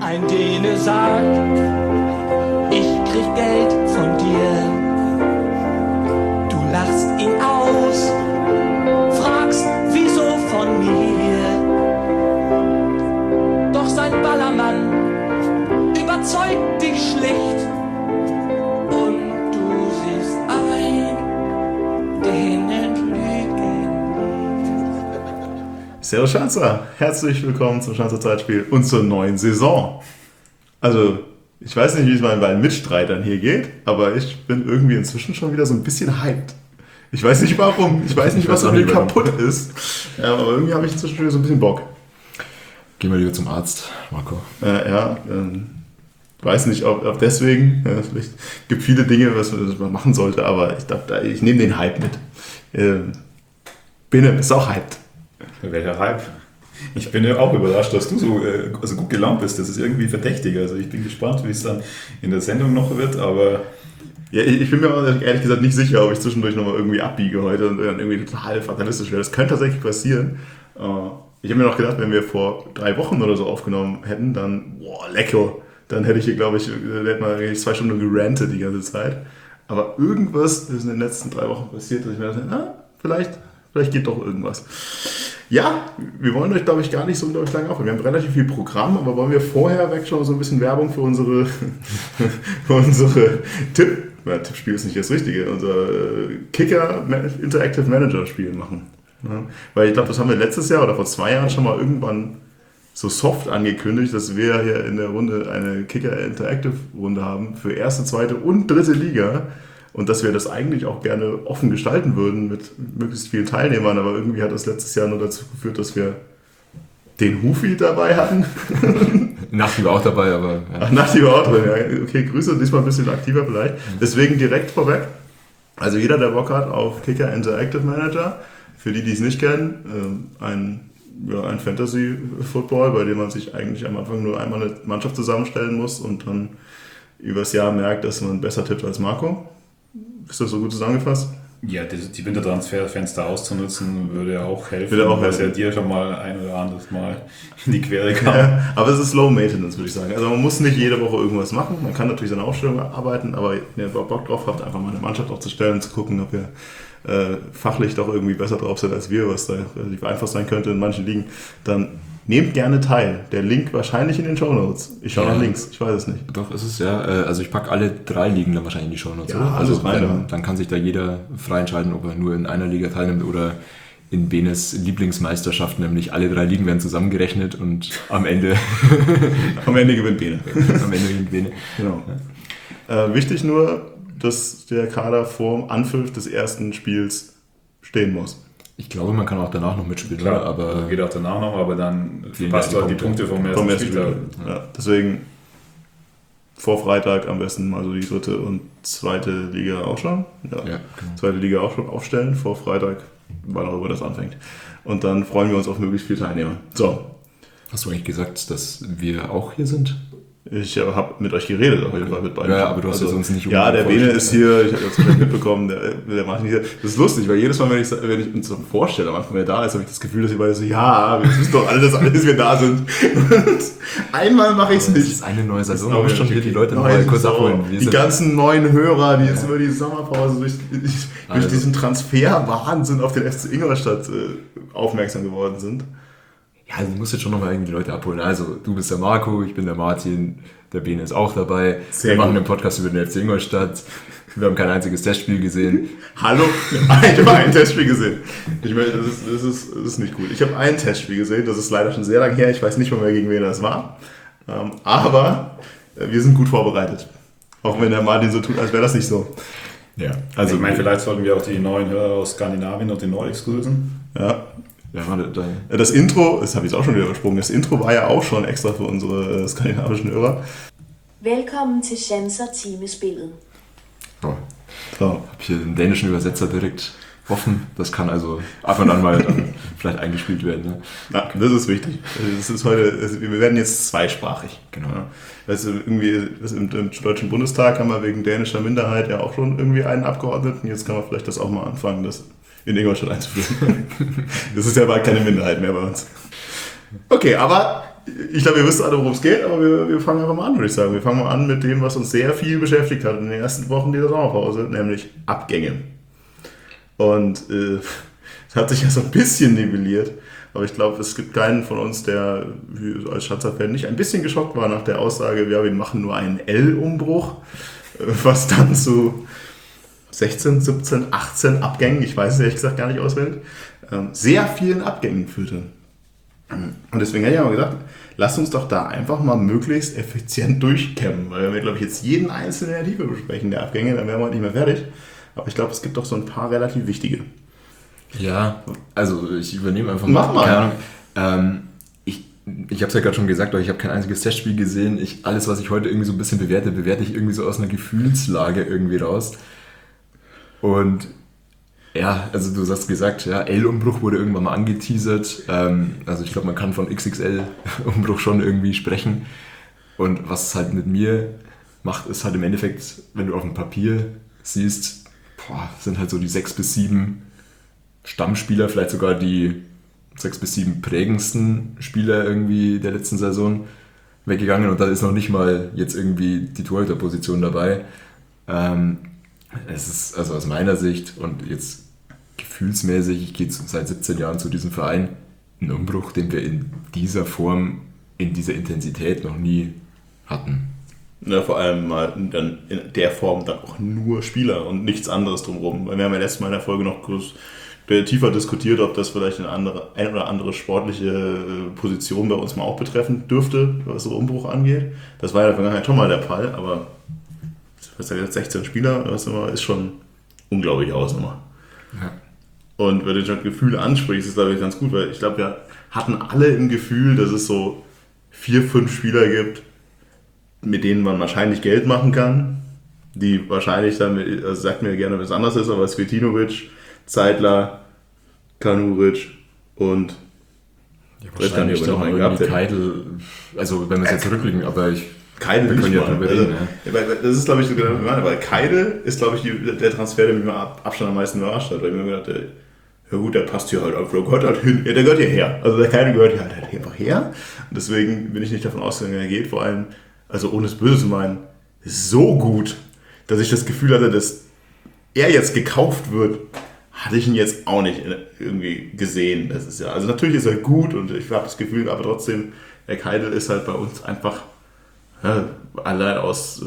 Ein Däne sagt, ich krieg Geld von dir. Du lachst ihn aus, fragst, wieso von mir. Doch sein Ballermann überzeugt dich schlicht. Und du siehst ein, Dänen lügen. Servus Schanzer, herzlich willkommen zum Schanzer Zeitspiel und zur neuen Saison. Also, ich weiß nicht, wie es meinen beiden Mitstreitern hier geht, aber ich bin irgendwie inzwischen schon wieder so ein bisschen hyped. Ich weiß nicht warum, ich weiß nicht, was an mir kaputt ist, aber irgendwie habe ich inzwischen wieder so ein bisschen Bock. Gehen wir lieber zum Arzt, Marco. Weiß nicht, ob deswegen, vielleicht gibt viele Dinge, was man machen sollte, aber ich glaube, ich nehme den Hype mit. Bene, bist auch hyped. Welcher Hype? Ich bin ja auch überrascht, dass du so gut gelaunt bist. Das ist irgendwie verdächtig. Also ich bin gespannt, wie es dann in der Sendung noch wird, aber... Ja, ich bin mir auch ehrlich gesagt nicht sicher, ob ich zwischendurch nochmal irgendwie abbiege heute und dann irgendwie total fatalistisch wäre. Das könnte tatsächlich passieren. Ich habe mir noch gedacht, wenn wir vor 3 Wochen oder so aufgenommen hätten, dann, lecker. Dann hätte ich hier, glaube ich, hätte mal 2 Stunden gerantet die ganze Zeit. Aber irgendwas ist in den letzten 3 Wochen passiert, dass ich mir dachte, vielleicht geht doch irgendwas. Ja, wir wollen euch, glaube ich, gar nicht so lange aufhören. Wir haben relativ viel Programm, aber wollen wir vorher weg schon so ein bisschen Werbung für unsere Tippspiel ist nicht das Richtige, unser Kicker Interactive Manager Spiel machen. Ja, weil ich glaube, das haben wir letztes Jahr oder vor 2 Jahren schon mal irgendwann so soft angekündigt, dass wir hier in der Runde eine Kicker Interactive Runde haben für erste, zweite und dritte Liga. Und dass wir das eigentlich auch gerne offen gestalten würden mit möglichst vielen Teilnehmern, aber irgendwie hat das letztes Jahr nur dazu geführt, dass wir den Hufi dabei hatten. Nachti war auch dabei, aber... Ja. Ach, Nachti war auch drin, ja. Okay, Grüße, diesmal ein bisschen aktiver vielleicht. Deswegen direkt vorweg, also jeder, der Bock hat auf Kicker Interactive Manager, für die es nicht kennen, ein Fantasy-Football, bei dem man sich eigentlich am Anfang nur einmal eine Mannschaft zusammenstellen muss und dann übers Jahr merkt, dass man besser tippt als Marco. Ist das so gut zusammengefasst? Ja, die Wintertransferfenster auszunutzen, würde ja auch helfen, was ja dir schon mal ein oder anderes Mal in die Quere kam. Ja, aber es ist Low Maintenance, würde ich sagen. Also man muss nicht jede Woche irgendwas machen. Man kann natürlich seine Aufstellung arbeiten, aber wenn ihr Bock drauf habt, einfach mal eine Mannschaft aufzustellen und zu gucken, ob ihr fachlich doch irgendwie besser drauf seid als wir, was da relativ einfach sein könnte in manchen Ligen, dann nehmt gerne teil. Der Link wahrscheinlich in den Shownotes. Ich schaue nach links, ich weiß es nicht. Doch, ist es ja. Also ich packe alle 3 Ligen dann wahrscheinlich in die Shownotes. Ja, also rein, dann kann sich da jeder frei entscheiden, ob er nur in einer Liga teilnimmt oder in Benes Lieblingsmeisterschaft, nämlich alle 3 Ligen werden zusammengerechnet und am Ende... Am Ende gewinnt Bene. Am Ende gewinnt Bene. Genau. Ja. Wichtig nur, dass der Kader vor Anpfiff des ersten Spiels stehen muss. Ich glaube, man kann auch danach noch mitspielen. Klar, aber geht auch danach noch, aber dann passt du halt die Punkte vom ersten Spieltag. Ja, deswegen vor Freitag am besten mal so die dritte und zweite Liga auch schon. Ja, genau. Zweite Liga auch schon aufstellen, vor Freitag, wann auch immer das anfängt. Und dann freuen wir uns auf möglichst viele Teilnehmer. So. Hast du eigentlich gesagt, dass wir auch hier sind? Ich habe mit euch geredet, auf jeden Fall mit beiden. Ja, aber du hast jetzt uns nicht... Ja, der Bene ist hier, ich habe jetzt vielleicht mitbekommen, der macht hier. Das ist lustig, weil jedes Mal, wenn ich uns so vorstelle, am Anfang, wenn er da ist, habe ich das Gefühl, dass ihr beide so, ja, wir wissen doch alle, dass wir da sind. Und einmal mache ich es nicht. Das ist eine neue Saison, man muss schon wieder die Leute mal kurz abholen. Die ganzen neuen Hörer, die jetzt über die Sommerpause durch diesen Transferwahnsinn auf den FC Ingolstadt aufmerksam geworden sind. Ja, du musst jetzt schon nochmal irgendwie die Leute abholen. Also, du bist der Marco, ich bin der Martin, der Bene ist auch dabei. Wir machen einen Podcast über den FC Ingolstadt. Wir haben kein einziges Testspiel gesehen. Hallo? Ich habe ein Testspiel gesehen. Ich meine, das ist nicht gut. Ich habe ein Testspiel gesehen, das ist leider schon sehr lange her. Ich weiß nicht mehr, gegen wen das war. Aber wir sind gut vorbereitet. Auch wenn der Martin so tut, als wäre das nicht so. Ja, also ich meine, vielleicht sollten wir auch die neuen Hörer aus Skandinavien und den Nordics grüßen. Ja. Das Intro, das habe ich jetzt auch schon wieder übersprungen, das Intro war ja auch schon extra für unsere skandinavischen Hörer. Velkommen til Schanzer Timespillet. So. Habe hier den dänischen Übersetzer direkt offen. Das kann also ab und an mal dann vielleicht eingespielt werden. Ne? Ja, das ist wichtig. Das ist heute, wir werden jetzt zweisprachig. Genau. Also irgendwie, im Deutschen Bundestag haben wir wegen dänischer Minderheit ja auch schon irgendwie einen Abgeordneten. Jetzt kann man vielleicht das auch mal anfangen, das in Ingolstadt einzuführen. Das ist ja bald keine Minderheit mehr bei uns. Okay, aber ich glaube, ihr wisst alle, worum es geht, aber wir fangen einfach mal an, würde ich sagen. Wir fangen mal an mit dem, was uns sehr viel beschäftigt hat in den ersten Wochen dieser Sommerpause, nämlich Abgänge. Und es hat sich ja so ein bisschen nivelliert, aber ich glaube, es gibt keinen von uns, der als Schatzer-Fan nicht ein bisschen geschockt war nach der Aussage, ja, wir machen nur einen L-Umbruch, was dann zu 16, 17, 18 Abgängen, ich weiß es ehrlich gesagt gar nicht auswendig, sehr vielen Abgängen führte. Und deswegen hätte ich aber gesagt, lasst uns doch da einfach mal möglichst effizient durchkämmen, weil wenn wir, glaube ich, jetzt jeden einzelnen in der Tiefe besprechen, der Abgänge, dann wären wir nicht mehr fertig. Aber ich glaube, es gibt doch so ein paar relativ wichtige. Ja, also ich übernehme einfach Mach mal. Keine Ahnung. Ich habe es ja gerade schon gesagt, aber ich habe kein einziges Testspiel gesehen. Alles, was ich heute irgendwie so ein bisschen bewerte ich irgendwie so aus einer Gefühlslage irgendwie raus. Und ja, also du hast gesagt, ja, L-Umbruch wurde irgendwann mal angeteasert. Also ich glaube, man kann von XXL-Umbruch schon irgendwie sprechen. Und was es halt mit mir macht, ist halt im Endeffekt, wenn du auf dem Papier siehst, sind halt so die 6 bis 7 Stammspieler, vielleicht sogar die 6 bis 7 prägendsten Spieler irgendwie der letzten Saison weggegangen. Und da ist noch nicht mal jetzt irgendwie die Torhüterposition dabei. Es ist also aus meiner Sicht und jetzt gefühlsmäßig, ich gehe seit 17 Jahren zu diesem Verein, ein Umbruch, den wir in dieser Form, in dieser Intensität noch nie hatten. Ja, vor allem mal dann in der Form dann auch nur Spieler und nichts anderes drumherum. Weil wir haben ja letztes Mal in der Folge noch kurz tiefer diskutiert, ob das vielleicht ein oder andere sportliche Position bei uns mal auch betreffen dürfte, was so Umbruch angeht. Das war ja in der Vergangenheit schon mal der Fall, aber was gesagt, 16 Spieler, was immer, ist schon unglaublich Hausnummer. Ja. Und wenn du schon Gefühle ansprichst, ist das, glaube ich, ganz gut, weil ich glaube, wir hatten alle im Gefühl, dass es so 4, 5 Spieler gibt, mit denen man wahrscheinlich Geld machen kann, die wahrscheinlich dann, also sagt mir gerne, was anders ist, aber Svjetinovic, Zeitler, Kanuric und wahrscheinlich dann irgendwie Keidel, also wenn wir es jetzt zurückblicken, aber Keidel wir können ja drüber reden. Das ist, glaube ich, so genau, was ich meine, weil Keidel ist, glaube ich, der Transfer, der mich mit Abstand am meisten überrascht hat, weil ich mir gedacht habe, ja gut, der passt hier halt auf, der gehört halt hin, ja, der gehört hierher, also der Keidel gehört hier halt einfach her und deswegen bin ich nicht davon ausgegangen, er geht, vor allem, also ohne es böse zu meinen, so gut, dass ich das Gefühl hatte, dass er jetzt gekauft wird, hatte ich ihn jetzt auch nicht irgendwie gesehen. Das ist ja, also natürlich ist er gut und ich habe das Gefühl, aber trotzdem, der Keidel ist halt bei uns einfach allein aus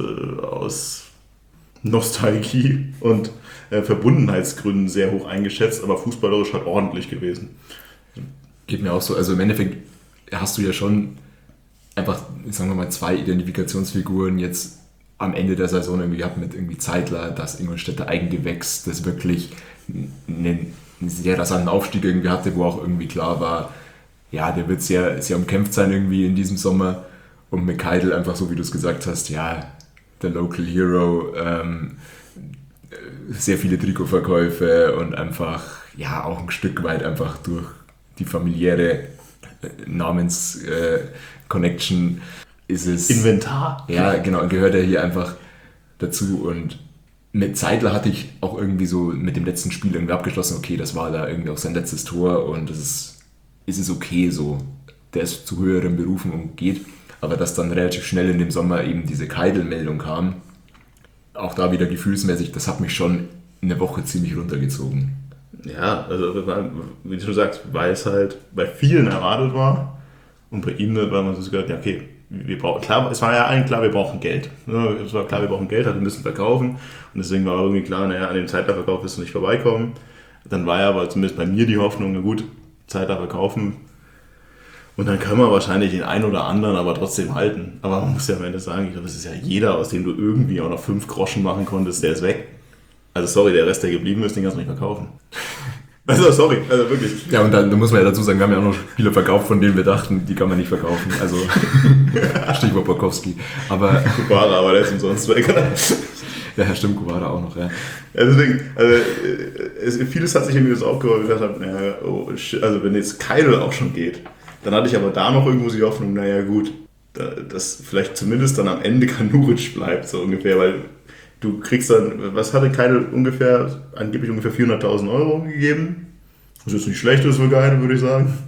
Nostalgie und Verbundenheitsgründen sehr hoch eingeschätzt, aber fußballerisch halt ordentlich gewesen. Geht mir auch so, also im Endeffekt hast du ja schon einfach, sagen wir mal, 2 Identifikationsfiguren jetzt am Ende der Saison irgendwie gehabt mit irgendwie Zeitler, das Ingolstädter Eigengewächs, das wirklich einen sehr rasanten Aufstieg irgendwie hatte, wo auch irgendwie klar war, ja, der wird sehr, sehr umkämpft sein irgendwie in diesem Sommer. Und mit Keidel einfach so, wie du es gesagt hast, ja, der Local Hero, sehr viele Trikotverkäufe und einfach, ja, auch ein Stück weit einfach durch die familiäre Namens-Connection ist es... Inventar. Ja, genau, gehört er hier einfach dazu und mit Zeitler hatte ich auch irgendwie so mit dem letzten Spiel irgendwie abgeschlossen, okay, das war da irgendwie auch sein letztes Tor und ist es okay so, der ist zu höheren Berufen und geht, aber dass dann relativ schnell in dem Sommer eben diese Keidel-Meldung kam, auch da wieder gefühlsmäßig, das hat mich schon eine Woche ziemlich runtergezogen. Ja, also wie du schon sagst, weil es halt bei vielen erwartet war und bei ihm, weil man so gesagt, ja okay, es war ja allen klar, wir brauchen Geld. Es war klar, wir brauchen Geld, also wir müssen verkaufen. Und deswegen war irgendwie klar, naja, an dem Zeitlerverkauf wirst du nicht vorbeikommen. Dann war ja aber zumindest bei mir die Hoffnung, na gut, Zeitler verkaufen. Und dann können wir wahrscheinlich den einen oder anderen aber trotzdem halten. Aber man muss ja am Ende sagen, ich glaube, das ist ja jeder, aus dem du irgendwie auch noch 5 Groschen machen konntest, der ist weg. Also sorry, der Rest, der geblieben ist, den kannst du nicht verkaufen. Also sorry, also wirklich. Ja, und dann muss man ja dazu sagen, wir haben ja auch noch Spieler verkauft, von denen wir dachten, die kann man nicht verkaufen. Also Stichwort Borkowski. Aber Kubara, aber der ist umsonst weg. Ja, stimmt, Kubara auch noch, ja. Ja, deswegen, vieles hat sich irgendwie so aufgebaut, ich gesagt habe, naja, also wenn jetzt Keidel auch schon geht, dann hatte ich aber da noch irgendwo die Hoffnung, naja gut, dass vielleicht zumindest dann am Ende Kanuric bleibt, so ungefähr, weil du kriegst dann, was hatte Keidel angeblich ungefähr 400.000 Euro gegeben, was jetzt nicht schlecht ist für Keidel, würde ich sagen.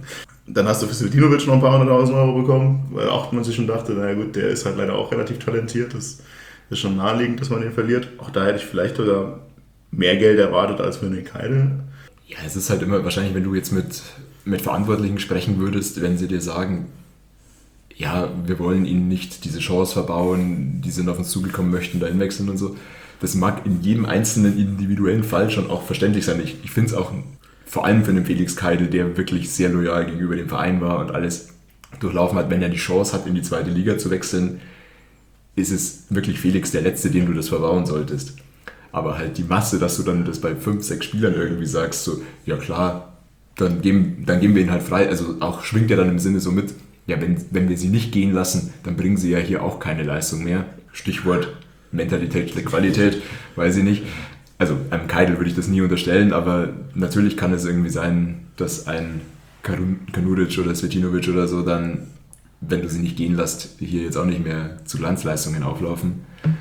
Dann hast du für Svetinovic noch ein paar 100.000 Euro bekommen, weil auch man sich schon dachte, naja gut, der ist halt leider auch relativ talentiert. Das ist schon naheliegend, dass man den verliert. Auch da hätte ich vielleicht sogar mehr Geld erwartet als für Nick Heidel. Ja, es ist halt immer wahrscheinlich, wenn du jetzt mit Verantwortlichen sprechen würdest, wenn sie dir sagen, ja, wir wollen ihnen nicht diese Chance verbauen, die sind auf uns zugekommen, möchten dahin wechseln und so. Das mag in jedem einzelnen individuellen Fall schon auch verständlich sein. Ich finde es auch vor allem für den Felix Keidel, der wirklich sehr loyal gegenüber dem Verein war und alles durchlaufen hat, wenn er die Chance hat, in die zweite Liga zu wechseln, ist es wirklich Felix der Letzte, dem du das verbauen solltest. Aber halt die Masse, dass du dann das bei 5, 6 Spielern irgendwie sagst, so, ja klar, dann geben wir ihn halt frei. Also auch schwingt ja dann im Sinne so mit, ja, wenn wir sie nicht gehen lassen, dann bringen sie ja hier auch keine Leistung mehr. Stichwort Mentalität statt Qualität, weiß ich nicht. Also einem Keidel würde ich das nie unterstellen, aber natürlich kann es irgendwie sein, dass ein Kanuric oder Svetinovic oder so dann, wenn du sie nicht gehen lässt, hier jetzt auch nicht mehr zu Glanzleistungen auflaufen.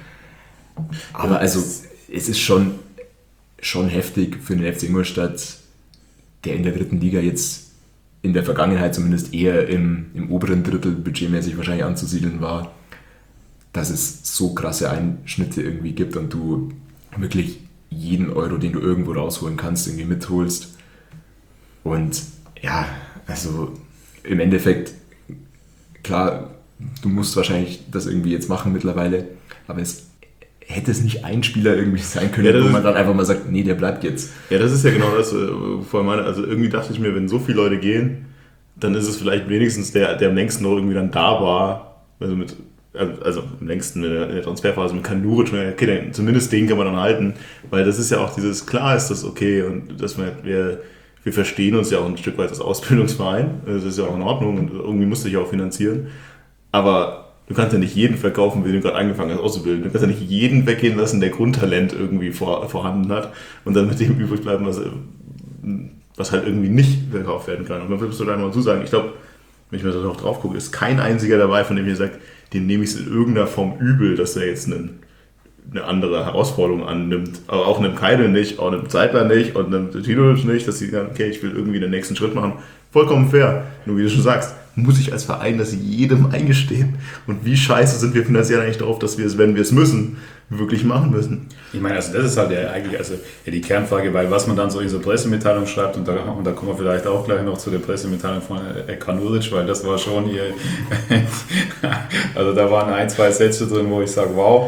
Aber also es ist schon heftig für den FC Ingolstadt, der in der 3. Liga jetzt in der Vergangenheit zumindest eher im oberen Drittel budgetmäßig wahrscheinlich anzusiedeln war, dass es so krasse Einschnitte irgendwie gibt und du wirklich jeden Euro, den du irgendwo rausholen kannst, irgendwie mitholst. Und ja, also im Endeffekt, klar, du musst wahrscheinlich das irgendwie jetzt machen mittlerweile, aber hätte es nicht ein Spieler irgendwie sein können, Ja, wo man dann einfach mal sagt, nee, der bleibt jetzt. Ja, das ist ja genau das, wovor ich meine. Also irgendwie dachte ich mir, wenn so viele Leute gehen, dann ist es vielleicht wenigstens der am längsten noch irgendwie dann da war. Also am längsten in der Transferphase mit Kanuric, okay, zumindest den kann man dann halten, weil das ist ja auch dieses, klar ist das okay und dass wir verstehen uns ja auch ein Stück weit als Ausbildungsverein, das ist ja auch in Ordnung und irgendwie musst du dich auch finanzieren, aber du kannst ja nicht jeden verkaufen, den du gerade angefangen hast auszubilden. Du kannst ja nicht jeden weggehen lassen, der Grundtalent irgendwie vorhanden hat und dann mit dem übrig bleiben, was halt irgendwie nicht verkauft werden kann. Und man würdest du da mal zu sagen, ich glaube, wenn ich mir das noch drauf gucke, ist kein einziger dabei, von dem ihr sagt, den nehme ich es in irgendeiner Form übel, dass er jetzt eine andere Herausforderung annimmt. Aber auch einem Keidel nicht, auch einem Zeitler nicht und einem Tinovic nicht, dass sie sagen, okay, ich will irgendwie den nächsten Schritt machen. Vollkommen fair. Nur wie du schon sagst, muss ich als Verein das jedem eingestehen. Und wie scheiße sind wir finanziell eigentlich drauf, dass wir es, wenn wir es müssen, wirklich machen müssen. Ich meine, also das ist halt ja eigentlich die Kernfrage, weil was man dann so in so Pressemitteilungen schreibt, und da kommen wir vielleicht auch gleich noch zu der Pressemitteilung von Kanuric, weil das war schon hier, also da waren 1, 2 Sätze drin, wo ich sage, wow,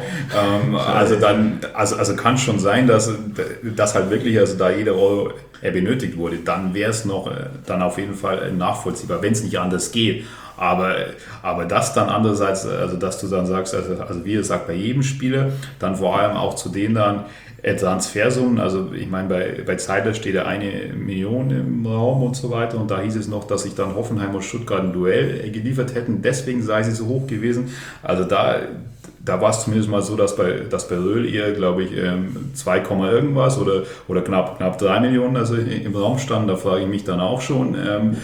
also kann schon sein, dass halt wirklich, also da jeder Euro benötigt wurde, dann wäre es noch dann auf jeden Fall nachvollziehbar, wenn es nicht anders geht. Aber das dann andererseits, also dass du dann sagst, also wie ihr sagt, bei jedem Spieler, dann vor allem auch zu denen dann Transfersummen, also ich meine, bei Zeidler steht ja 1 Million im Raum und so weiter und da hieß es noch, dass sich dann Hoffenheim und Stuttgart ein Duell geliefert hätten, deswegen sei sie so hoch gewesen. Also da war es zumindest mal so, dass bei Röhl eher, glaube ich, 2, irgendwas oder knapp 3 Millionen also im Raum standen, da frage ich mich dann auch schon,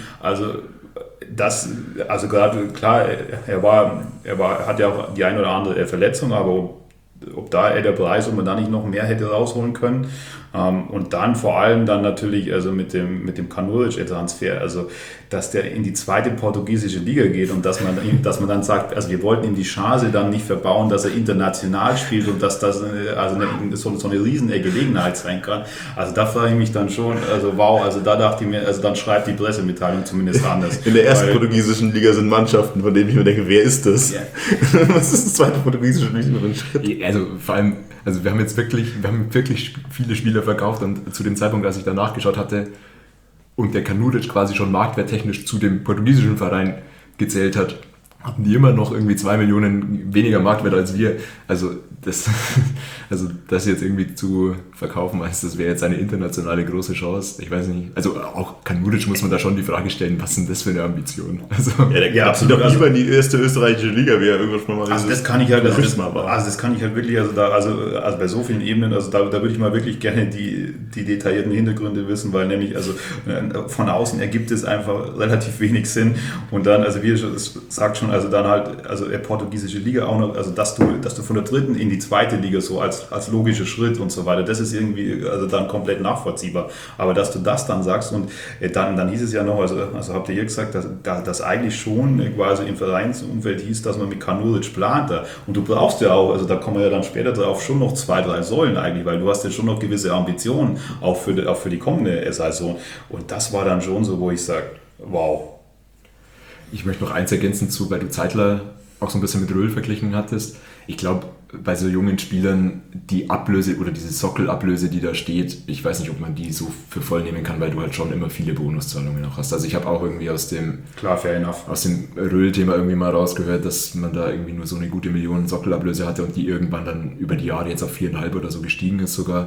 also gerade klar, er hat ja auch die eine oder andere Verletzung, aber ob da der Preis, ob man da nicht noch mehr hätte rausholen können. Und dann vor allem dann natürlich also mit dem Kanuric-Transfer, also dass der in die 2. portugiesische Liga geht und dass man dann sagt, also wir wollten ihm die Chance dann nicht verbauen, dass er international spielt und dass das so eine riesen Gelegenheit sein kann. Also da frage ich mich dann schon, also wow, also da dachte ich mir, also dann schreibt die Pressemitteilung zumindest anders. In der 1. portugiesischen Liga sind Mannschaften, von denen ich mir denke, wer ist das? Yeah. Was ist das 2. portugiesische Liga? Also vor allem, also wir haben wirklich viele Spieler verkauft und zu dem Zeitpunkt, als ich da nachgeschaut hatte und der Kanuric quasi schon marktwerttechnisch zu dem portugiesischen Verein gezählt hat, hatten die immer noch irgendwie 2 Millionen weniger Marktwert als wir. Also das jetzt irgendwie zu verkaufen, heißt, das wäre jetzt eine internationale große Chance. Ich weiß nicht. Also auch Kanuric muss man da schon die Frage stellen, was ist denn das für eine Ambition? Also, ja, der geht absolut doch lieber in die erste österreichische Liga, wie er irgendwann mal das kann ich halt wirklich, also bei so vielen Ebenen, also da würde ich mal wirklich gerne die detaillierten Hintergründe wissen, weil nämlich, also von außen ergibt es einfach relativ wenig Sinn und dann, also wie ihr sagt schon, also dann halt, also portugiesische Liga auch noch, also dass du von der dritten in die zweite Liga so als logischer Schritt und so weiter, das ist irgendwie also dann komplett nachvollziehbar. Aber dass du das dann sagst und dann hieß es ja noch, also habt ihr hier gesagt, dass eigentlich schon quasi im Vereinsumfeld hieß, dass man mit Kanuric plant da. Und du brauchst ja auch, also da kommen wir ja dann später drauf, schon noch 2, 3 Säulen eigentlich, weil du hast ja schon noch gewisse Ambitionen, auch für die kommende Saison. Und das war dann schon so, wo ich sage, wow. Ich möchte noch eins ergänzen zu, weil du Zeitler auch so ein bisschen mit Röhl verglichen hattest. Ich glaube, bei so jungen Spielern die Ablöse oder diese Sockelablöse, die da steht, ich weiß nicht, ob man die so für voll nehmen kann, weil du halt schon immer viele Bonuszahlungen auch hast. Also ich habe auch irgendwie aus dem Röhl-Thema irgendwie mal rausgehört, dass man da irgendwie nur so eine gute Million Sockelablöse hatte und die irgendwann dann über die Jahre jetzt auf 4,5 oder so gestiegen ist sogar.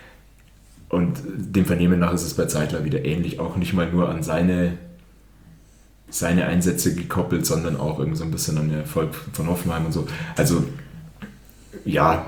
Und dem Vernehmen nach ist es bei Zeitler wieder ähnlich, auch nicht mal nur an seine Einsätze gekoppelt, sondern auch irgendwie so ein bisschen an den Erfolg von Hoffenheim und so. Also ja,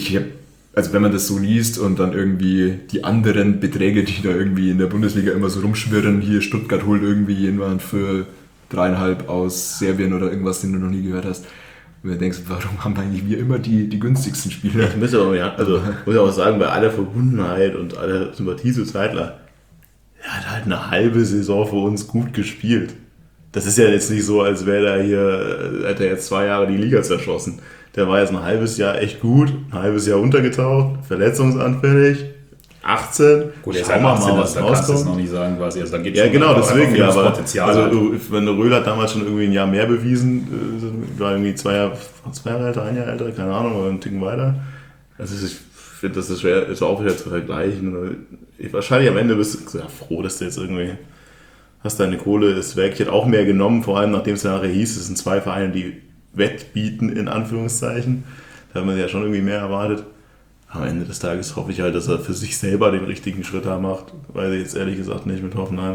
also wenn man das so liest und dann irgendwie die anderen Beträge, die da irgendwie in der Bundesliga immer so rumschwirren, hier Stuttgart holt irgendwie jemanden für 3,5 aus Serbien oder irgendwas, den du noch nie gehört hast. Und du denkst, warum haben eigentlich wir immer die günstigsten Spieler? Ich muss auch sagen, bei aller Verbundenheit und aller Sympathie zu Zeitler, er hat halt eine halbe Saison für uns gut gespielt. Das ist ja jetzt nicht so, als hätte er jetzt 2 Jahre die Liga zerschossen. Der war jetzt ein halbes Jahr echt gut, ein halbes Jahr untergetaucht, verletzungsanfällig, 18. Gut, jetzt mal, was da kannst du es noch nicht sagen, quasi. Also, da gibt's ja, genau, deswegen, ja, aber Potenzial. Also, wenn der Röhl hat damals schon irgendwie ein Jahr mehr bewiesen, war irgendwie 2 Jahre älter, 1 Jahr älter, keine Ahnung, oder einen Ticken weiter. Also ich finde, das ist schwer, ist auch wieder zu vergleichen. Wahrscheinlich am Ende bist du froh, dass du jetzt irgendwie hast, deine Kohle ist weg. Ich hätte auch mehr genommen, vor allem nachdem es nachher hieß, es sind 2 Vereine, die wettbieten, in Anführungszeichen. Da hat man ja schon irgendwie mehr erwartet. Am Ende des Tages hoffe ich halt, dass er für sich selber den richtigen Schritt da macht, weil jetzt ehrlich gesagt nicht mit Hoffenheim.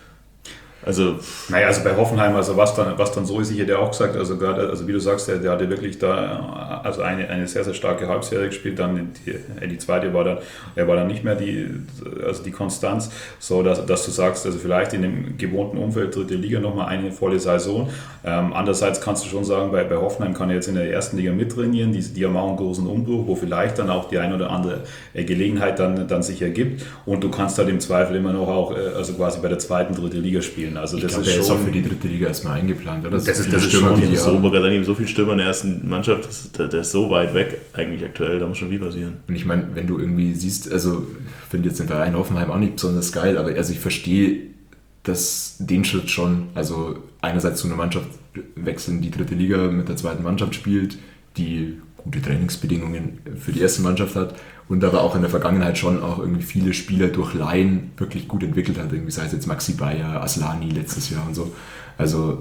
Also bei Hoffenheim, also was dann so ist, ich hätte auch gesagt, also gerade, also wie du sagst, der hatte wirklich da also eine sehr, sehr starke Halbserie gespielt, dann die zweite war dann nicht mehr die Konstanz, so dass du sagst, also vielleicht in dem gewohnten Umfeld dritte Liga nochmal eine volle Saison. Andererseits kannst du schon sagen, bei Hoffenheim kann er jetzt in der ersten Liga mittrainieren, die haben auch einen großen Umbruch, wo vielleicht dann auch die ein oder andere Gelegenheit dann sich ergibt und du kannst halt im Zweifel immer noch auch also quasi bei der zweiten, dritte Liga spielen. Also das ist schon auch für die dritte Liga erstmal eingeplant, oder? Das ist schon so, weil so viele Stürmer in der ersten Mannschaft, der ist so weit weg eigentlich aktuell, da muss schon viel passieren. Und ich meine, wenn du irgendwie siehst, also ich finde jetzt den Verein Hoffenheim auch nicht besonders geil, aber also ich verstehe den Schritt schon, also einerseits zu einer Mannschaft wechseln, die dritte Liga mit der zweiten Mannschaft spielt, die gute Trainingsbedingungen für die erste Mannschaft hat und aber auch in der Vergangenheit schon auch irgendwie viele Spieler durch Laien wirklich gut entwickelt hat, irgendwie sei es jetzt Maxi Bayer, Aslani letztes Jahr und so. Also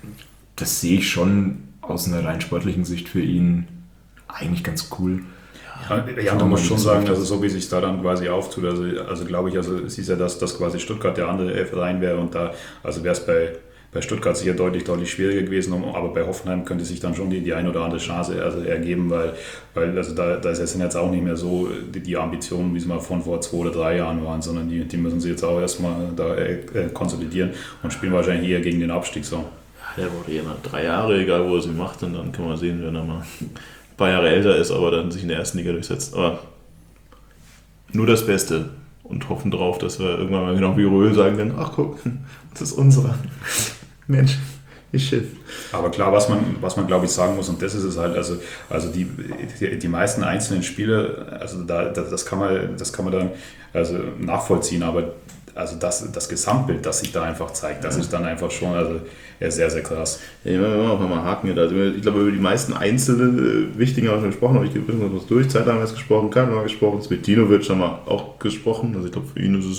das sehe ich schon aus einer rein sportlichen Sicht für ihn eigentlich ganz cool. Ja, man muss schon sagen, also so wie sich da dann quasi auftut, also glaube ich, also es ist ja, dass quasi Stuttgart der andere Verein wäre und da, also wäre es bei Stuttgart sicher deutlich schwieriger gewesen, aber bei Hoffenheim könnte sich dann schon die eine oder andere Chance ergeben, weil also da ist jetzt auch nicht mehr so die Ambitionen, wie es mal von vor 2 oder 3 Jahren waren, sondern die müssen sie jetzt auch erstmal da konsolidieren und spielen wahrscheinlich eher gegen den Abstieg so. Der wurde ja nach 3 Jahre, egal wo er sie macht, und dann kann man sehen, wenn er mal ein paar Jahre älter ist, aber dann sich in der ersten Liga durchsetzt. Aber nur das Beste und hoffen drauf, dass wir irgendwann mal genau wie Röhl sagen können, ach guck, das ist unserer. Mensch, ich Schiff. Aber klar, was man glaube ich sagen muss, und das ist es halt, also die meisten einzelnen Spiele, also das kann man dann also nachvollziehen, aber also das Gesamtbild, das sich da einfach zeigt, das ist dann einfach schon sehr, sehr krass. Ja, wenn wir mal haken. Also ich glaube, über die meisten einzelnen wichtigen haben wir schon gesprochen, aber ich gebe uns durch. Zeit haben wir jetzt gesprochen, Kahn haben wir gesprochen, Svetinovic haben wir auch gesprochen. Also ich glaube, für ihn ist es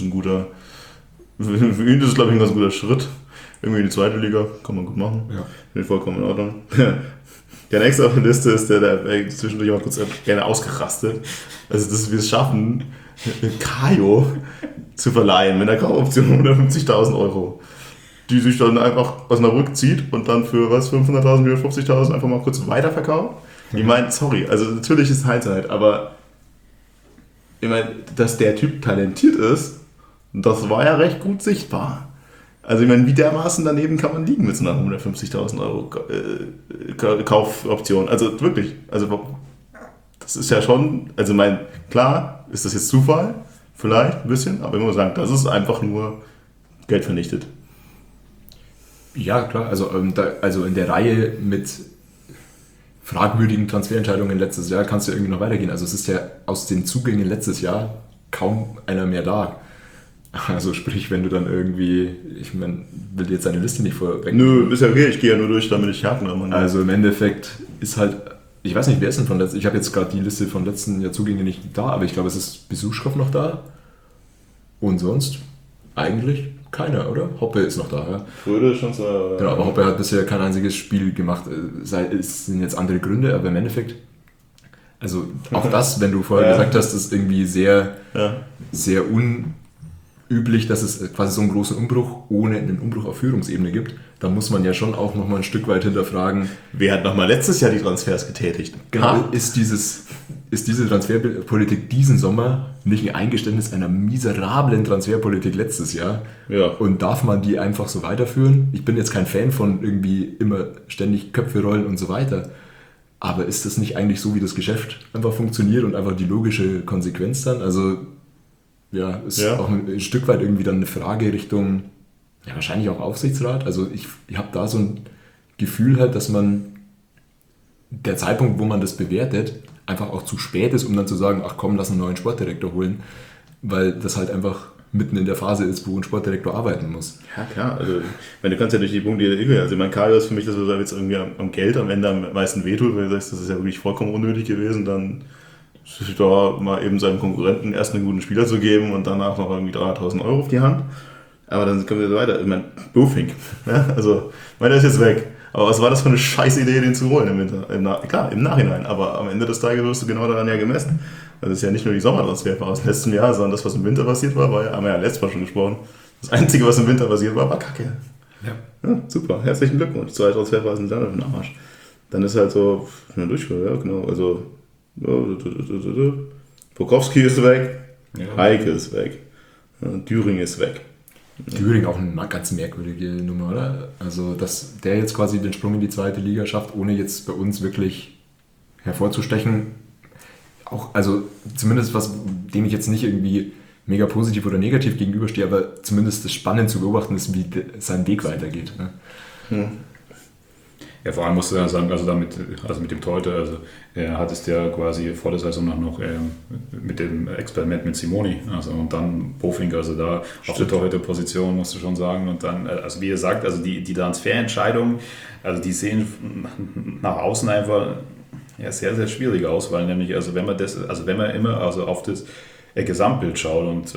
glaube ich, ein ganz guter Schritt. Irgendwie in die zweite Liga, kann man gut machen. Ja. Finde ich vollkommen in Ordnung. Der nächste auf der Liste ist der zwischendurch mal kurz gerne ausgerastet. Also, dass wir es schaffen, Kajo zu verleihen mit einer Kaufoption 150.000 €, die sich dann einfach aus einer Rück zieht und dann für 500.000, 450.000 einfach mal kurz weiterverkauft. Ich meine, sorry, also natürlich ist Hindsight, aber ich meine, dass der Typ talentiert ist, das war ja recht gut sichtbar. Also ich meine, wie dermaßen daneben kann man liegen mit so einer 150.000 Euro Kaufoption? Also wirklich, also das ist ja schon, also klar, ist das jetzt Zufall? Vielleicht ein bisschen, aber ich muss sagen, das ist einfach nur Geld vernichtet. Ja, klar, also in der Reihe mit fragwürdigen Transferentscheidungen letztes Jahr kannst du irgendwie noch weitergehen. Also es ist ja aus den Zugängen letztes Jahr kaum einer mehr da. Also sprich, wenn du dann irgendwie, ich meine, will dir jetzt deine Liste nicht vorweg. Nö, ist ja okay, ich gehe ja nur durch, damit ich Haken habe. Also im Endeffekt ist halt, ich weiß nicht, wer ist denn von letzten, ich habe jetzt gerade die Liste von letzten Jahr Zugänge nicht da, aber ich glaube, es ist Besuschkow noch da und sonst eigentlich keiner, oder? Hoppe ist noch da, ja. Fröde schon so. Genau, aber Hoppe hat bisher kein einziges Spiel gemacht. Es sind jetzt andere Gründe, aber im Endeffekt, also auch das, wenn du vorher gesagt hast, ist irgendwie sehr, sehr unüblich, dass es quasi so einen großen Umbruch ohne einen Umbruch auf Führungsebene gibt. Da muss man ja schon auch nochmal ein Stück weit hinterfragen. Wer hat nochmal letztes Jahr die Transfers getätigt? Genau, ist diese Transferpolitik diesen Sommer nicht ein Eingeständnis einer miserablen Transferpolitik letztes Jahr? Ja. Und darf man die einfach so weiterführen? Ich bin jetzt kein Fan von irgendwie immer ständig Köpfe rollen und so weiter. Aber ist das nicht eigentlich so, wie das Geschäft einfach funktioniert und einfach die logische Konsequenz dann? Also ja, ist auch ein Stück weit irgendwie dann eine Frage Richtung, ja wahrscheinlich auch Aufsichtsrat. Also ich habe da so ein Gefühl halt, dass der Zeitpunkt, wo man das bewertet, einfach auch zu spät ist, um dann zu sagen, ach komm, lass einen neuen Sportdirektor holen, weil das halt einfach mitten in der Phase ist, wo ein Sportdirektor arbeiten muss. Ja klar, also du kannst ja durch die Punkte, also mein Kajo ist für mich, das was jetzt irgendwie am Geld am Ende am meisten wehtut, weil du sagst, das ist ja wirklich vollkommen unnötig gewesen, dann sich da mal eben seinem Konkurrenten erst einen guten Spieler zu geben und danach noch irgendwie 300.000 Euro auf die Hand. Aber dann kommen wir so weiter. Ich meine, Bofink, ja, also meiner ist jetzt weg. Aber was war das für eine scheiß Idee, den zu holen im Winter? Klar, im Nachhinein, aber am Ende des Tages wirst du genau daran ja gemessen. Das ist ja nicht nur die Sommertransfer aus dem letzten Jahr, sondern das, was im Winter passiert war, haben wir ja letztes Mal schon gesprochen. Das Einzige, was im Winter passiert war Kacke. Ja, super, herzlichen Glückwunsch. 2 Transferphasen sind dann im Arsch. Dann ist halt so, durchführen, ja, genau. Also, Bukowski ist weg, Heike ist weg, Düring ist weg. Düring auch eine ganz merkwürdige Nummer, oder? Also, dass der jetzt quasi den Sprung in die zweite Liga schafft, ohne jetzt bei uns wirklich hervorzustechen. Auch, also zumindest was, dem ich jetzt nicht irgendwie mega positiv oder negativ gegenüberstehe, aber zumindest das spannend zu beobachten ist, wie sein Weg weitergeht. Ne? Ja, vor allem musst du ja sagen, also mit dem Torhüter, also hattest ja quasi vor der Saison noch mit dem Experiment mit Simoni, also und dann Bofink, also da auf der Torhüterposition musst du schon sagen und dann, also wie ihr sagt, also die Transferentscheidungen, also die sehen nach außen einfach sehr, sehr schwierig aus, weil nämlich, also wenn man immer auf das Gesamtbild schaut und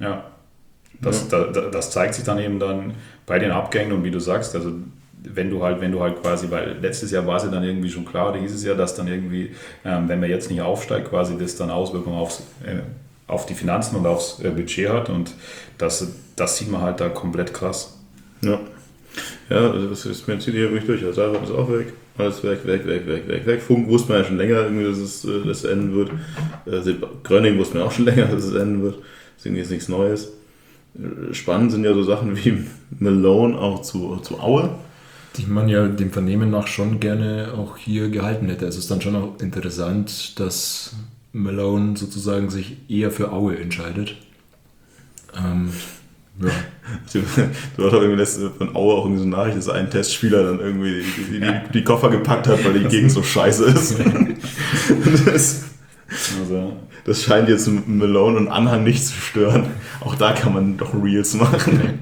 das zeigt sich dann eben dann bei den Abgängen und wie du sagst, also wenn du halt quasi, weil letztes Jahr war es ja dann irgendwie schon klar, da hieß es ja, dass dann irgendwie, wenn man jetzt nicht aufsteigt, quasi das dann Auswirkungen auf die Finanzen und aufs Budget hat und das sieht man halt da komplett krass. Ja, das ist mir zieht hier wirklich durch. Also Alba ist auch weg, alles weg. Funk wusste man ja schon länger, irgendwie, dass das enden wird. Gröning wusste man auch schon länger, dass es enden wird. Deswegen ist nichts Neues. Spannend sind ja so Sachen wie Malone auch zu Aue. Die man ja dem Vernehmen nach schon gerne auch hier gehalten hätte. Also es ist dann schon auch interessant, dass Malone sozusagen sich eher für Aue entscheidet. Ja. Du hast doch irgendwie von Aue auch irgendwie so eine Nachricht, dass ein Testspieler dann irgendwie die Koffer gepackt hat, weil die Gegend so scheiße ist. Das scheint jetzt Malone und Anhang nicht zu stören. Auch da kann man doch Reels machen.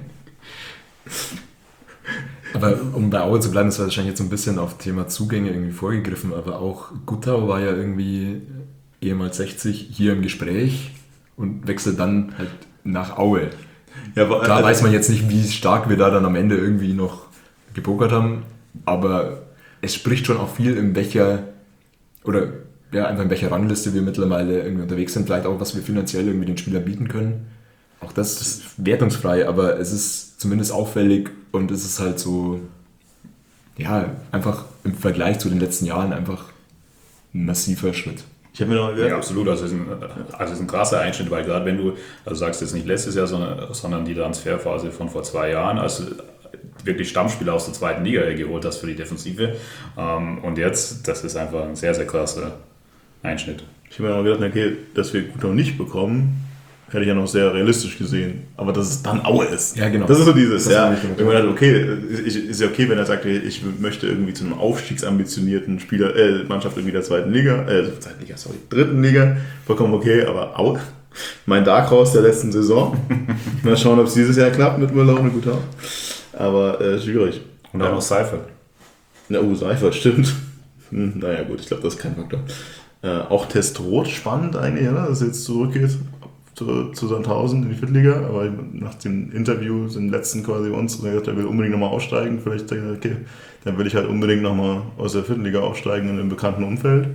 Aber um bei Aue zu bleiben, das war wahrscheinlich jetzt so ein bisschen auf Thema Zugänge irgendwie vorgegriffen, aber auch Guttau war ja irgendwie ehemals 60 hier im Gespräch und wechselt dann halt nach Aue. Ja, da weiß man jetzt nicht, wie stark wir da dann am Ende irgendwie noch gepokert haben, aber es spricht schon auch viel, in welcher Rangliste wir mittlerweile irgendwie unterwegs sind, vielleicht auch, was wir finanziell irgendwie den Spielern bieten können. Auch das ist wertungsfrei, aber es ist zumindest auffällig und es ist halt so, ja, einfach im Vergleich zu den letzten Jahren einfach ein massiver Schritt. Ich habe mir noch mal gedacht, Ja, absolut. Also es ist ein krasser Einschnitt, weil gerade wenn du, also sagst jetzt nicht letztes Jahr, sondern die Transferphase von vor 2 Jahren, als du wirklich Stammspieler aus der 2. Liga geholt hast für die Defensive. Und jetzt, das ist einfach ein sehr, sehr krasser Einschnitt. Ich habe mir noch gedacht, okay, dass wir Guter nicht bekommen, hätte ich ja noch sehr realistisch gesehen. Aber dass es dann Aue ist. Ja, genau. Das ist so dieses, Das ja. habe ich gedacht. Wenn man sagt, okay, ist ja okay, wenn er sagt, ich möchte irgendwie zu einem aufstiegsambitionierten Mannschaft irgendwie der 2. Liga, 3. Liga, vollkommen okay, aber Aue, mein Dark Horse der letzten Saison. Mal schauen, ob es dieses Jahr klappt mit Müller und Guter. Aber schwierig. Und auch noch Seifert. Seifert, stimmt. Naja, gut, ich glaube, das ist kein Faktor. Auch Testrot spannend eigentlich, oder? Dass er jetzt zurückgeht zu Sandhausen in die Viertliga, aber nach dem Interview, im letzten quasi bei uns, er will unbedingt nochmal aussteigen. Vielleicht denkt er, okay, dann will ich halt unbedingt nochmal aus der Viertliga aufsteigen in einem bekannten Umfeld.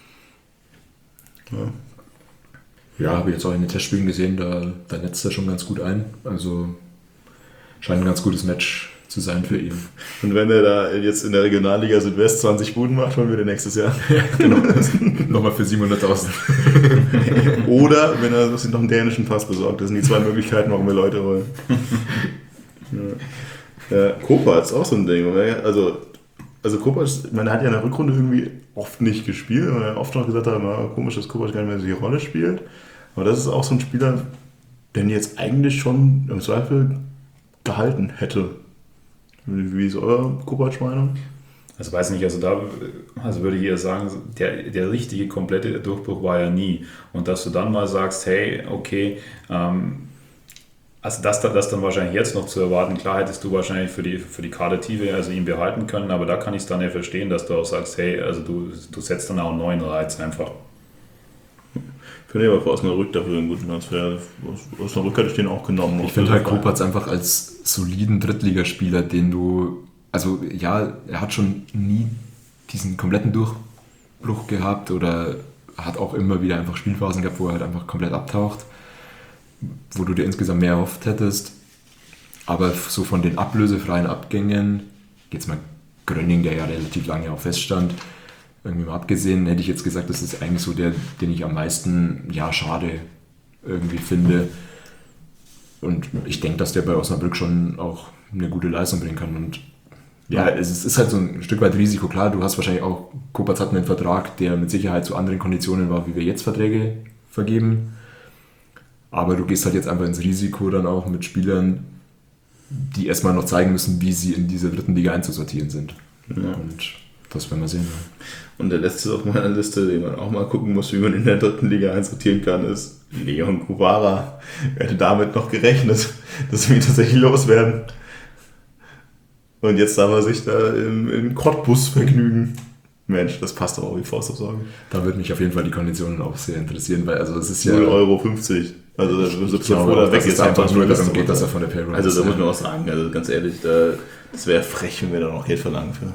Ja, habe ich jetzt auch in den Testspielen gesehen, da netzt er schon ganz gut ein. Also scheint ein ganz gutes Match zu sein für ihn. Und wenn er da jetzt in der Regionalliga Südwest 20 Buden macht, holen wir den nächstes Jahr. Genau. Nochmal für 700.000. Oder wenn er sich noch einen dänischen Pass besorgt. Das sind die 2 Möglichkeiten, warum wir Leute holen. Kopacz ist auch so ein Ding. Also Kopacz, man hat ja in der Rückrunde irgendwie oft nicht gespielt, weil er oft noch gesagt hat, komisch, dass Kopacz gar nicht mehr so die Rolle spielt. Aber das ist auch so ein Spieler, den jetzt eigentlich schon im Zweifel gehalten hätte. Wie ist eure Kopacz-Meinung? Also weiß nicht, also würde ich eher sagen, der richtige, komplette Durchbruch war ja nie. Und dass du dann mal sagst, hey, okay, also das dann wahrscheinlich jetzt noch zu erwarten, klar hättest du wahrscheinlich für die Kadertiefe also ihn behalten können, aber da kann ich es dann ja verstehen, dass du auch sagst, hey, also du setzt dann auch einen neuen Reiz einfach. Ich finde aber für Osnabrück dafür einen guten Transfer. Osnabrück hätte ich den auch genommen. Ich finde halt Kopacz einfach als soliden Drittligaspieler, den du, also ja, er hat schon nie diesen kompletten Durchbruch gehabt oder hat auch immer wieder einfach Spielphasen gehabt, wo er halt einfach komplett abtaucht, wo du dir insgesamt mehr erhofft hättest. Aber so von den ablösefreien Abgängen, jetzt mal Gröning, der ja relativ lange auch feststand, irgendwie mal abgesehen, hätte ich jetzt gesagt, das ist eigentlich so der, den ich am meisten, schade irgendwie finde. Und ich denke, dass der bei Osnabrück schon auch eine gute Leistung bringen kann. Und ja, es ist halt so ein Stück weit Risiko. Klar, du hast wahrscheinlich auch, Kopacz hat einen Vertrag, der mit Sicherheit zu anderen Konditionen war, wie wir jetzt Verträge vergeben. Aber du gehst halt jetzt einfach ins Risiko dann auch mit Spielern, die erstmal noch zeigen müssen, wie sie in dieser 3. Liga einzusortieren sind. Ja. Und das werden wir sehen. Und der letzte auf meiner Liste, den man auch mal gucken muss, wie man in der 3. Liga einsortieren kann, ist Leon Kubara. Wer hätte damit noch gerechnet, dass wir ihn tatsächlich loswerden? Und jetzt darf er sich da in Cottbus vergnügen. Mensch, das passt doch auch wie Faust aufs Auge. Da würde mich auf jeden Fall die Konditionen auch sehr interessieren, weil also es ist ja 0,50 €. Also bevor er weg ist, einfach nur darum geht, dass er von der Payroll ist. Also da muss man auch sagen, also ganz ehrlich, das wäre frech, wenn wir da noch Geld verlangen für.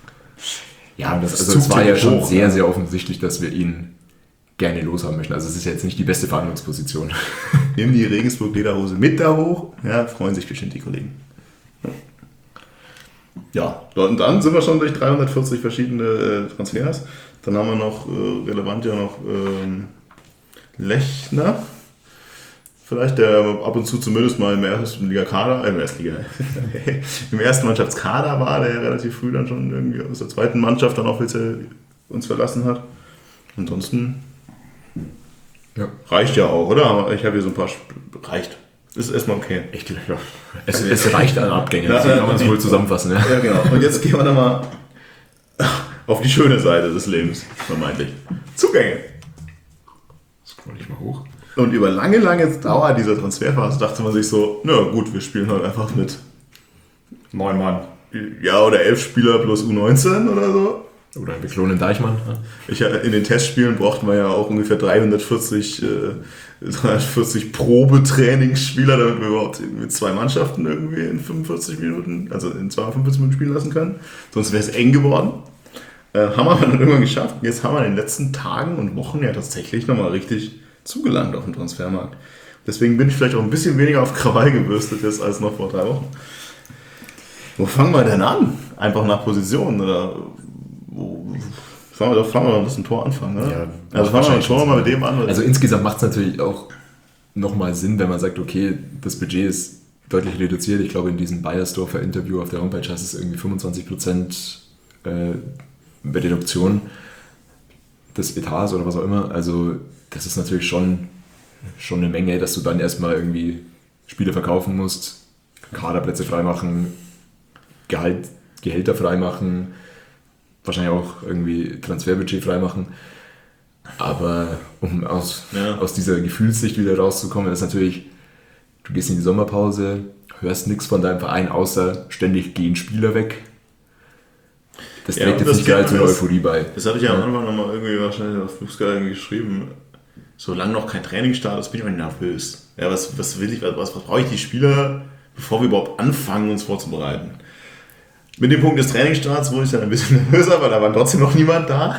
Ja, es war ja schon sehr, sehr offensichtlich, dass wir ihn gerne loshaben möchten. Also es ist ja jetzt nicht die beste Verhandlungsposition. Nimm die Regensburg-Lederhose mit da hoch. Ja, freuen sich bestimmt die Kollegen. Ja, und dann sind wir schon durch 340 verschiedene Transfers. Dann haben wir noch relevant Lechner. Vielleicht, der ab und zu zumindest mal im ersten Mannschaftskader war, der ja relativ früh dann schon irgendwie aus der 2. Mannschaft dann offiziell uns verlassen hat. Ansonsten reicht ja auch, oder? Ich habe hier so ein paar... Reicht. Ist erstmal okay. Ich glaube, es reicht an Abgängen. Das kann man es wohl zusammenfassen. Ja. Ja, genau. Und jetzt gehen wir nochmal auf die schöne Seite des Lebens, vermeintlich. Zugänge. Scroll ich mal hoch. Und über lange, lange Dauer dieser Transferphase dachte man sich so, na gut, wir spielen halt einfach mit 9 Mann. Ja, oder 11 Spieler plus U19 oder so. Oder wir klonen Deichmann. In den Testspielen brauchten wir ja auch ungefähr 340 Probetrainingsspieler, damit wir überhaupt mit 2 Mannschaften irgendwie in 45 Minuten, also in 52 Minuten spielen lassen können. Sonst wäre es eng geworden. Haben wir aber dann irgendwann geschafft. Jetzt haben wir in den letzten Tagen und Wochen ja tatsächlich nochmal richtig zugelangt auf dem Transfermarkt. Deswegen bin ich vielleicht auch ein bisschen weniger auf Krawall gebürstet jetzt als noch vor 3 Wochen. Wo fangen wir denn an? Einfach nach Position oder Fangen wir doch das ein Tor anfangen, oder? Ja, also fangen wir mal mit dem an. Also insgesamt macht es natürlich auch nochmal Sinn, wenn man sagt, okay, das Budget ist deutlich reduziert. Ich glaube, in diesem Bayersdorfer Interview auf der Homepage heißt es irgendwie 25% Reduktion des Etats oder was auch immer. Also das ist natürlich schon eine Menge, dass du dann erstmal irgendwie Spiele verkaufen musst, Kaderplätze freimachen, Gehälter freimachen, wahrscheinlich auch irgendwie Transferbudget freimachen. Aber um aus dieser Gefühlssicht wieder rauszukommen, ist natürlich, du gehst in die Sommerpause, hörst nichts von deinem Verein, außer ständig gehen Spieler weg. Das trägt jetzt nicht geil zu einer Euphorie bei. Das hatte ich ja am Anfang nochmal irgendwie wahrscheinlich auf Flugskala geschrieben. Solange noch kein Trainingsstart ist, bin ich auch nicht nervös. Ja, was will ich, was brauche ich die Spieler, bevor wir überhaupt anfangen, uns vorzubereiten? Mit dem Punkt des Trainingsstarts wurde ich dann ein bisschen nervöser, weil da war trotzdem noch niemand da.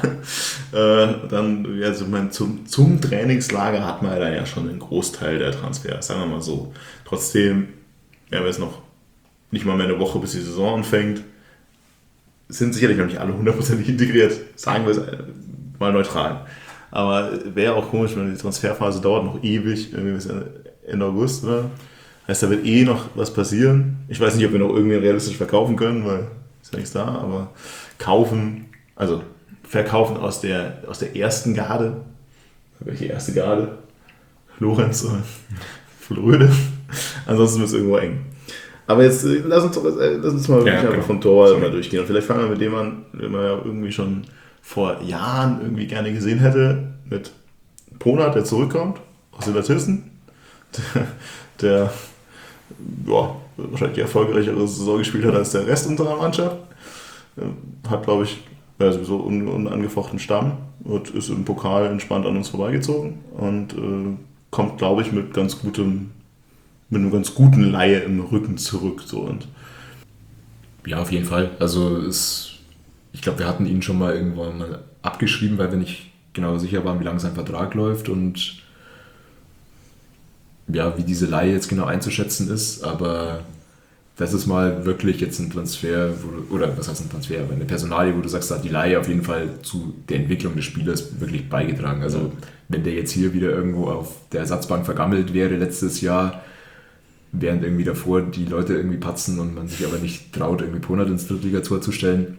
Zum Trainingslager hat man dann ja schon einen Großteil der Transfers, sagen wir mal so. Trotzdem, wir haben jetzt noch nicht mal mehr eine Woche, bis die Saison anfängt, sind sicherlich noch nicht alle 100% integriert, sagen wir es mal neutral. Aber wäre auch komisch, wenn die Transferphase dauert noch ewig, irgendwie bis Ende August, oder? Heißt, da wird noch was passieren. Ich weiß nicht, ob wir noch irgendwie realistisch verkaufen können, weil ist ja nichts da, aber verkaufen aus der ersten Garde. Welche erste Garde? Lorenz oder Röde. Ansonsten wird es irgendwo eng. Aber jetzt lass uns mal wirklich vom Torwart mal durchgehen. Und vielleicht fangen wir mit dem an, den man ja irgendwie schon vor Jahren irgendwie gerne gesehen hätte, mit Ponat, der zurückkommt aus Silbertissen. Der wahrscheinlich die erfolgreichere Saison gespielt hat als der Rest unserer Mannschaft. Hat, glaube ich, sowieso unangefochten Stamm und ist im Pokal entspannt an uns vorbeigezogen und kommt, glaube ich, mit einer ganz guten Laie im Rücken zurück. So. Und ja, auf jeden Fall. Also ich glaube, wir hatten ihn schon mal irgendwann mal abgeschrieben, weil wir nicht genau sicher waren, wie lange sein Vertrag läuft und ja, wie diese Leihe jetzt genau einzuschätzen ist, aber das ist mal wirklich jetzt ein Transfer, oder was heißt ein Transfer, aber eine Personalie, wo du sagst, da hat die Leihe auf jeden Fall zu der Entwicklung des Spielers wirklich beigetragen. Also wenn der jetzt hier wieder irgendwo auf der Ersatzbank vergammelt wäre letztes Jahr, während irgendwie davor die Leute irgendwie patzen und man sich aber nicht traut, irgendwie Ponat ins Drittliga-Tor zu stellen,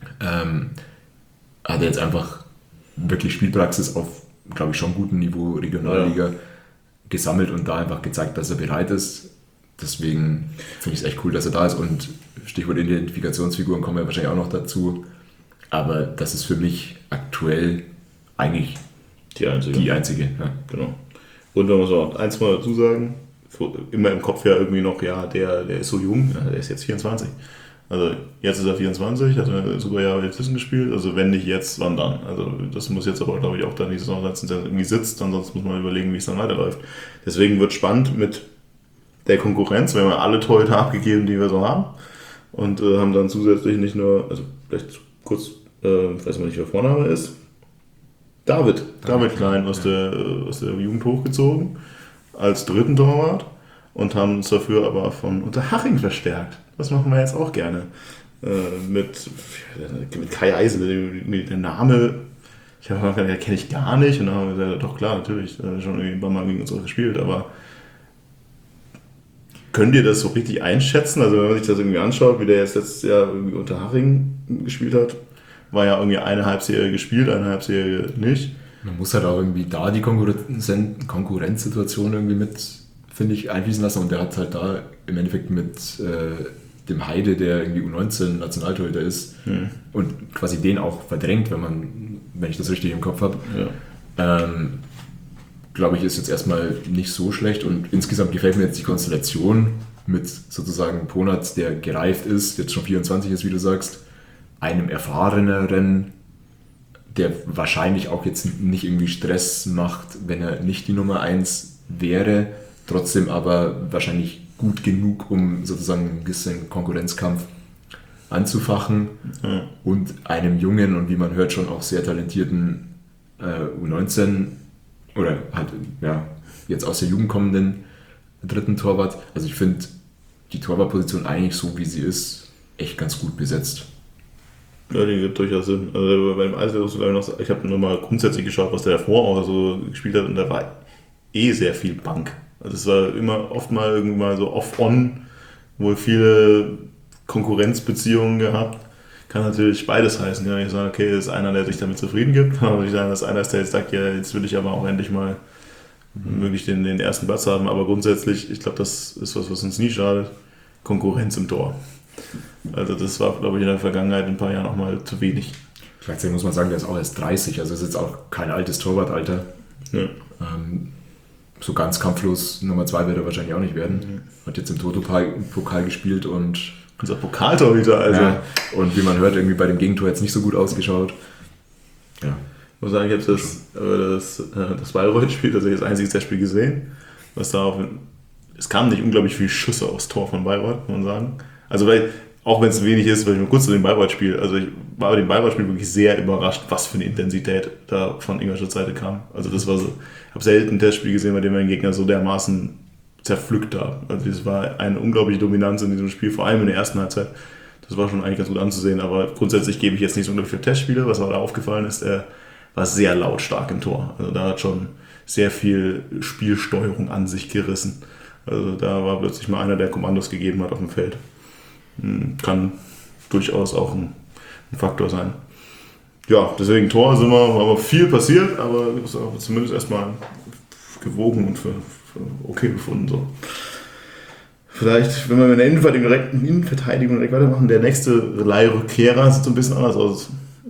hat er jetzt einfach wirklich Spielpraxis auf, glaube ich, schon gutem Niveau Regionalliga gesammelt und da einfach gezeigt, dass er bereit ist. Deswegen finde ich es echt cool, dass er da ist und Stichwort Identifikationsfiguren kommen ja wahrscheinlich auch noch dazu. Aber das ist für mich aktuell eigentlich die einzige. Ja. Genau. Und da muss man eins mal dazu sagen, immer im Kopf ja irgendwie noch, der ist so jung, der ist jetzt 24. Also jetzt ist er 24, hat er super Jahre bei Thyssen gespielt, also wenn nicht jetzt, wann dann? Also das muss jetzt aber, glaube ich, auch dann die Saison setzen, der irgendwie sitzt, ansonsten muss man überlegen, wie es dann weiterläuft. Deswegen wird spannend mit der Konkurrenz, wir haben alle Torhüter abgegeben, die wir so haben und haben dann zusätzlich nicht nur, also vielleicht kurz, weiß man nicht, wer Vorname ist, David Klein aus der Jugend hochgezogen als dritten Torwart und haben uns dafür aber von Unterhaching verstärkt. Das machen wir jetzt auch gerne. Mit Kai Eisel, der Name, ich habe gesagt, kenne ich gar nicht. Und dann haben wir gesagt, doch klar, natürlich, schon irgendwie ein paar Mal gegen uns gespielt, aber könnt ihr das so richtig einschätzen? Also wenn man sich das irgendwie anschaut, wie der jetzt letztes Jahr irgendwie Unterhaching gespielt hat, war ja irgendwie eine Halbserie gespielt, eine Halbserie nicht. Man muss halt auch irgendwie da die Konkurrenzsituation irgendwie mit, finde ich, einfließen lassen. Und der hat halt da im Endeffekt mit dem Heide, der irgendwie U19-Nationaltorhüter ist, und quasi den auch verdrängt, wenn ich das richtig im Kopf habe. Ja. Glaube ich, ist jetzt erstmal nicht so schlecht. Und insgesamt gefällt mir jetzt die Konstellation mit sozusagen Ponat, der gereift ist, jetzt schon 24 ist, wie du sagst, einem erfahreneren, der wahrscheinlich auch jetzt nicht irgendwie Stress macht, wenn er nicht die Nummer 1 wäre, trotzdem aber wahrscheinlich gut genug, um sozusagen ein bisschen Konkurrenzkampf anzufachen, und einem jungen und wie man hört schon auch sehr talentierten U19 oder halt jetzt aus der Jugend kommenden dritten Torwart. Also ich finde die Torwartposition eigentlich so, wie sie ist, echt ganz gut besetzt. Ja, die gibt durchaus Sinn. Also beim Eisbär, ich habe nur mal grundsätzlich geschaut, was der davor auch so gespielt hat und da war sehr viel Bank. Also es war immer oft mal irgendwie mal so off-on, wohl viele Konkurrenzbeziehungen gehabt. Kann natürlich beides heißen. Kann ich sagen, okay, das ist einer, der sich damit zufrieden gibt. Kann natürlich sein, dass einer ist, der jetzt sagt, ja, jetzt will ich aber auch endlich mal wirklich den ersten Platz haben. Aber grundsätzlich, ich glaube, das ist was uns nie schadet. Konkurrenz im Tor. Also das war, glaube ich, in der Vergangenheit ein paar Jahre noch mal zu wenig. Gleichzeitig muss man sagen, der ist auch erst 30, also ist jetzt auch kein altes Torwartalter. Ja. So ganz kampflos Nummer 2 wird er wahrscheinlich auch nicht werden. Hat jetzt im Toto-Pokal gespielt und Unser Pokaltorhüter, also. ja, und wie man hört, irgendwie bei dem Gegentor jetzt nicht so gut ausgeschaut. Ja. Ich muss sagen, ich habe das Bayreuth-Spiel, also das einzige Testspiel gesehen, was da es kamen nicht unglaublich viele Schüsse aufs Tor von Bayreuth, muss man sagen. Also weil, auch wenn es wenig ist, weil ich mal kurz zu dem Bayreuth-Spiel, also ich war bei dem Bayreuth-Spiel wirklich sehr überrascht, was für eine Intensität da von Ingolstädter Seite kam. Also das war so, ich habe selten ein Testspiel gesehen, bei dem mein Gegner so dermaßen zerpflückt da. Also es war eine unglaubliche Dominanz in diesem Spiel, vor allem in der ersten Halbzeit. Das war schon eigentlich ganz gut anzusehen, aber grundsätzlich gebe ich jetzt nicht so unglaublich viele Testspiele. Was aber da aufgefallen ist, er war sehr lautstark im Tor. Also da hat schon sehr viel Spielsteuerung an sich gerissen. Also da war plötzlich mal einer, der Kommandos gegeben hat auf dem Feld. Kann durchaus auch ein Faktor sein. Ja, deswegen Tor sind wir, aber viel passiert, aber ist auch zumindest erstmal gewogen und für okay befunden. So. Vielleicht, wenn wir mit der Innenverteidigung direkt weitermachen, der nächste Leihrückkehrer sieht so ein bisschen anders aus.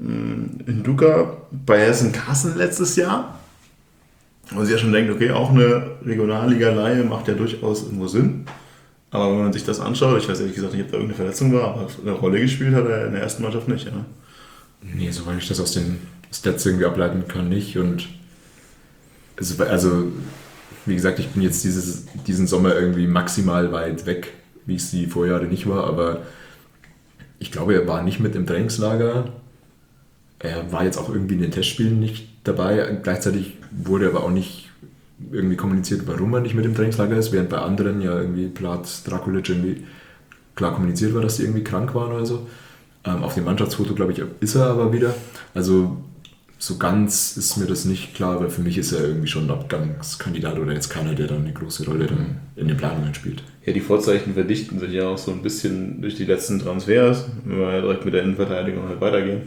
Nduka bei Hessen Kassel letztes Jahr. Und sie ja schon denkt, okay, auch eine Regionalliga-Leihe macht ja durchaus irgendwo Sinn. Aber wenn man sich das anschaut, ich weiß ehrlich gesagt nicht, ob da irgendeine Verletzung war, aber eine Rolle gespielt hat er in der ersten Mannschaft nicht. Ja. Nee, soweit ich das aus den Stats irgendwie ableiten kann, nicht. Und also wie gesagt, ich bin jetzt diesen Sommer irgendwie maximal weit weg, wie es die Vorjahre nicht war, aber ich glaube, er war nicht mit im Trainingslager. Er war jetzt auch irgendwie in den Testspielen nicht dabei. Gleichzeitig wurde aber auch nicht irgendwie kommuniziert, warum er nicht mit im Trainingslager ist, während bei anderen ja irgendwie Platz, Drakulic irgendwie klar kommuniziert war, dass die irgendwie krank waren oder so. Auf dem Mannschaftsfoto, glaube ich, ist er aber wieder. Also so ganz ist mir das nicht klar, weil für mich ist er irgendwie schon ein Abgangskandidat oder jetzt keiner, der dann eine große Rolle dann in den Planungen spielt. Ja, die Vorzeichen verdichten sich ja auch so ein bisschen durch die letzten Transfers, wenn wir ja direkt mit der Innenverteidigung halt weitergehen.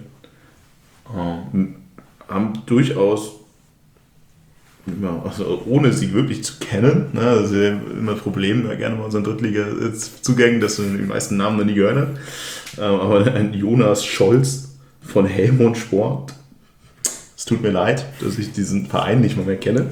Haben durchaus, ja, also ohne sie wirklich zu kennen, ne, also wir haben immer Probleme, gerne mal unseren Drittliga-Zugängen, dass wir die meisten Namen noch nie gehört haben. Aber ein Jonas Scholz von Helmut Sport, es tut mir leid, dass ich diesen Verein nicht mal mehr kenne.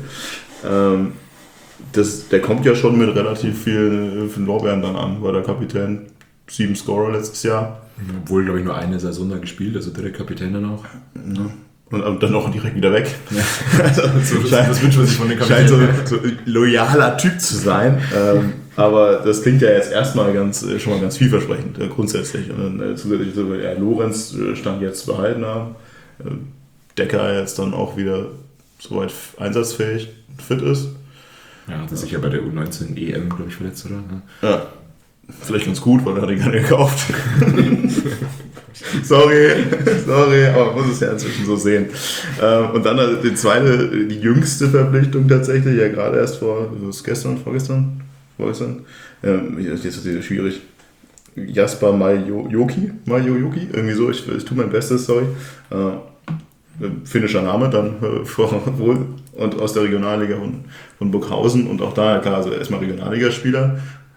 Der kommt ja schon mit relativ vielen Lorbeeren dann an, war der Kapitän, 7 Scorer letztes Jahr. Obwohl, glaube ich, nur eine Saison da gespielt, also direkt Kapitän dann auch. Ja. Und dann auch direkt wieder weg. Ja. Also, das wünscht man sich von den Kapitän. Scheint so loyaler Typ zu sein. Aber das klingt ja jetzt erstmal schon mal ganz vielversprechend, grundsätzlich. Und dann zusätzlich Lorenz stand jetzt behalten haben. Decker jetzt dann auch wieder soweit einsatzfähig und fit ist. Ja, hat er sich ja bei der U19 EM, glaube ich, verletzt, oder? Ja, vielleicht ganz gut, weil er hat ihn gerne gekauft. sorry, aber man muss es ja inzwischen so sehen. Und dann die jüngste Verpflichtung tatsächlich, ja gerade erst vorgestern. Jetzt ist es schwierig. Jasper Maljoki, irgendwie so, ich tue mein Bestes, sorry. Finnischer Name dann wohl und aus der Regionalliga von Burghausen und auch da, klar, also erstmal Regionalligaspieler,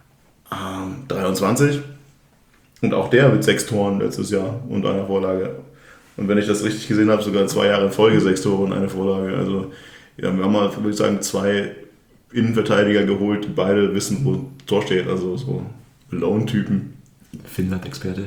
23 und auch der mit 6 Toren letztes Jahr und einer Vorlage und wenn ich das richtig gesehen habe, sogar 2 Jahre in Folge 6 Tore und eine Vorlage, also ja, wir haben mal, würde ich sagen, 2 Innenverteidiger geholt, die beide wissen, wo Tor steht, also so Lone-Typen. Finnland-Experte.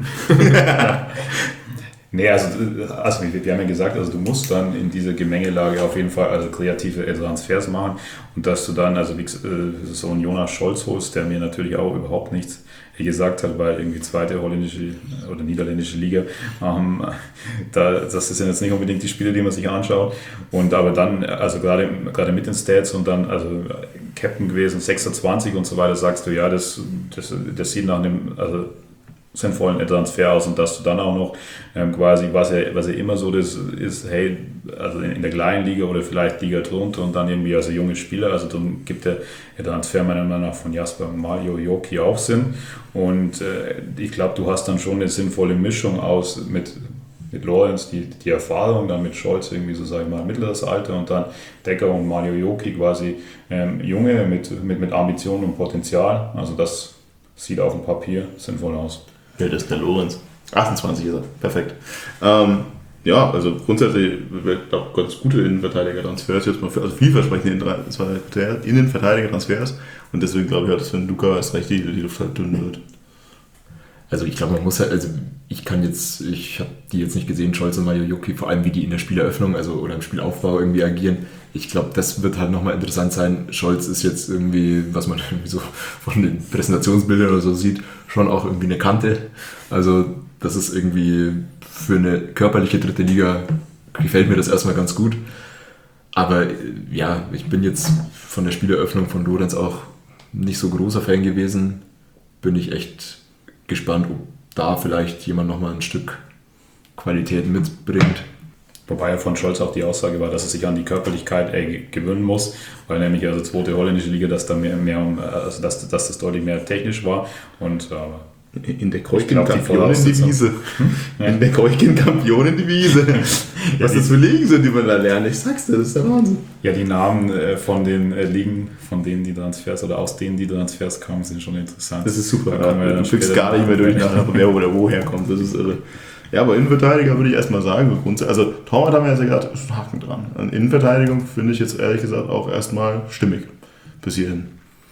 Nee, also wir haben ja gesagt, also du musst dann in dieser Gemengelage auf jeden Fall also kreative Transfers machen und dass du dann also so einen Jonas Scholz holst, der mir natürlich auch überhaupt nichts gesagt hat, weil irgendwie zweite holländische oder niederländische Liga, das ist ja jetzt nicht unbedingt die Spiele, die man sich anschaut und aber dann, also gerade mit den Stats und dann also Captain gewesen, 26 und so weiter, sagst du, ja, das sieht nach einem, also sinnvollen Transfer aus und dass du dann auch noch quasi, was ja immer so das ist, hey, also in der kleinen Liga oder vielleicht Liga drunter und dann irgendwie als junge Spieler, also dann gibt der Transfer meiner Meinung nach von Jasper Maljojoki auch Sinn und ich glaube, du hast dann schon eine sinnvolle Mischung aus mit Lorenz die Erfahrung, dann mit Scholz irgendwie so, sag ich mal, mittleres Alter und dann Decker und Maljojoki quasi Junge mit Ambition und Potenzial, also das sieht auf dem Papier sinnvoll aus. Ja, das ist der Lorenz. 28 ist er. Perfekt. Ja, also grundsätzlich, ich glaube, ganz gute Innenverteidiger-Transfers jetzt mal für, also vielversprechende Innenverteidiger-Transfers und deswegen glaube ich, dass wenn Luca erst recht die Luft halt dünn wird. Also ich glaube, man muss halt, also ich habe die jetzt nicht gesehen, Scholz und Maljojoki, vor allem wie die in der Spieleröffnung, also oder im Spielaufbau irgendwie agieren. Ich glaube, das wird halt nochmal interessant sein. Scholz ist jetzt irgendwie, was man irgendwie so von den Präsentationsbildern oder so sieht, schon auch irgendwie eine Kante. Also das ist irgendwie für eine körperliche dritte Liga, gefällt mir das erstmal ganz gut. Aber ja, ich bin jetzt von der Spieleröffnung von Lorenz auch nicht so großer Fan gewesen. Bin ich echt gespannt, ob da vielleicht jemand nochmal ein Stück Qualität mitbringt. Wobei ja von Scholz auch die Aussage war, dass er sich an die Körperlichkeit gewöhnen muss, weil nämlich also zweite holländische Liga, dass da also dass das deutlich mehr technisch war und in der Keuchen-Kampionen-Devise. In der Keuchen-Kampionen-Devise. Was das für Ligen sind, die man da lernt. Ich sag's dir, das ist der Wahnsinn. Ja, die Namen von den Ligen, von denen die Transfers oder aus denen die Transfers kommen, sind schon interessant. Das ist super. Da du schickst gar nicht mehr durch, wer oder woher kommt. Das ist irre. Ja, aber Innenverteidiger würde ich erstmal sagen, also Torwart haben wir jetzt ja gerade, ist ein Haken dran. An Innenverteidigung finde ich jetzt ehrlich gesagt auch erstmal stimmig bis hierhin.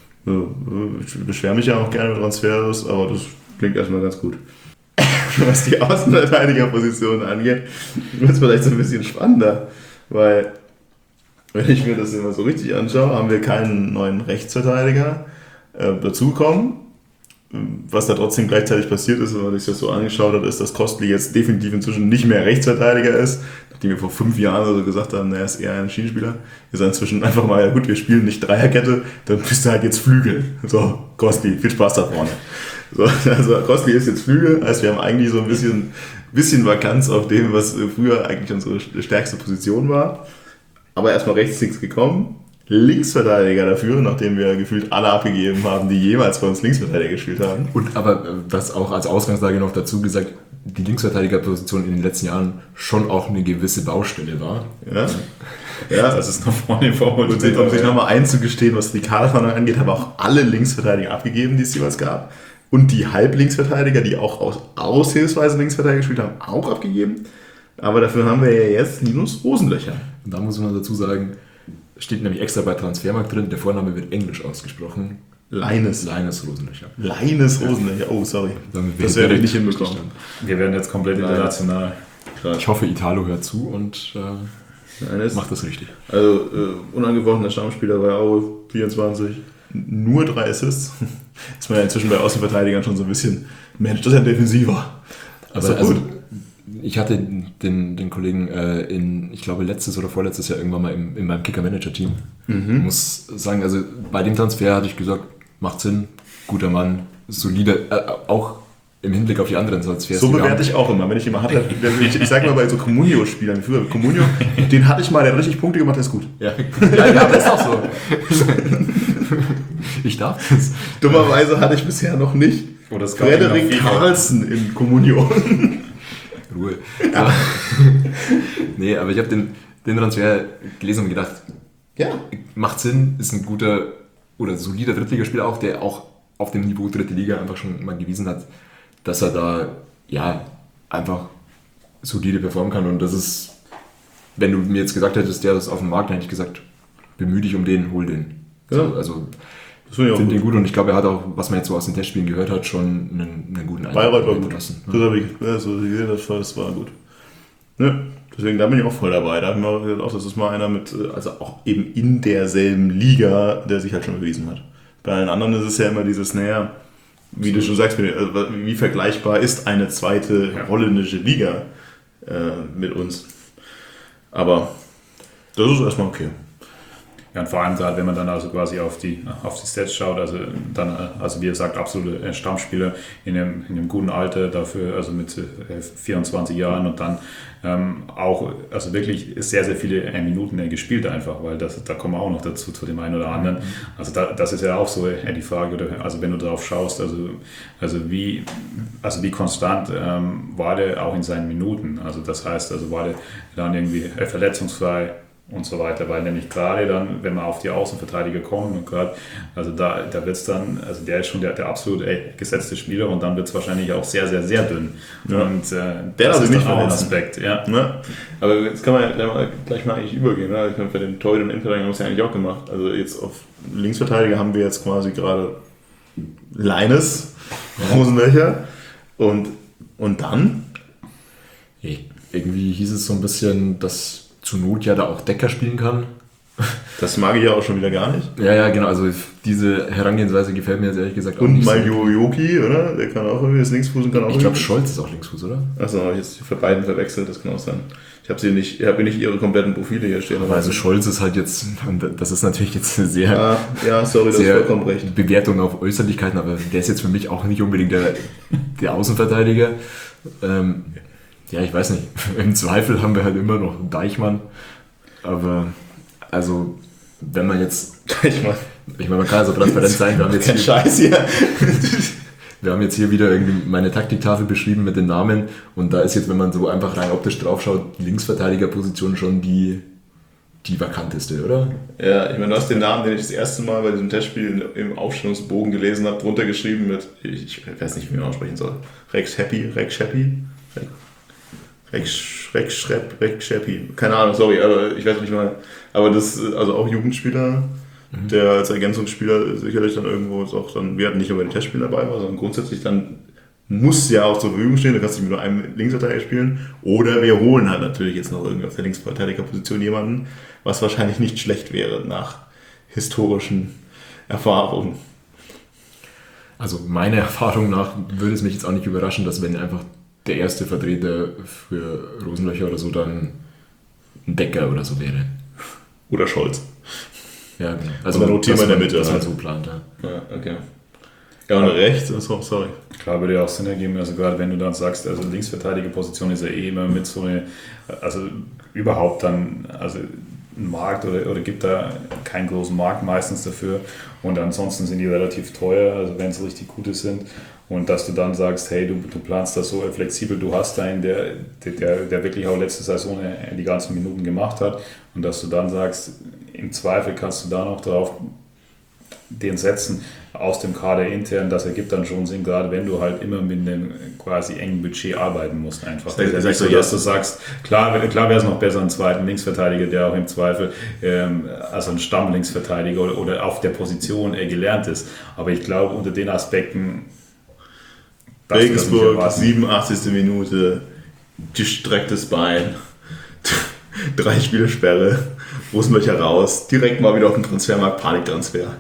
Ich beschwere mich ja auch gerne über Transfers, aber das klingt erstmal ganz gut. Was die Außenverteidigerposition angeht, wird es vielleicht so ein bisschen spannender, weil wenn ich mir das immer so richtig anschaue, haben wir keinen neuen Rechtsverteidiger dazukommen. Was da trotzdem gleichzeitig passiert ist, wenn man sich das so angeschaut hat, ist, dass Kostli jetzt definitiv inzwischen nicht mehr Rechtsverteidiger ist, nachdem wir vor 5 Jahren oder so gesagt haben, er ist eher ein Schienenspieler. Wir sagen inzwischen einfach mal, ja gut, wir spielen nicht Dreierkette, dann bist du halt jetzt Flügel. So, Kostli, viel Spaß da vorne. So, also Kostli ist jetzt Flügel, heißt wir haben eigentlich so ein bisschen Vakanz auf dem, was früher eigentlich unsere stärkste Position war. Aber erstmal rechts nichts gekommen. Linksverteidiger dafür, nachdem wir gefühlt alle abgegeben haben, die jemals bei uns Linksverteidiger gespielt haben. Und aber das auch als Ausgangslage noch dazu gesagt, die Linksverteidigerposition in den letzten Jahren schon auch eine gewisse Baustelle war. Ja, ja. Das ist noch vorne vorholt. Und um sich nochmal einzugestehen, was die Kaderplanung angeht, haben wir auch alle Linksverteidiger abgegeben, die es jeweils gab. Und die Halblinksverteidiger, die auch aushilfsweise Linksverteidiger gespielt haben, auch abgegeben. Aber dafür haben wir ja jetzt Linus Rosenlöcher. Und da muss man dazu sagen, steht nämlich extra bei Transfermarkt drin, der Vorname wird englisch ausgesprochen. Leines Rosenlöcher. Leines Rosenlöcher, oh sorry. Das werde ich nicht hinbekommen. Wir werden jetzt komplett international. Ich hoffe, Italo hört zu und macht das richtig. Also unangefochtener Stammspieler bei Aue, 24, nur 3 Assists. Ist man ja inzwischen bei Außenverteidigern schon so ein bisschen, Mensch, das ist ja defensiver. Aber also, ich hatte den Kollegen ich glaube letztes oder vorletztes Jahr irgendwann mal in meinem Kicker-Manager-Team. Ich muss sagen, also bei dem Transfer hatte ich gesagt, macht Sinn, guter Mann, solide, auch im Hinblick auf die anderen Transfers. So bewerte ich auch immer, wenn ich immer hatte. Ich sage mal bei so Comunio-Spielern, früher Comunio, den hatte ich mal, der hat richtig Punkte gemacht, der ist gut. Ja, aber das ist auch so. Ich darf das. Dummerweise hatte ich bisher noch nicht Frederik Carlsen in Comunio. Ruhe. Ja. Nee, aber ich habe den Transfer gelesen und gedacht, ja, macht Sinn, ist ein guter oder solider Drittligaspieler auch, der auch auf dem Niveau dritte Liga einfach schon mal gewiesen hat, dass er da ja einfach solide performen kann. Und das ist, wenn du mir jetzt gesagt hättest, der ist auf dem Markt, dann hätte ich gesagt, bemühe dich um den, hol den. Ja. So, also finde den gut und ich glaube, er hat auch, was man jetzt so aus den Testspielen gehört hat, schon einen guten Eindruck. Bayreuth war gut. Das habe ich gesehen, das war gut. Ne? Deswegen, da bin ich auch voll dabei. Da haben wir gesagt, auch, das ist mal einer mit, also auch eben in derselben Liga, der sich halt schon bewiesen hat. Bei allen anderen ist es ja immer dieses, naja, wie du schon sagst, wie vergleichbar ist eine zweite holländische Liga mit uns. Aber das ist erstmal okay. Ja, und vor allem gerade, wenn man dann also quasi auf die Stats schaut, also dann, also wie ihr sagt, absolute Stammspieler in einem guten Alter dafür, also mit 24 Jahren und dann auch, also wirklich sehr, sehr viele Minuten gespielt einfach, weil da kommen wir auch noch dazu, zu dem einen oder anderen. Also das ist ja auch so die Frage, also wenn du darauf schaust, also wie konstant war der auch in seinen Minuten, also das heißt, also war der dann irgendwie verletzungsfrei und so weiter, weil nämlich gerade dann, wenn man auf die Außenverteidiger kommt und gerade, also da wird es dann, also der ist schon der absolut gesetzte Spieler und dann wird es wahrscheinlich auch sehr, sehr, sehr dünn. Ja. Und der das ist ist nicht dann auch ein verletzen. Aspekt. Ja. Ne? Aber jetzt kann man ja gleich mal eigentlich übergehen. Ne? Ich meine, für den Torhüter und Innenverteidiger haben wir es ja eigentlich auch gemacht. Also jetzt auf Linksverteidiger haben wir jetzt quasi gerade Leines, Rosenlöcher und dann? Irgendwie hieß es so ein bisschen, dass zur Not ja da auch Decker spielen kann. Das mag ich ja auch schon wieder gar nicht. Ja, genau, also diese Herangehensweise gefällt mir jetzt ehrlich gesagt auch Und nicht so. Maljojoki, oder? Der kann auch irgendwie, das Linksfuß und kann auch Ich glaube, irgendwie. Scholz ist auch Linksfuß, oder? Achso, habe ich jetzt für beiden verwechselt, das kann auch sein. Ich habe nicht ihre kompletten Profile hier stehen. Aber also Scholz ist halt jetzt, das ist natürlich jetzt eine sehr, ja, sorry, du hast vollkommen recht. Bewertung auf Äußerlichkeiten, aber der ist jetzt für mich auch nicht unbedingt der Außenverteidiger. Ja, ich weiß nicht. Im Zweifel haben wir halt immer noch einen Deichmann. Aber, also, wenn man jetzt. Ich meine, man kann also transparent sein. Wir haben jetzt Kein Scheiß hier. Wir haben jetzt hier wieder irgendwie meine Taktiktafel beschrieben mit den Namen. Und da ist jetzt, wenn man so einfach rein optisch drauf schaut, die Linksverteidigerposition schon die vakanteste, oder? Ja, ich meine, du hast den Namen, den ich das erste Mal bei diesem Testspiel im Aufstellungsbogen gelesen habe, drunter geschrieben mit, ich weiß nicht, wie man aussprechen soll. Rex Happy. Keine Ahnung, sorry, aber ich weiß auch nicht mal. Aber das ist also auch Jugendspieler, der als Ergänzungsspieler sicherlich dann irgendwo auch dann, wir hatten nicht nur bei den Testspielen dabei war, sondern grundsätzlich dann muss ja auch zur Verfügung stehen, du kannst nicht mit nur einem Linksverteidiger spielen. Oder wir holen halt natürlich jetzt noch irgendwie auf der Linksverteidigerposition jemanden, was wahrscheinlich nicht schlecht wäre nach historischen Erfahrungen. Also meiner Erfahrung nach würde es mich jetzt auch nicht überraschen, dass wenn einfach der erste Vertreter für Rosenlöcher oder so dann ein Decker oder so wäre. Oder Scholz. Ja, genau. Also oder rotieren wir in der Mitte. Das halt so plant, ja. Ja, okay. Ja, und rechts, sorry. Klar, würde ja auch Sinn ergeben, also gerade wenn du dann sagst, also Linksverteidigerposition ist ja immer mit so eine, also überhaupt dann, also ein Markt oder gibt da keinen großen Markt meistens dafür und ansonsten sind die relativ teuer, also wenn es richtig gute sind und dass du dann sagst, hey, du planst das so flexibel, du hast einen, der wirklich auch letzte Saison die ganzen Minuten gemacht hat und dass du dann sagst, im Zweifel kannst du da noch drauf den setzen aus dem Kader intern, das ergibt dann schon Sinn, gerade wenn du halt immer mit einem quasi engen Budget arbeiten musst einfach. Das ist nicht so, dass du sagst, klar wäre es noch besser, einen zweiten Linksverteidiger, der auch im Zweifel also ein Stammlinksverteidiger oder auf der Position gelernt ist. Aber ich glaube, unter den Aspekten Regensburg, 87. Minute, gestrecktes Bein, 3 Spielersperre, Rosenlöcher raus, direkt mal wieder auf den Transfermarkt, Paniktransfer.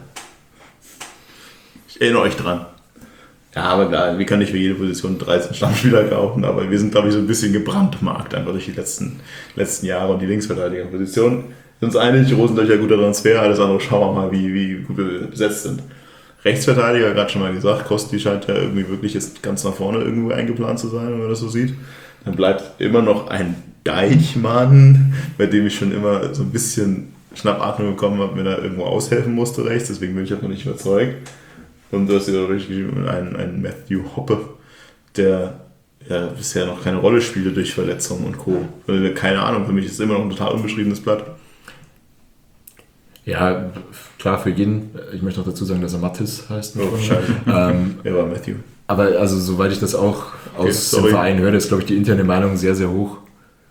Ich erinnere euch dran. Ja, aber klar, wir können nicht für jede Position 13 Stammspieler kaufen, aber wir sind, glaube ich, so ein bisschen gebrandmarkt einfach durch die letzten Jahre und die Linksverteidigerposition. Sind uns einig, Rosenlöcher guter Transfer, alles andere schauen wir mal, wie gut wir besetzt sind. Rechtsverteidiger, gerade schon mal gesagt, Kosti scheint ja irgendwie wirklich jetzt ganz nach vorne irgendwo eingeplant zu sein, wenn man das so sieht. Dann bleibt immer noch ein Deichmann, bei dem ich schon immer so ein bisschen Schnappatmung bekommen habe, mir da irgendwo aushelfen musste rechts, deswegen bin ich auch noch nicht überzeugt. Und du hast ja richtig geschrieben, einen Matthew Hoppe, der ja bisher noch keine Rolle spielte durch Verletzungen und Co. Also, keine Ahnung, für mich ist es immer noch ein total unbeschriebenes Blatt. Ja, klar, für jeden. Ich möchte noch dazu sagen, dass er Mathis heißt. Oh, scheiße. Er war Matthew. Aber also, soweit ich das auch aus dem Verein höre, ist, glaube ich, die interne Meinung sehr, sehr hoch.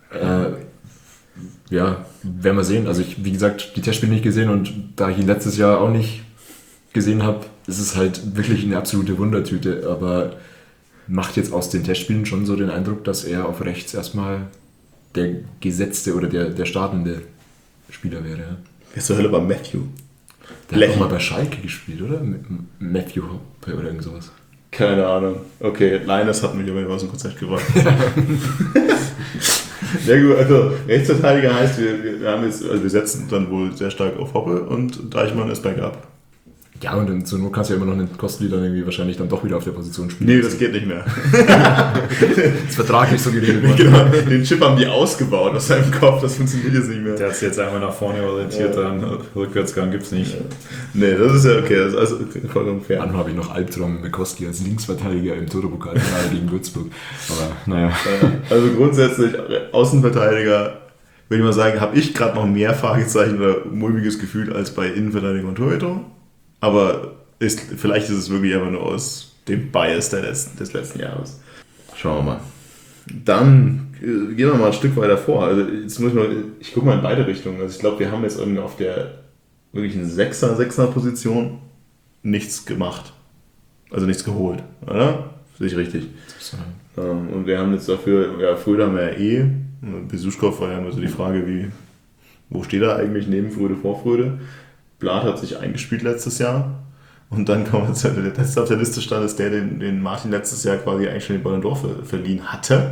Ja, werden wir sehen. Also ich, wie gesagt, die Testspiele nicht gesehen und da ich ihn letztes Jahr auch nicht gesehen habe, ist es halt wirklich eine absolute Wundertüte. Aber macht jetzt aus den Testspielen schon so den Eindruck, dass er auf rechts erstmal der gesetzte oder der startende Spieler wäre. Ja. Wer zur Hölle war Matthew? Der hat doch mal bei Schalke gespielt, oder? Matthew Hoppe oder irgend sowas. Keine Ahnung. Okay, Linus hat mich aber aus dem Konzept gebracht. Ja gut, also Rechtsverteidiger heißt, wir haben jetzt, also wir setzen dann wohl sehr stark auf Hoppe und Deichmann ist Backup. Ja, und dann zur Not kannst du ja immer noch einen Kostli dann irgendwie wahrscheinlich dann doch wieder auf der Position spielen. Nee, das geht nicht mehr. Das vertraglich so geregelt worden. Genau, den Chip haben die ausgebaut aus seinem Kopf, das funktioniert jetzt nicht mehr. Der hat sich jetzt einmal nach vorne orientiert, dann Rückwärtsgang gibt's nicht. Nee, das ist ja okay, das ist also vollkommen fair. Dann habe ich noch Albtraum mit Kostli als Linksverteidiger im Toto-Pokal gegen Würzburg. Aber naja. Also grundsätzlich, Außenverteidiger, würde ich mal sagen, habe ich gerade noch mehr Fragezeichen oder mulmiges Gefühl als bei Innenverteidiger und Torhüter. Aber vielleicht ist es wirklich einfach nur aus dem Bias des letzten Jahres. Schauen wir mal. Dann gehen wir mal ein Stück weiter vor. Also jetzt ich gucke mal in beide Richtungen. Also ich glaube, wir haben jetzt irgendwie auf der wirklichen Sechser-Position nichts gemacht. Also nichts geholt, oder? Sehe ich richtig. Und wir haben jetzt dafür, ja, Fröde haben wir ja eh. Besuschkow war ja immer so die Frage, wo steht er eigentlich neben Fröde, vor Fröde? Blatt hat sich eingespielt letztes Jahr und dann kam jetzt der letzte auf der Liste stand, ist der, den Martin letztes Jahr quasi eigentlich schon den Ballon d'Or verliehen hatte.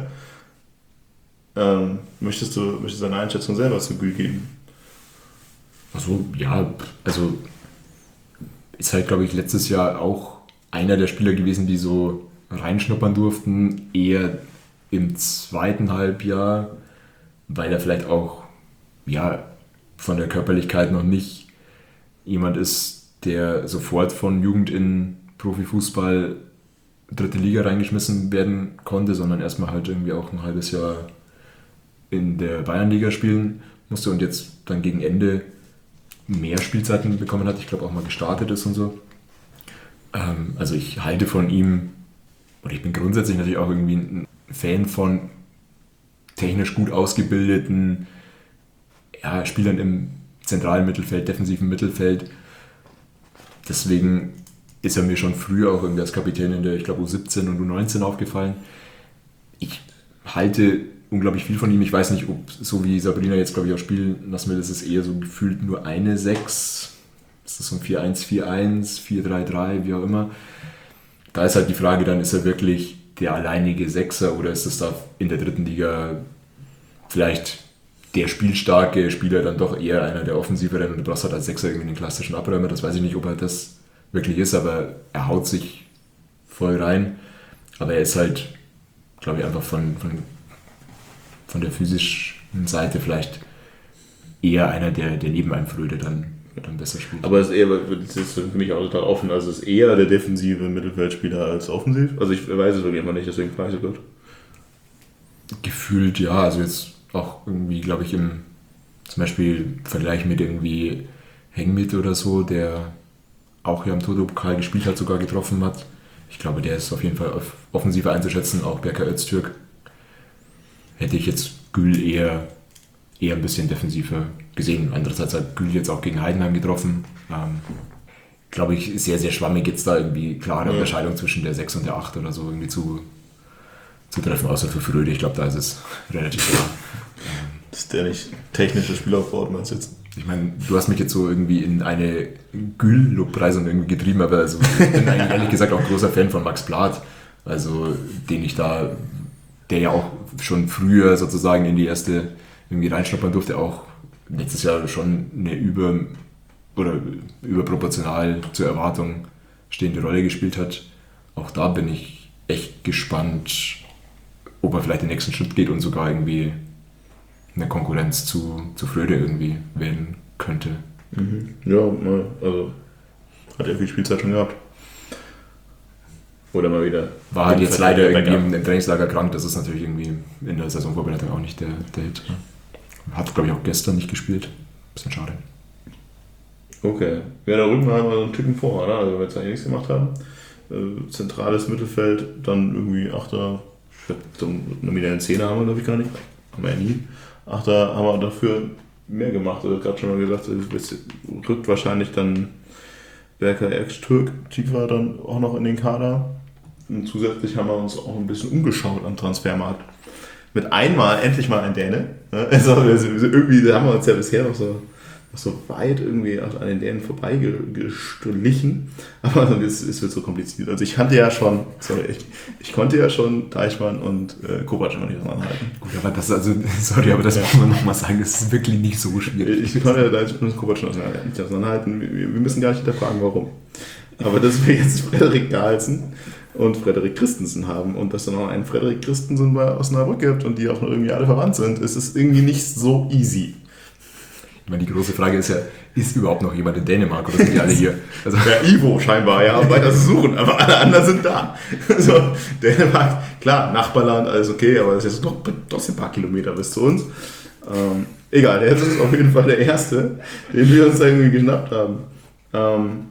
Möchtest du deine Einschätzung selber zu Gül geben? Also ja, also ist halt, glaube ich, letztes Jahr auch einer der Spieler gewesen, die so reinschnuppern durften, eher im zweiten Halbjahr, weil er vielleicht auch ja von der Körperlichkeit noch nicht jemand ist, der sofort von Jugend in Profifußball dritte Liga reingeschmissen werden konnte, sondern erstmal halt irgendwie auch ein halbes Jahr in der Bayernliga spielen musste und jetzt dann gegen Ende mehr Spielzeiten bekommen hat. Ich glaube auch mal gestartet ist und so. Also ich halte von ihm, und ich bin grundsätzlich natürlich auch irgendwie ein Fan von technisch gut ausgebildeten Spielern im zentralen Mittelfeld, defensiven Mittelfeld. Deswegen ist er mir schon früher auch irgendwie als Kapitän in der, ich glaube, U17 und U19 aufgefallen. Ich halte unglaublich viel von ihm. Ich weiß nicht, ob so wie Sabrina jetzt, glaube ich, auch spielen lassen will, das ist eher so gefühlt nur eine 6. Ist das so ein 4-1-4-1, 4-3-3, wie auch immer. Da ist halt die Frage, dann ist er wirklich der alleinige Sechser oder ist es da in der dritten Liga vielleicht der spielstarke Spieler dann doch eher einer der offensiveren und du brauchst halt als Sechser irgendwie den klassischen Abräumer. Das weiß ich nicht, ob er das wirklich ist, aber er haut sich voll rein. Aber er ist halt, glaube ich, einfach von der physischen Seite vielleicht eher einer, der neben einem Fröde dann besser spielt. Aber es ist eher, das ist für mich auch total offen, also es ist eher der defensive Mittelfeldspieler als offensiv. Also ich weiß es wirklich immer nicht, deswegen frage ich so gut. Gefühlt ja, also jetzt auch irgendwie, glaube ich, zum Beispiel im Vergleich mit irgendwie Hengmit oder so, der auch hier am Toto-Pokal gespielt hat, sogar getroffen hat. Ich glaube, der ist auf jeden Fall offensiver einzuschätzen, auch Berkay Öztürk. Hätte ich jetzt Gül eher ein bisschen defensiver gesehen. Andererseits hat Gül jetzt auch gegen Heidenheim getroffen. Glaube ich, sehr, sehr schwammig jetzt da irgendwie klare Unterscheidung zwischen der 6 und der 8 oder so irgendwie zu treffen, außer für Fröde. Ich glaube, da ist es relativ klar. Ist der nicht technische Spielaufbau, meinst du jetzt? Ich meine, du hast mich jetzt so irgendwie in eine Gül-Lobpreisung irgendwie getrieben, aber also, ich bin eigentlich ehrlich gesagt auch großer Fan von Max Blatt, also der ja auch schon früher sozusagen in die erste irgendwie reinschnuppern durfte, auch letztes Jahr schon eine überproportional zur Erwartung stehende Rolle gespielt hat. Auch da bin ich echt gespannt, ob er vielleicht den nächsten Schritt geht und sogar irgendwie eine Konkurrenz zu Fröde irgendwie werden könnte. Mhm. Ja, also hat er viel Spielzeit schon gehabt. Oder mal wieder. War halt jetzt leider irgendwie im Trainingslager krank, das ist natürlich irgendwie in der Saisonvorbereitung auch nicht der Hit. Hat, glaube ich, auch gestern nicht gespielt. Bisschen schade. Okay. Ja, da rücken wir einmal so einen Ticken vor, oder? Also wenn wir jetzt eigentlich nichts gemacht haben. Zentrales Mittelfeld, dann irgendwie Achter, wieder einen Zehner haben wir, glaube ich, gar nicht. Haben wir ja nie. Achter haben wir dafür mehr gemacht. Also gerade schon mal gesagt, es rückt wahrscheinlich dann Berkay Öztürk tiefer dann auch noch in den Kader. Und zusätzlich haben wir uns auch ein bisschen umgeschaut am Transfermarkt. Mit endlich mal ein Däne. Also irgendwie haben wir uns ja bisher noch so so weit irgendwie an den Dänen vorbeigeschlichen, aber es wird so kompliziert. Also ich konnte ja schon Deichmann und Kovac noch nicht auseinanderhalten. Gut, aber das muss man nochmal sagen, das ist wirklich nicht so schwierig. Ich konnte Deichmann und Kovac noch nicht auseinanderhalten. Wir müssen gar nicht hinterfragen, warum. Aber dass wir jetzt Frederik Carlsen und Frederik Christensen haben und dass dann noch einen Frederik Christensen bei Osnabrück gibt und die auch noch irgendwie alle verwandt sind, ist es irgendwie nicht so easy. Ich meine, die große Frage ist ja, ist überhaupt noch jemand in Dänemark oder sind die alle hier? Also, ja, Ivo scheinbar, ja, weiter suchen, aber alle anderen sind da. So, Dänemark, klar, Nachbarland, alles okay, aber das ist jetzt doch trotzdem ein paar Kilometer bis zu uns. Egal, der ist auf jeden Fall der Erste, den wir uns irgendwie geschnappt haben.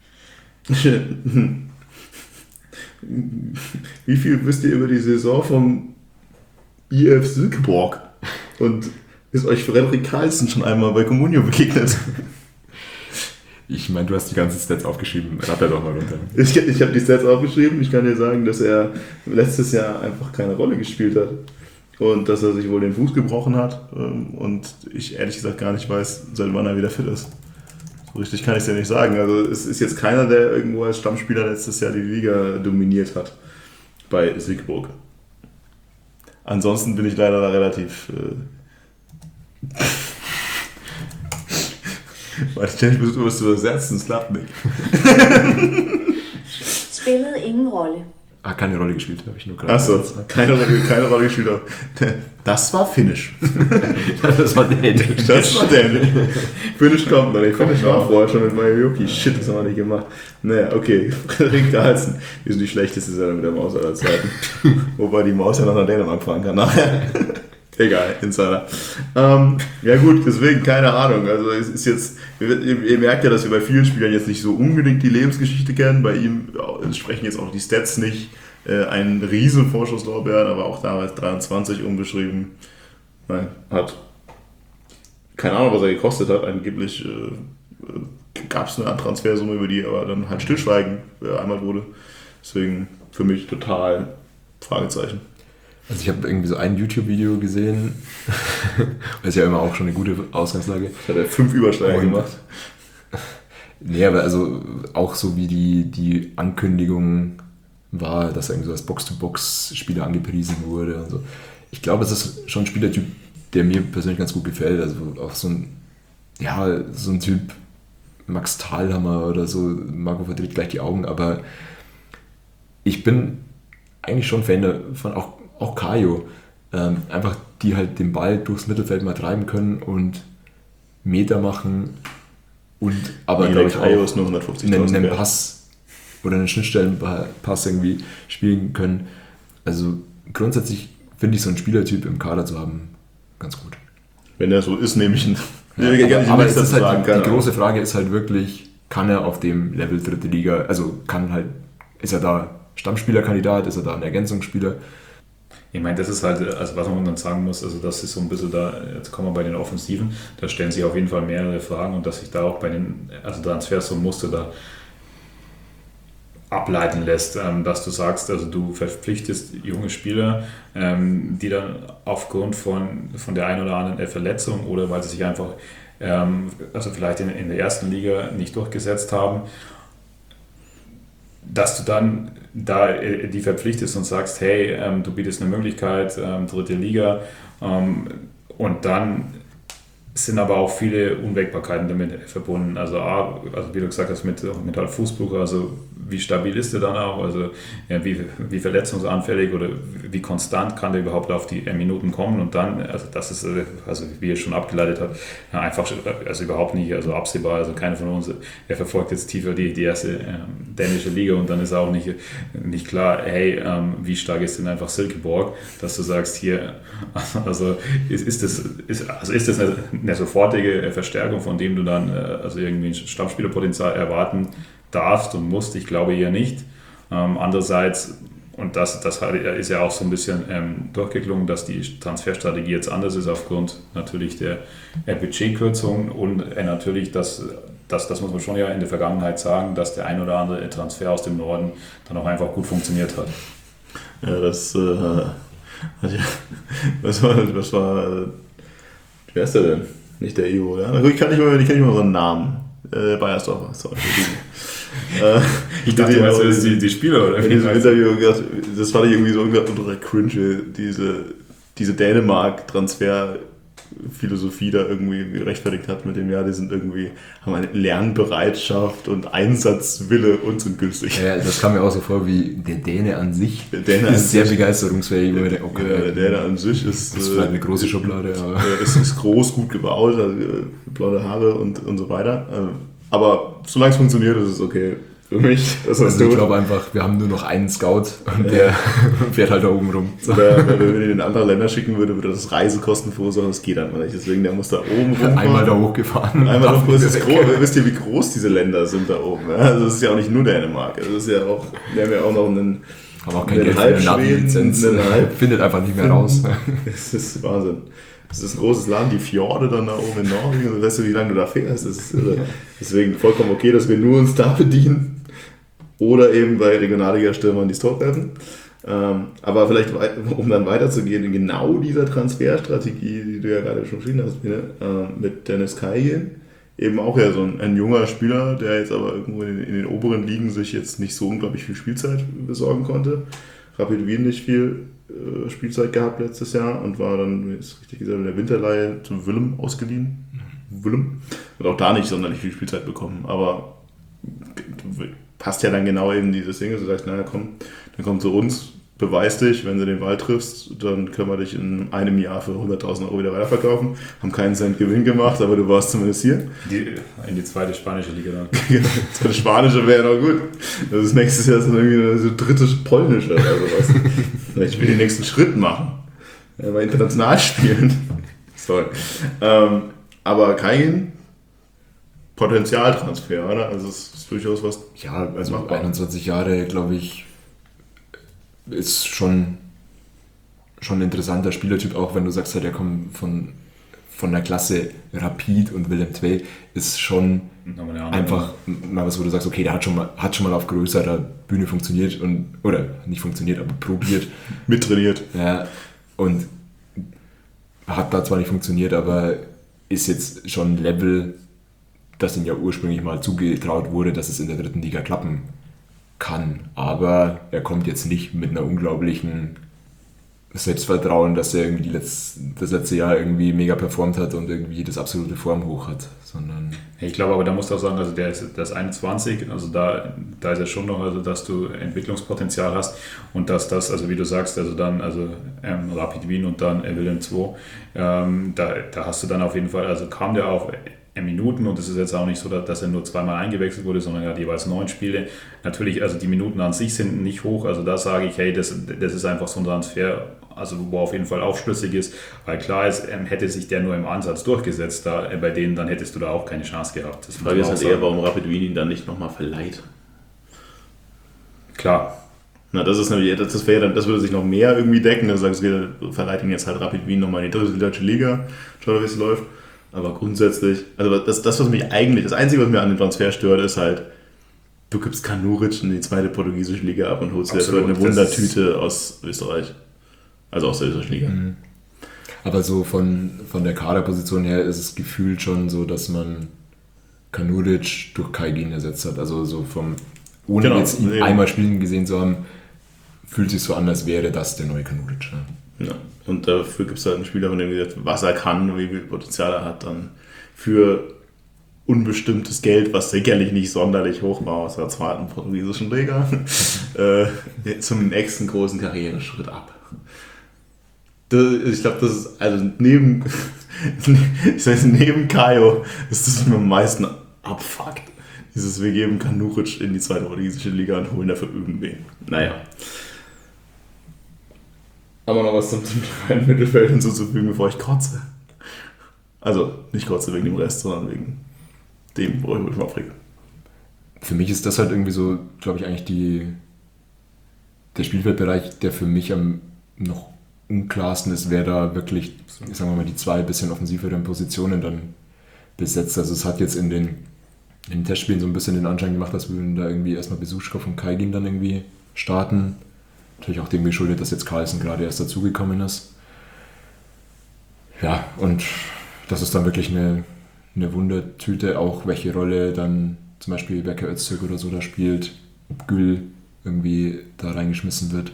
Wie viel wisst ihr über die Saison vom IF Silkeborg? Und ist euch Frederik Carlsen schon einmal bei Comunio begegnet? ich meine, du hast die ganzen Stats aufgeschrieben, ratter doch mal runter. Ich habe die Stats aufgeschrieben. Ich kann dir sagen, dass er letztes Jahr einfach keine Rolle gespielt hat. Und dass er sich wohl den Fuß gebrochen hat. Und ich ehrlich gesagt gar nicht weiß, seit wann er wieder fit ist. So richtig kann ich es ja nicht sagen. Also es ist jetzt keiner, der irgendwo als Stammspieler letztes Jahr die Liga dominiert hat bei Siegburg. Ansonsten bin ich leider da relativ... Weil ich denke, du wirst übersetzen, es klappt nicht. Spillede ingen Rolle. Keine Rolle gespielt, habe ich nur gerade. Achso, keine Rolle gespielt. Das war Finnisch. Das war Dänisch. Finnisch kommt noch nicht. Finnisch war vorher schon mit Mario. Shit, das haben wir nicht gemacht. Naja, okay. Frederik Carlsen. Wir sind die schlechteste Sendung mit der Maus aller Zeiten. Wobei die Maus ja noch nach Dänemark fahren kann nachher. Egal, Insider. Ja gut, deswegen keine Ahnung. Also es ist jetzt, ihr merkt ja, dass wir bei vielen Spielern jetzt nicht so unbedingt die Lebensgeschichte kennen. Bei ihm sprechen jetzt auch die Stats nicht einen riesen Vorschusslorbeeren, aber auch damals 23 unbeschrieben. Nein, hat keine Ahnung, was er gekostet hat. Angeblich gab es eine Transfersumme, über die aber dann halt Stillschweigen einmal wurde. Deswegen für mich total Fragezeichen. Also ich habe irgendwie so ein YouTube-Video gesehen, das ist ja immer auch schon eine gute Ausgangslage. Hat er 5 Überschläge gemacht? Nee, aber also auch so wie die Ankündigung war, dass er irgendwie so als Box-to-Box-Spieler angepriesen wurde und so. Ich glaube, es ist schon ein Spielertyp, der mir persönlich ganz gut gefällt. Also auch so ein Typ Max Thalhammer oder so, Marco verdreht gleich die Augen, aber ich bin eigentlich schon Fan von auch Kajo, einfach die halt den Ball durchs Mittelfeld mal treiben können und Meter machen und aber glaube ich auch einen Pass oder einen Schnittstellenpass irgendwie spielen können. Also grundsätzlich finde ich so einen Spielertyp im Kader zu haben ganz gut. Wenn er so ist, nehme ich ihn. Aber es ist halt, die große Frage ist halt wirklich, kann er auf dem Level 3. Liga, also ist er da Stammspielerkandidat, ist er da ein Ergänzungsspieler? Ich meine, das ist halt, also was man dann sagen muss, also das ist so ein bisschen da, jetzt kommen wir bei den Offensiven, da stellen sich auf jeden Fall mehrere Fragen und dass sich da auch bei den Transfers so ein Muster da ableiten lässt, dass du sagst, also du verpflichtest junge Spieler, die dann aufgrund von der einen oder anderen Verletzung oder weil sie sich einfach, also vielleicht in der ersten Liga nicht durchgesetzt haben, dass du dann da die verpflichtest und sagst, hey, du bietest eine Möglichkeit, 3. Liga, und dann sind aber auch viele Unwägbarkeiten damit verbunden. Also wie du gesagt hast, mit halt Fußbruch, also wie stabil ist der dann auch, also wie verletzungsanfällig oder wie konstant kann der überhaupt auf die Minuten kommen und dann, also das ist, also wie ihr schon abgeleitet habt, einfach also überhaupt nicht absehbar, also keiner von uns, er verfolgt jetzt tiefer die erste dänische Liga und dann ist auch nicht klar, hey, wie stark ist denn einfach Silkeborg, dass du sagst, hier, also ist das eine sofortige Verstärkung, von dem du dann also irgendwie ein Stammspielerpotenzial erwarten darfst und musst, ich glaube eher nicht. Andererseits, und das ist ja auch so ein bisschen durchgeklungen, dass die Transferstrategie jetzt anders ist aufgrund natürlich der Budgetkürzung und natürlich, das muss man schon ja in der Vergangenheit sagen, dass der ein oder andere Transfer aus dem Norden dann auch einfach gut funktioniert hat. Ja, was war wer ist der denn? Nicht der Ivo, ja. Ich kann nicht mal so einen Namen. Beiersdorfer, sorry. Ich dachte, du meinst die Spieler, oder? In diesem Interview gedacht, das fand ich irgendwie so unter cringe, diese Dänemark-Transfer-Philosophie da irgendwie gerechtfertigt hat mit dem, ja, die sind irgendwie, haben eine Lernbereitschaft und Einsatzwille und sind günstig. Ja, das kam mir auch so vor, wie der Däne an sich Däne ist sehr begeisterungsfähig. Okay, der Däne an sich ist... Das ist vielleicht eine große Schublade, aber... ist groß, gut gebaut, also blonde Haare und so weiter. Aber solange es funktioniert, ist es okay. Für mich. Also ich glaube einfach, wir haben nur noch einen Scout und der fährt halt da oben rum. So. Wenn wir den in andere Länder schicken würde das Reisekosten verursachen, das geht einfach nicht. Deswegen, der muss da oben rumfahren. Einmal da hochgefahren. Einmal da hoch. Wisst ihr, wie groß diese Länder sind da oben? Also das ist ja auch nicht nur Dänemark. Das ist ja auch, wir haben ja auch noch einen... Aber auch kein Geld für eine Navi-Lizenz. Findet einfach nicht mehr raus. Das ist Wahnsinn. Das ist ein großes Land, die Fjorde dann da oben in Norwegen. Und weißt du, wie lange du da fährst? Das ist irre. Deswegen vollkommen okay, dass wir nur uns da bedienen. Oder eben bei Regionalliga-Stürmern die Tor treffen. Aber vielleicht, um dann weiterzugehen, in genau dieser Transferstrategie, die du ja gerade schon beschrieben hast, mit Dennis Kaigin, eben auch ja so ein junger Spieler, der jetzt aber irgendwo in den oberen Ligen sich jetzt nicht so unglaublich viel Spielzeit besorgen konnte. Rapid Wien nicht viel Spielzeit gehabt letztes Jahr und war dann, wie es richtig gesagt, in der Winterleihe zu Willem ausgeliehen. Willem. Und auch da nicht sonderlich viel Spielzeit bekommen, aber passt ja dann genau eben dieses Ding, du sagst, naja komm, dann komm zu uns, beweis dich, wenn du den Ball triffst, dann können wir dich in einem Jahr für 100.000 Euro wieder weiterverkaufen, haben keinen Cent Gewinn gemacht, aber du warst zumindest hier. In die zweite spanische Liga dann. Genau, die zweite spanische wäre noch gut. Das ist nächstes Jahr so irgendwie eine dritte polnische oder sowas. Ich will den nächsten Schritt machen. Ja, mal international spielen. Sorry. Aber kein Potenzialtransfer, oder? Also es ist durchaus was. Ja, also 21 Jahre, glaube ich, ist schon ein interessanter Spielertyp, auch wenn du sagst, der kommt von der Klasse Rapid und Willem II, ist schon einfach mal was, wo du sagst, okay, der hat schon mal auf größerer Bühne funktioniert oder nicht funktioniert, aber probiert. Mittrainiert. Ja, und hat da zwar nicht funktioniert, aber ist jetzt schon ein Level, das ihm ja ursprünglich mal zugetraut wurde, dass es in der dritten Liga klappen kann. Aber er kommt jetzt nicht mit einer unglaublichen Selbstvertrauen, dass er irgendwie das letzte Jahr irgendwie mega performt hat und irgendwie das absolute Formhoch hat, sondern... Ich glaube aber, da musst du auch sagen, also der ist 21, also da ist ja schon noch, also dass du Entwicklungspotenzial hast und dass das, also wie du sagst, also dann, also Rapid Wien und dann Willem II, da hast du dann auf jeden Fall, also kam der auf Minuten und es ist jetzt auch nicht so, dass er nur zweimal eingewechselt wurde, sondern er hat jeweils 9 Spiele. Natürlich, also die Minuten an sich sind nicht hoch, also da sage ich, hey, das ist einfach so ein Transfer, also wo auf jeden Fall aufschlüssig ist, weil klar ist, hätte sich der nur im Ansatz durchgesetzt, da bei denen, dann hättest du da auch keine Chance gehabt. Die Frage ist halt eher, warum Rapid Wien ihn dann nicht nochmal verleiht. Klar. Na, das ist nämlich, das würde sich noch mehr irgendwie decken, dann sagst du, wir verleihen ihn jetzt halt Rapid Wien nochmal in die dritte deutsche Liga, schau, wie es läuft. Aber grundsätzlich, also das Einzige, was mir an dem Transfer stört, ist halt, du gibst Kanuric in die zweite portugiesische Liga ab und holst dir dafür eine Wundertüte aus Österreich. Also aus der österreichischen Liga. Aber so von der Kaderposition her ist es gefühlt schon so, dass man Kanuric durch Kaigin ersetzt hat. Also so ohne jetzt ihn einmal spielen gesehen zu haben, fühlt sich so an, als wäre das der neue Kanuric. Ja, und dafür gibt es halt einen Spieler, von dem gesagt, was er kann, wie viel Potenzial er hat, dann für unbestimmtes Geld, was sicherlich nicht sonderlich hoch war aus der zweiten portugiesischen Liga, zum nächsten großen Karriereschritt ab. Ich glaube, das ist, also neben Kaio ist das, was mir am meisten abfuckt. Wir geben Kanuric in die zweite portugiesische Liga und holen dafür irgendwen. Naja. Aber noch was zum freien Mittelfeld hinzuzufügen, bevor ich kotze. Also nicht kotze wegen dem Rest, sondern wegen dem, wo ich mich aufrege. Für mich ist das halt irgendwie so, glaube ich, eigentlich der Spielfeldbereich, der für mich am noch unklarsten ist, wer da wirklich, sagen wir mal, die 2 bisschen offensiveren Positionen dann besetzt. Also es hat jetzt in den Testspielen so ein bisschen den Anschein gemacht, dass wir da irgendwie erstmal Besuschkow und Kaigin dann irgendwie starten. Natürlich auch dem geschuldet, dass jetzt Carlsen gerade erst dazugekommen ist. Ja, und das ist dann wirklich eine Wundertüte, auch welche Rolle dann zum Beispiel Berker Öztürk oder so da spielt, ob Gül irgendwie da reingeschmissen wird.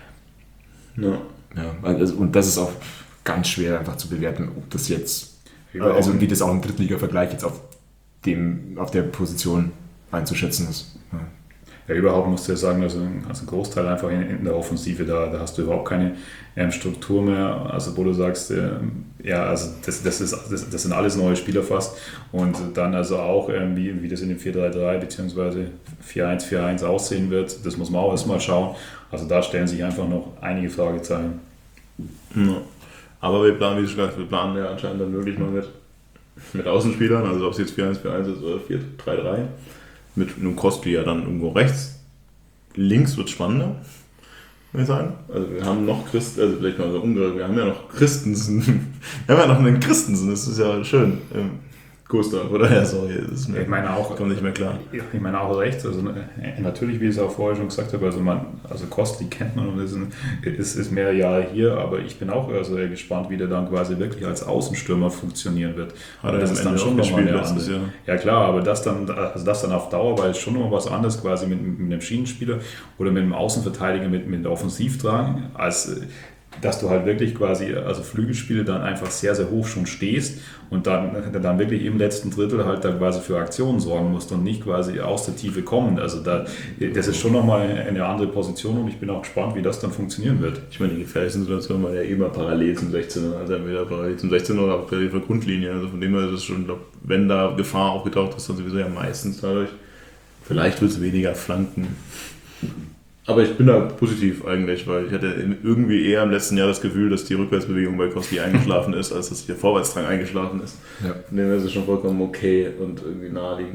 Ja. Ja, also, und das ist auch ganz schwer einfach zu bewerten, ob das jetzt, also wie das auch im Drittliga-Vergleich jetzt auf der Position einzuschätzen ist. Ja. Ja, überhaupt musst du ja sagen, also ein Großteil einfach in der Offensive, da hast du überhaupt keine Struktur mehr, also wo du sagst, ja, also das sind alles neue Spieler fast und dann also auch, wie das in dem 4-3-3 bzw. 4-1-4-1 aussehen wird, das muss man auch erstmal schauen, also da stellen sich einfach noch einige Fragezeichen. Ja. Aber wir planen, wie du schon gesagt hast, wir planen ja anscheinend dann wirklich mal mit Außenspielern, also ob es jetzt 4-1-4-1 ist oder 4-3-3, mit einem Kostli ja dann irgendwo rechts. Links wird spannender, würde ich sagen. Also wir haben noch also vielleicht mal so umgehört, wir haben ja noch Christensen. Wir haben ja noch einen Christensen, das ist ja schön. Gustav, oder? Ja, sorry, das ist mir, ich meine auch, kommt nicht mehr klar. Ich meine auch rechts, also natürlich, wie ich es auch vorher schon gesagt habe, also Kostli kennt man und ist mehrere Jahre hier, aber ich bin auch sehr gespannt, wie der dann quasi wirklich als Außenstürmer funktionieren wird. Hat er das am ist dann Ende schon auch nochmal eine gespielt letztes andere. Jahr. Ja klar, aber das dann auf Dauer, weil es schon noch was anderes quasi mit einem Schienenspieler oder mit einem Außenverteidiger mit Offensivdrang, als dass du halt wirklich quasi, also Flügelspiele dann einfach sehr, sehr hoch schon stehst und dann wirklich im letzten Drittel halt dann quasi für Aktionen sorgen musst und nicht quasi aus der Tiefe kommen. Also das ist schon nochmal eine andere Position und ich bin auch gespannt, wie das dann funktionieren wird. Ich meine, die gefährlichsten Situationen waren ja immer parallel zum 16er, also entweder parallel zum 16er oder auch parallel zur Grundlinie. Also von dem her ist es schon, wenn da Gefahr aufgetaucht ist, dann sowieso ja meistens dadurch. Vielleicht wird es weniger Flanken. Aber ich bin da positiv eigentlich, weil ich hatte irgendwie eher im letzten Jahr das Gefühl, dass die Rückwärtsbewegung bei Kostli eingeschlafen ist, als dass der Vorwärtsdrang eingeschlafen ist. Ja. Von dem her ist es schon vollkommen okay und irgendwie naheliegend.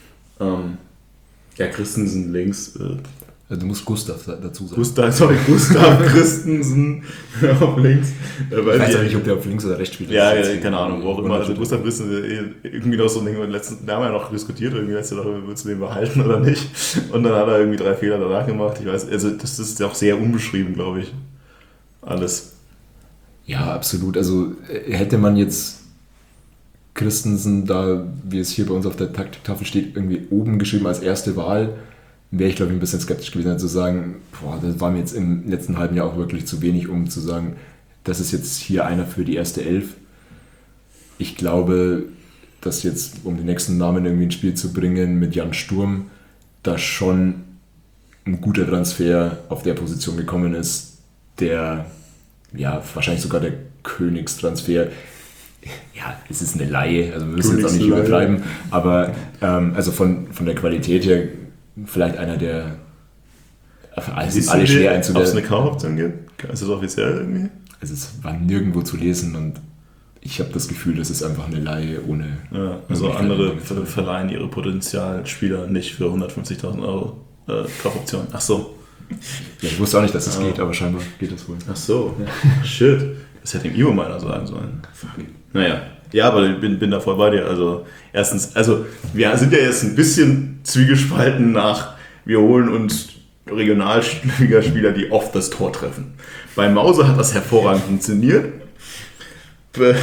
Ja, Christensen links. Du musst Gustav dazu sagen. Gustav Christensen auf links. Ich weiß ja nicht, ob der auf links oder rechts spielt. Ja, keine Ahnung, wo auch immer. Also Gustav Christensen, irgendwie noch so ein Ding, da haben wir ja noch diskutiert, irgendwie letzte Woche, willst du den behalten oder nicht? Und dann hat er irgendwie 3 Fehler danach gemacht. Ich weiß, also das ist ja auch sehr unbeschrieben, glaube ich. Alles. Ja, absolut. Also hätte man jetzt Christensen da, wie es hier bei uns auf der Taktiktafel steht, irgendwie oben geschrieben als erste Wahl, wäre ich, glaube ich, ein bisschen skeptisch gewesen, zu sagen, das war mir jetzt im letzten halben Jahr auch wirklich zu wenig, um zu sagen, das ist jetzt hier einer für die erste 11. Ich glaube, dass jetzt, um den nächsten Namen irgendwie ins Spiel zu bringen, mit Jan Sturm, da schon ein guter Transfer auf der Position gekommen ist, der, ja, wahrscheinlich sogar der Königstransfer. Ja, es ist eine Leihe, also wir müssen jetzt auch nicht übertreiben, aber also von der Qualität her vielleicht einer der, also alle schwer einzuwerten. Ob es eine Kaufoption gibt? Ist das offiziell irgendwie? Also es war nirgendwo zu lesen und ich habe das Gefühl, das ist einfach eine Leihe ohne... Ja, also andere verleihen ihre Potenzialspieler nicht für 150.000 Euro Kaufoption. Ach so. Ja, ich wusste auch nicht, dass das geht, aber scheinbar geht das wohl. Ach so, shit. Das hätte dem Ivo meiner sagen sollen. Fuck. Naja. Ja, aber ich bin da voll bei dir. Also erstens, also wir sind ja jetzt ein bisschen zwiegespalten nach, wir holen uns Regionalligaspieler, die oft das Tor treffen. Bei Mause hat das hervorragend funktioniert. Bei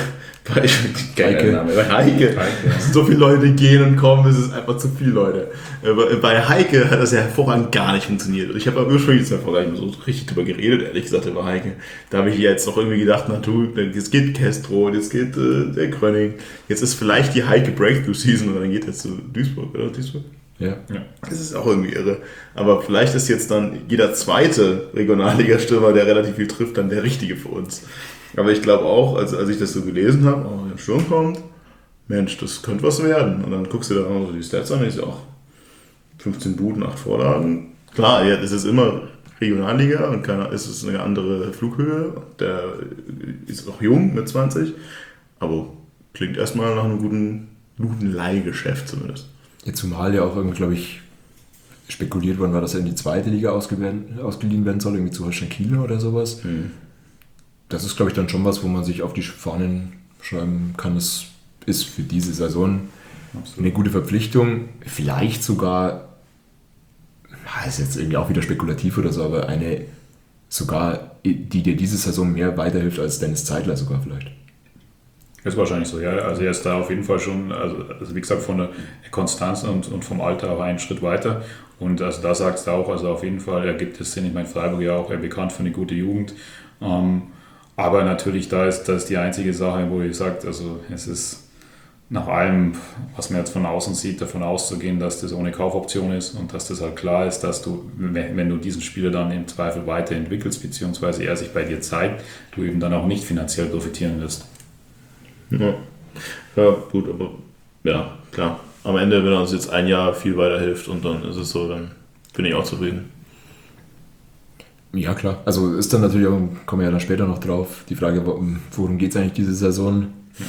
Heike. So viele Leute gehen und kommen, es ist einfach zu viele Leute. Bei Heike hat das ja hervorragend gar nicht funktioniert. Und ich habe ursprünglich jetzt gar nicht mehr so richtig drüber geredet, ehrlich gesagt, über Heike. Da habe ich jetzt noch irgendwie gedacht, na du, jetzt geht Castro, jetzt geht der Gröning. Jetzt ist vielleicht die Heike Breakthrough Season und dann geht er zu Duisburg, oder? Duisburg? Ja. Das ist auch irgendwie irre. Aber vielleicht ist jetzt dann jeder zweite Regionalligastürmer, der relativ viel trifft, dann der richtige für uns. Aber ich glaube auch, als ich das so gelesen habe, wenn Sturm kommt, Mensch, das könnte was werden. Und dann guckst du da auch so die Stats an, ist ja auch 15 Buden, 8 Vorlagen. Klar, ja, es ist immer Regionalliga und es ist eine andere Flughöhe. Der ist auch jung mit 20, aber klingt erstmal nach einem guten Leihgeschäft zumindest. Ja, zumal ja auch irgendwie, glaube ich, spekuliert worden war, dass er in die zweite Liga ausgeliehen werden soll, irgendwie zu Holstein Kiel oder sowas. Das ist, glaube ich, dann schon was, wo man sich auf die Fahnen schreiben kann. Das ist für diese Saison eine gute Verpflichtung. Vielleicht sogar, ist jetzt irgendwie auch wieder spekulativ oder so, aber eine sogar, die dir diese Saison mehr weiterhilft als Dennis Zeidler sogar vielleicht. Ist wahrscheinlich so, ja. Also er ist da auf jeden Fall schon, also wie gesagt, von der Konstanz und vom Alter auch einen Schritt weiter. Und also da sagst du auch, also auf jeden Fall, er gibt es Sinn. Ich meine, Freiburg ja auch bekannt für eine gute Jugend. Aber natürlich, das ist die einzige Sache, wo ich sage, also es ist nach allem, was man jetzt von außen sieht, davon auszugehen, dass das ohne Kaufoption ist und dass das halt klar ist, dass du, wenn du diesen Spieler dann im Zweifel weiterentwickelst, beziehungsweise er sich bei dir zeigt, du eben dann auch nicht finanziell profitieren wirst. Ja. Ja, gut, aber ja, klar. Am Ende, wenn er uns jetzt ein Jahr viel weiterhilft und dann ist es so, dann bin ich auch zufrieden. Ja, klar. Also ist dann natürlich auch, kommen wir ja dann später noch drauf, die Frage, worum geht es eigentlich diese Saison?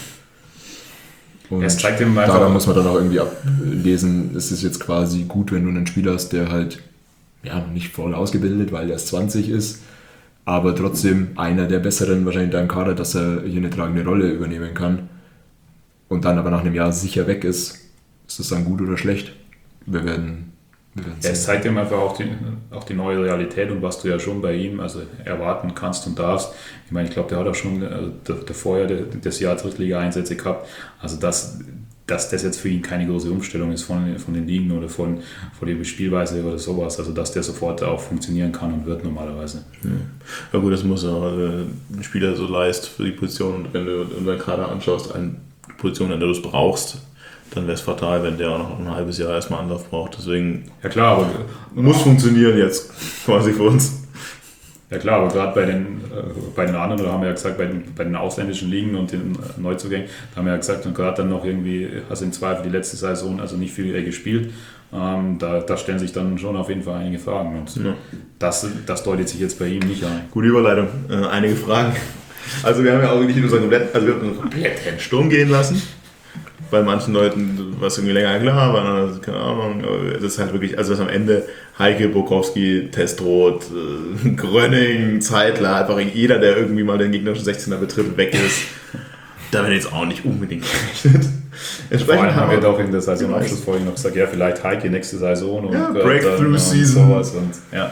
Und es zeigt ihm einfach, daran muss man dann auch irgendwie ablesen, ist es jetzt quasi gut, wenn du einen Spieler hast, der halt ja nicht voll ausgebildet, weil er erst 20 ist, aber trotzdem einer der Besseren wahrscheinlich in deinem Kader, dass er hier eine tragende Rolle übernehmen kann und dann aber nach einem Jahr sicher weg ist. Ist das dann gut oder schlecht? Wir werden sehen. Es zeigt ihm einfach auch die neue Realität und was du ja schon bei ihm also erwarten kannst und darfst. Ich meine, ich glaube, der hat auch schon davor ja das Jahr Drittliga-Einsätze gehabt. Also dass das jetzt für ihn keine große Umstellung ist von den Ligen oder von der Spielweise oder sowas. Also dass der sofort auch funktionieren kann und wird normalerweise. Ja gut, das muss ja ein Spieler so leist für die Position. Und wenn du deinen Kader anschaust, eine Position, in der du es brauchst, dann wäre es fatal, wenn der auch noch ein halbes Jahr erstmal Anlauf braucht. Deswegen ja klar, aber muss funktionieren jetzt quasi für uns. Ja klar, aber gerade bei den anderen, da haben wir ja gesagt, bei den ausländischen Ligen und den Neuzugängen, da haben wir ja gesagt, und gerade dann noch irgendwie, also im Zweifel die letzte Saison, also nicht viel gespielt, da stellen sich dann schon auf jeden Fall einige Fragen. Und das deutet sich jetzt bei ihm nicht an. Gute Überleitung. Einige Fragen. Also wir haben ja auch nicht unseren kompletten Sturm gehen lassen. Bei manchen Leuten war es irgendwie länger klar, bei anderen, keine Ahnung, das ist halt wirklich, also dass am Ende Heike, Burkowski, Testroth, Grönning, Zeitler, einfach jeder, der irgendwie mal den gegnerischen 16er betritt, weg ist, da wird jetzt auch nicht unbedingt gerechnet. Vor allem haben wir doch in der Saisonabschlussfolge noch gesagt, ja, vielleicht Heike nächste Saison und ja, Breakthrough-Season. Sowas und ja,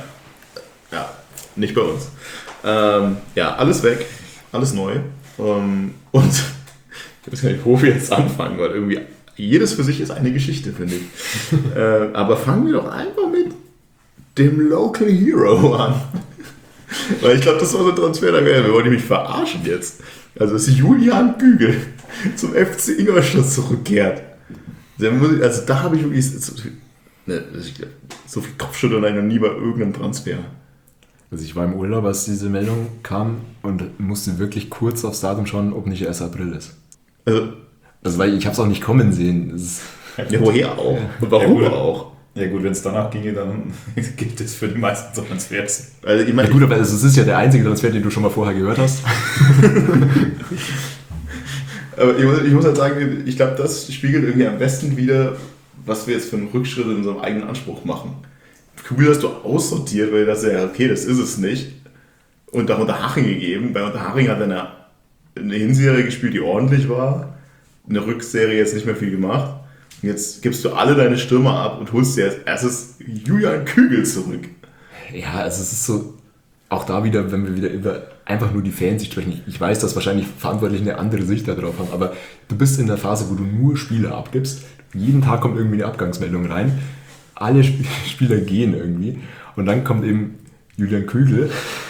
nicht bei uns. Ja, alles weg, alles neu und ich weiß gar nicht, wo wir jetzt anfangen, weil irgendwie jedes für sich ist eine Geschichte, finde ich. Aber fangen wir doch einfach mit dem Local Hero an. Weil ich glaube, das war so ein Transfer, da wir wollten mich verarschen jetzt. Also, dass Julian Bügel zum FC Ingolstadt zurückkehrt. Also, da habe ich wirklich so viel Kopfschütteln noch nie bei irgendeinem Transfer. Also ich war im Urlaub, als diese Meldung kam und musste wirklich kurz aufs Datum schauen, ob nicht erst April ist. Also weil ich habe es auch nicht kommen sehen. Ja, woher auch? Und warum auch? Ja gut, wenn es danach ginge, dann gibt es für die meisten Transfers. Also ich meine, ja gut, aber es ist ja der einzige Transfer, den du schon mal vorher gehört hast. Aber ich muss halt sagen, ich glaube, das spiegelt irgendwie am besten wider, was wir jetzt für einen Rückschritt in unserem eigenen Anspruch machen. Kübel hast du aussortiert, weil das ja, okay, das ist es nicht. Und da Unterhaching gegeben. Bei Unterhaching hat er eine Hinserie gespielt, die ordentlich war. In der Rückserie jetzt nicht mehr viel gemacht. Und jetzt gibst du alle deine Stürmer ab und holst dir als erstes Julian Kügel zurück. Ja, also es ist so, auch da wieder, wenn wir wieder über einfach nur die Fansicht sprechen. Ich weiß, dass wahrscheinlich Verantwortliche eine andere Sicht darauf haben, aber du bist in der Phase, wo du nur Spieler abgibst. Jeden Tag kommt irgendwie eine Abgangsmeldung rein. Alle Spieler gehen irgendwie. Und dann kommt eben Julian Kügel,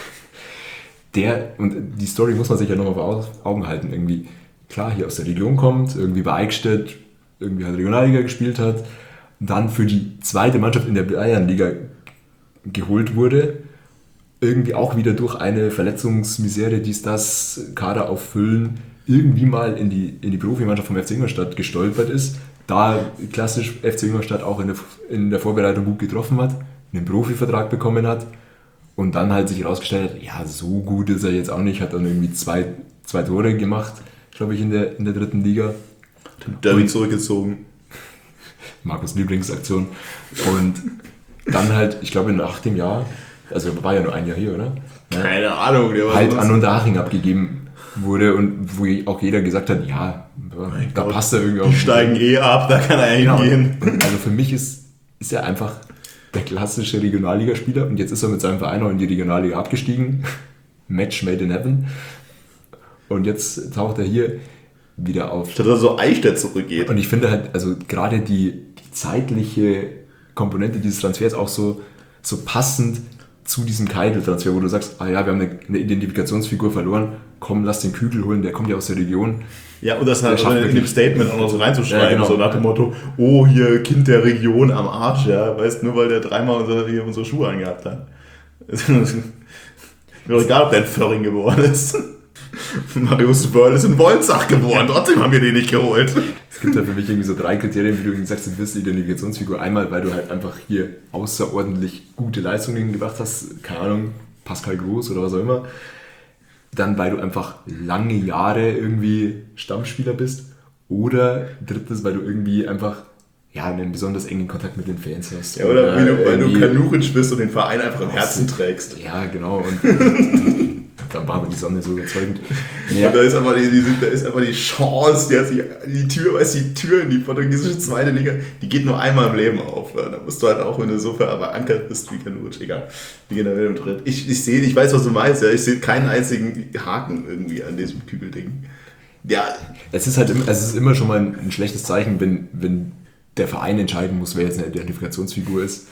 und die Story muss man sich ja nochmal vor Augen halten, irgendwie klar hier aus der Region kommt, irgendwie bei Eichstätt, irgendwie halt Regionalliga gespielt hat, und dann für die zweite Mannschaft in der Bayernliga geholt wurde, irgendwie auch wieder durch eine Verletzungsmisere, das Kader auffüllen, irgendwie mal in die Profimannschaft vom FC Ingolstadt gestolpert ist, da klassisch FC Ingolstadt auch in der Vorbereitung gut getroffen hat, einen Profivertrag bekommen hat und dann halt sich herausgestellt hat, ja, so gut ist er jetzt auch nicht, hat dann irgendwie zwei Tore gemacht, glaube ich, in der dritten Liga. Derby zurückgezogen. Markus' Lieblingsaktion. Und dann halt, ich glaube, nach dem Jahr, also war ja nur ein Jahr hier, oder? Keine Ahnung. Der war halt an Unterhaching abgegeben wurde und wo auch jeder gesagt hat, ja, da passt er irgendwie auch. Die steigen ab, da kann er hingehen. Also für mich ist er einfach der klassische Regionalligaspieler und jetzt ist er mit seinem Verein auch in die Regionalliga abgestiegen. Match made in heaven. Und jetzt taucht er hier wieder auf. Statt dass er so Eichstätt zurückgeht. Und ich finde halt, also gerade die zeitliche Komponente dieses Transfers auch so passend zu diesem Keidl-Transfer, wo du sagst, ah ja, wir haben eine Identifikationsfigur verloren, komm, lass den Kügel holen, der kommt ja aus der Region. Ja, und das halt schafft in dem wirklich- Statement auch noch so reinzuschreiben, Ja, genau. so nach dem Motto, oh, hier, Kind der Region am Arsch, ja, weißt du, nur weil der dreimal unsere Schuhe angehabt hat. Ist mir doch egal, ob der ein Föhring geworden ist. Marius Wörl ist in Wolzach geworden, trotzdem haben wir den nicht geholt. Es gibt ja für mich irgendwie so 3 Kriterien, wie du eben sagst, du bist die Identifikationsfigur. Einmal, weil du halt einfach hier außerordentlich gute Leistungen gebracht hast, keine Ahnung, Pascal Groß oder was auch immer. Dann, weil du einfach lange Jahre irgendwie Stammspieler bist. Oder drittens, weil du irgendwie einfach einen besonders engen Kontakt mit den Fans hast. Ja, oder weil du irgendwie- Kanuchic bist und den Verein einfach im Herzen trägst. Ja, genau. Und dann war aber die Sonne so überzeugend. Ja, Und da ist einfach die Chance, die Tür in die portugiesische zweite Liga, die geht nur einmal im Leben auf. Ja. Da musst du halt auch, wenn du so verankert bist wie Kanuc, egal, wie generell im Dritt. Ich weiß, was du meinst, ja. Ich sehe keinen einzigen Haken irgendwie an diesem Kügelding. Ja, es ist immer schon mal ein schlechtes Zeichen, wenn der Verein entscheiden muss, wer jetzt eine Identifikationsfigur ist.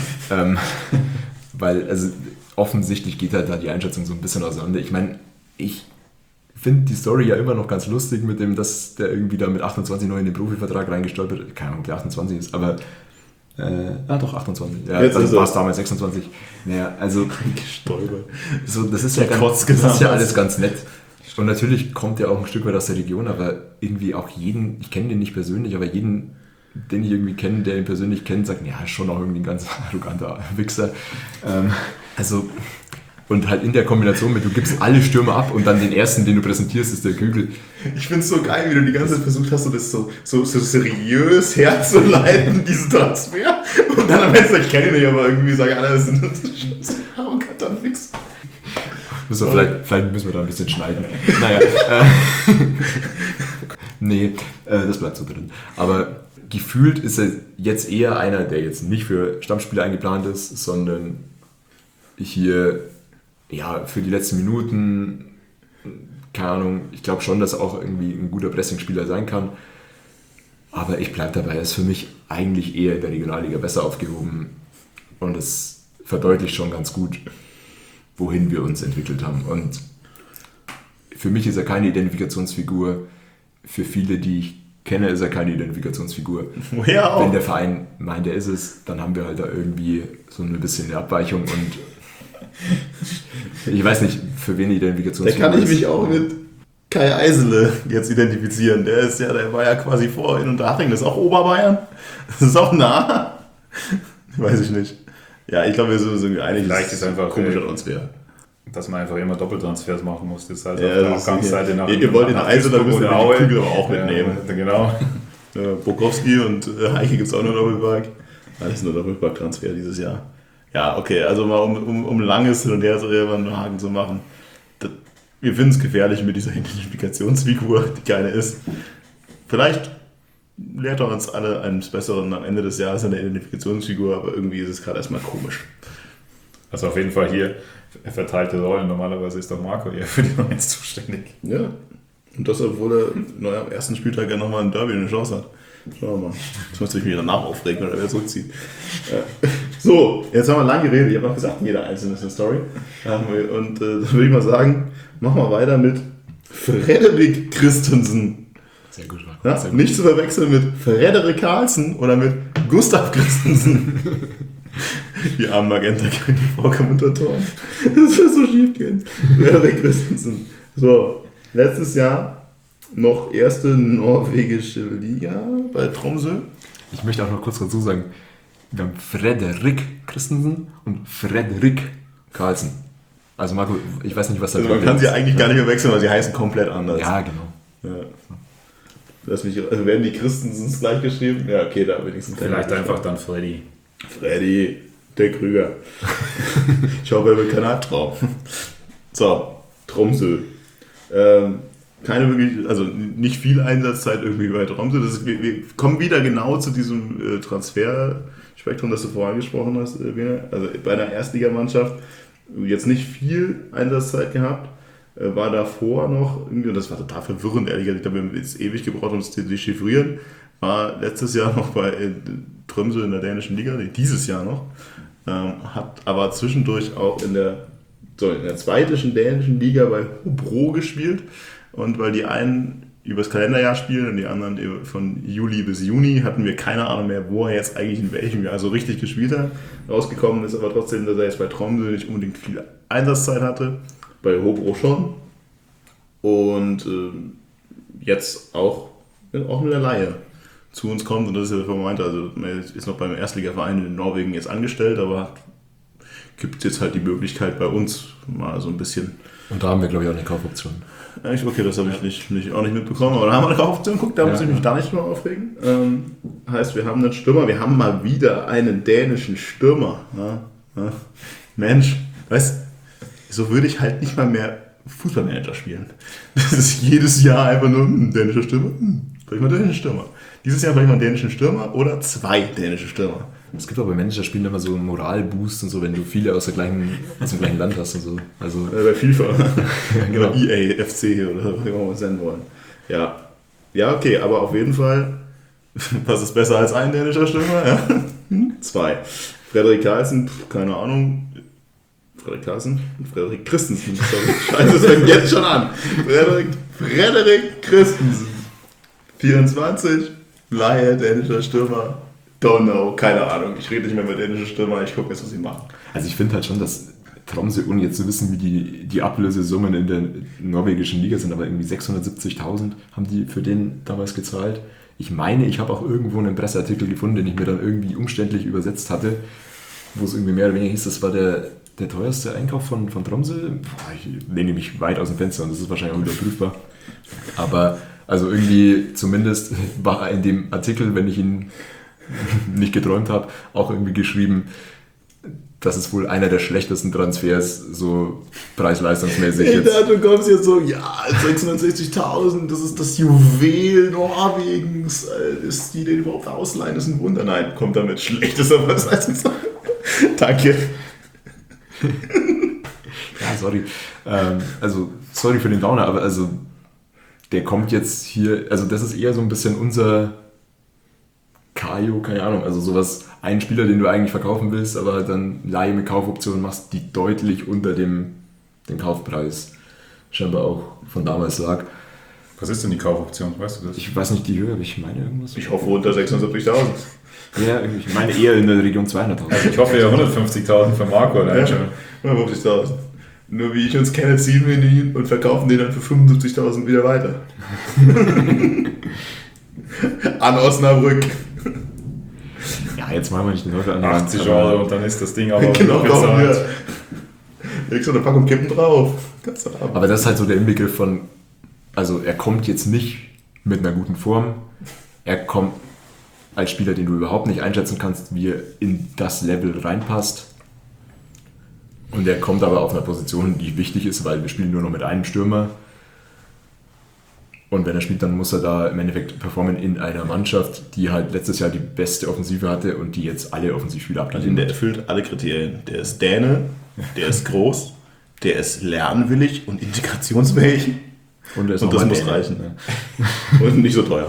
Weil, also offensichtlich geht halt da die Einschätzung so ein bisschen auseinander. Ich meine, ich finde die Story ja immer noch ganz lustig mit dem, dass der irgendwie da mit 28 neu in den Profivertrag reingestolpert. Keine Ahnung, ob der 28 ist, aber doch 28. Ja, Jetzt dann ist er. war es damals 26. Naja, also gestolpert. so, das ist ja Kotzgesamt. alles ganz nett. Und natürlich kommt er auch ein Stück weit aus der Region, aber irgendwie auch jeden, ich kenne den nicht persönlich, aber jeden, den ich irgendwie kenne, der ihn persönlich kennt, sagt, ja, ist schon auch irgendwie ein ganz arroganter Wichser. Und halt in der Kombination mit, du gibst alle Stürmer ab und dann den ersten, den du präsentierst, ist der Kügel. Ich finde es so geil, wie du die ganze Zeit versucht hast, das so seriös herzuleiten, diesen Transfer. Und dann am Ende, ich kenne ihn nicht, aber irgendwie sagen alle, das ist ein arroganter Wichser. Vielleicht müssen wir da ein bisschen schneiden. Naja. Nee, das bleibt so drin. Aber gefühlt ist er jetzt eher einer, der jetzt nicht für Stammspieler eingeplant ist, sondern hier für die letzten Minuten, keine Ahnung, ich glaube schon, dass er auch irgendwie ein guter Pressingspieler sein kann. Aber ich bleibe dabei, er ist für mich eigentlich eher in der Regionalliga besser aufgehoben. Und es verdeutlicht schon ganz gut, wohin wir uns entwickelt haben. Und für mich ist er keine Identifikationsfigur. Für viele, die ich kenne, ist er keine Identifikationsfigur. Woher auch? Wenn der Verein meint, er ist es, dann haben wir halt da irgendwie so ein bisschen eine Abweichung. Und ich weiß nicht, für wen die Da Identifikationsfigur kann ich ist. mich auch mit Kai Eisele jetzt identifizieren. Der war ja quasi vor in Unterhaching. Das ist auch Oberbayern. Das ist auch nah. Weiß ich nicht. Ja, ich glaube, wir sind uns irgendwie einig. Vielleicht ist einfach komischer Transfer. dass man einfach immer Doppeltransfers machen muss. Das heißt, Ja, auf der Ausgangsseite nach ihr wollt den Eisele, dann müssen wir Aue. die Kügel aber auch mitnehmen. Ja, genau. Bokowski und Heike gibt es auch nur Doppelpack. Alles nur Doppelpack-Transfer dieses Jahr. Ja, okay, also mal um langes Hin und Her zu einen Haken zu machen. Wir finden es gefährlich mit dieser Identifikationsfigur, die keine ist. Vielleicht lehrt er uns alle eines Besseren am Ende des Jahres eine Identifikationsfigur, aber irgendwie ist es gerade erstmal komisch. Also auf jeden Fall hier verteilte Rollen. Normalerweise ist doch Marco eher für die Nummer 1 zuständig. Ja, und das, obwohl er am ersten Spieltag ja nochmal ein Derby eine Chance hat. Schauen wir mal. Jetzt müsste ich mich danach aufregen oder wer zurückzieht. So, jetzt haben wir lang geredet. Ich habe noch gesagt, jeder einzelne ist eine Story. Und dann würde ich mal sagen, machen wir weiter mit Frederik Christensen. Sehr gut, Marco. Ja? Sehr gut. Nicht zu verwechseln mit Frederik Carlsen oder mit Gustav Christensen. Die armen Magenta kriegen die Vorkommentatoren. Das wird so schief gehen. Frederik Christensen. So, letztes Jahr noch erste norwegische Liga bei Tromsø. Ich möchte auch noch kurz dazu sagen, wir haben Frederik Christensen und Frederik Carlsen. Also Marco, ich weiß nicht, was da Also man kann sie eigentlich gar nicht mehr wechseln, weil sie heißen komplett anders. Ja, genau. Ja. Also werden die Christensens gleich geschrieben? Ja, okay, da wenigstens keine Vielleicht Möglichkeit. einfach dann Freddy. Freddy, der Krüger. Ich hoffe, er wird kein Albtraum. So, Tromsø. Keine wirklich, also nicht viel Einsatzzeit irgendwie bei Tromsø. Wir kommen wieder genau zu diesem Transferspektrum, das du vorher angesprochen hast, Bene. Also bei einer Erstligamannschaft jetzt nicht viel Einsatzzeit gehabt, war davor noch, und das war total verwirrend, ehrlich gesagt, ich glaube, wir haben jetzt ewig gebraucht, um es zu dechiffrieren, war letztes Jahr noch bei Tromsø in der dänischen Liga, nee, dieses Jahr noch, hat aber zwischendurch auch in der zweiten dänischen Liga bei Hobro gespielt, und weil die einen übers Kalenderjahr spielen und die anderen von Juli bis Juni, hatten wir keine Ahnung mehr, wo er jetzt eigentlich in welchem Jahr so richtig gespielt hat. Rausgekommen ist aber trotzdem, dass er jetzt bei Tromsø nicht unbedingt viel Einsatzzeit hatte, bei Hobro schon, und jetzt auch in der Leihe zu uns kommt, und das ist ja, was man meinte, also er ist noch beim Erstligaverein in Norwegen jetzt angestellt, aber gibt es jetzt halt die Möglichkeit bei uns mal so ein bisschen. Und da haben wir, glaube ich, auch eine Kaufoption. Okay, das habe ich auch nicht mitbekommen, aber da haben wir eine Kaufoption geguckt, da muss ich mich da nicht mehr aufregen. Heißt, wir haben einen Stürmer, wir haben mal wieder einen dänischen Stürmer. Ja. Mensch, weißt du, so würde ich halt nicht mal mehr Fußballmanager spielen. Das ist jedes Jahr einfach nur ein dänischer Stürmer, vielleicht mal dänischen Stürmer. Dieses Jahr vielleicht mal einen dänischen Stürmer oder 2 dänische Stürmer. Es gibt auch bei Managerspielen immer so einen Moralboost und so, wenn du viele aus dem gleichen Land hast und so. Also bei FIFA. Genau. Oder EA, FC oder was immer wir senden wollen. Ja, okay, aber auf jeden Fall, was ist besser als ein dänischer Stürmer? Ja. 2. Frederik Carlsen, keine Ahnung. Frederik Christensen. Sorry. Scheiße, das fängt jetzt schon an. Frederik Christensen. 24, Laie, dänischer Stürmer. Don't know, keine Ahnung. Ich rede nicht mehr mit dänischen Stürmer, ich gucke jetzt, was sie machen. Also ich finde halt schon, dass Tromsø, ohne jetzt zu wissen, wie die Ablösesummen in der norwegischen Liga sind, aber irgendwie 670.000 haben die für den damals gezahlt. Ich meine, ich habe auch irgendwo einen Presseartikel gefunden, den ich mir dann irgendwie umständlich übersetzt hatte, wo es irgendwie mehr oder weniger hieß, das war der teuerste Einkauf von Tromsø. Ich lehne mich weit aus dem Fenster und das ist wahrscheinlich auch überprüfbar. Aber also irgendwie zumindest war in dem Artikel, wenn ich ihn nicht geträumt habe, auch irgendwie geschrieben, das ist wohl einer der schlechtesten Transfers, so preis-leistungsmäßig jetzt. Du kommst jetzt so, 660.000, das ist das Juwel Norwegens, ist die den überhaupt ausleihen, das ist ein Wunder. Nein, kommt damit schlechtes, aber das heißt, danke. Ja, sorry. Also, sorry für den Downer, aber also, der kommt jetzt hier, also das ist eher so ein bisschen unser Kajo, keine Ahnung, also sowas, ein Spieler, den du eigentlich verkaufen willst, aber dann Leihe mit Kaufoption machst, die deutlich unter den Kaufpreis scheinbar auch von damals lag. Was ist denn die Kaufoption, weißt du das? Ich weiß nicht die Höhe, aber ich meine irgendwas. Ich hoffe unter 670.000. Ja, ich meine eher in der Region 200.000. Also ich hoffe ja 150.000 für Marco, allein schon. 150.000. Nur wie ich uns kenne, ziehen wir ihn und verkaufen den dann für 75.000 wieder weiter. An Osnabrück. Ja, jetzt machen wir nicht den Teufel an. 80 € und dann ist das Ding aber Genau, bezahlt. Da kriegst du eine Packung Kippen drauf. Aber das ist halt so der Inbegriff von, also er kommt jetzt nicht mit einer guten Form, er kommt als Spieler, den du überhaupt nicht einschätzen kannst, wie er in das Level reinpasst. Und er kommt aber auf einer Position, die wichtig ist, weil wir spielen nur noch mit einem Stürmer. Und wenn er spielt, dann muss er da im Endeffekt performen in einer Mannschaft, die halt letztes Jahr die beste Offensive hatte und die jetzt alle Offensivspieler abgegeben Der hat. erfüllt alle Kriterien. Der ist Däne, der ist groß, der ist lernwillig und integrationsfähig. Und das muss reichen. Und nicht so teuer.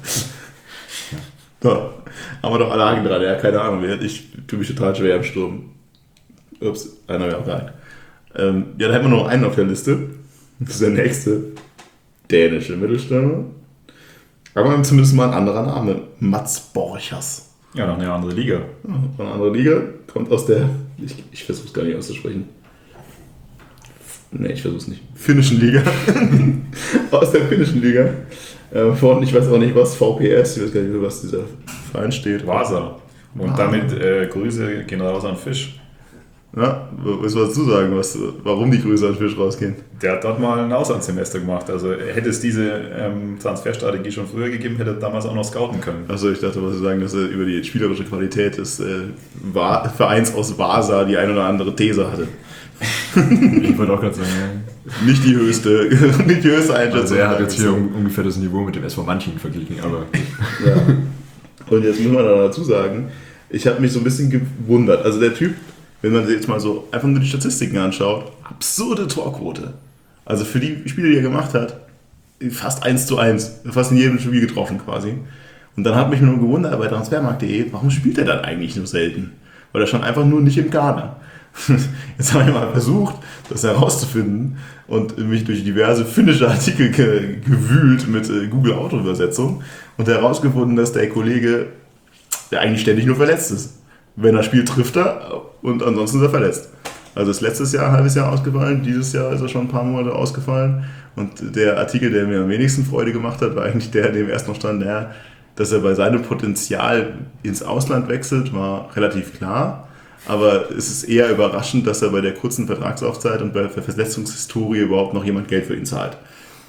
So, haben wir doch alle Haken dran. Ja, keine Ahnung. Ich tue mich total schwer im Sturm. Ups, einer wäre auch rein. Ja, da hätten wir noch einen auf der Liste. Das ist der nächste dänische Mittelstürmer. Aber zumindest mal ein anderer Name. Mats Borchers. Ja, noch eine andere Liga. Eine andere Liga. Kommt aus der, ich versuche es gar nicht auszusprechen. Ne, ich versuche es nicht. Finnischen Liga. Aus der finnischen Liga. Von, ich weiß auch nicht was, VPS, ich weiß gar nicht, was dieser Verein steht. Vasa. Und damit Grüße gehen raus an Fisch. Ja, willst du was dazu sagen, warum die Grüße an Fisch rausgehen? Der hat dort mal ein Auslandssemester gemacht. Also hätte es diese Transferstrategie schon früher gegeben, hätte er damals auch noch scouten können. Achso, ich dachte, was Sie sagen, dass er über die spielerische Qualität des Vereins aus Vasa die ein oder andere These hatte. Ich wollte auch gerade sagen, ja. Nicht die höchste Einschätzung. Also er hat jetzt hier ungefähr das Niveau mit dem SV Manching verglichen, aber... Ja. Und jetzt muss man dazu sagen, ich habe mich so ein bisschen gewundert. Also der Typ, wenn man sich jetzt mal so einfach nur die Statistiken anschaut, absurde Torquote. Also für die Spiele, die er gemacht hat, fast 1:1, fast in jedem Spiel getroffen quasi. Und dann hat mich nur gewundert bei transfermarkt.de, warum spielt er dann eigentlich nur selten? Weil er stand einfach nur nicht im Kader. Jetzt habe ich mal versucht, das herauszufinden und mich durch diverse finnische Artikel gewühlt mit Google Autoübersetzung und herausgefunden, dass der Kollege, der eigentlich ständig nur verletzt ist. Wenn er spielt, trifft er und ansonsten ist er verletzt. Also ist letztes Jahr ein halbes Jahr ausgefallen, dieses Jahr ist er schon ein paar Monate ausgefallen. Und der Artikel, der mir am wenigsten Freude gemacht hat, war eigentlich der, in dem erst noch stand, dass er bei seinem Potenzial ins Ausland wechselt, war relativ klar. Aber es ist eher überraschend, dass er bei der kurzen Vertragslaufzeit und bei der Verletzungshistorie überhaupt noch jemand Geld für ihn zahlt.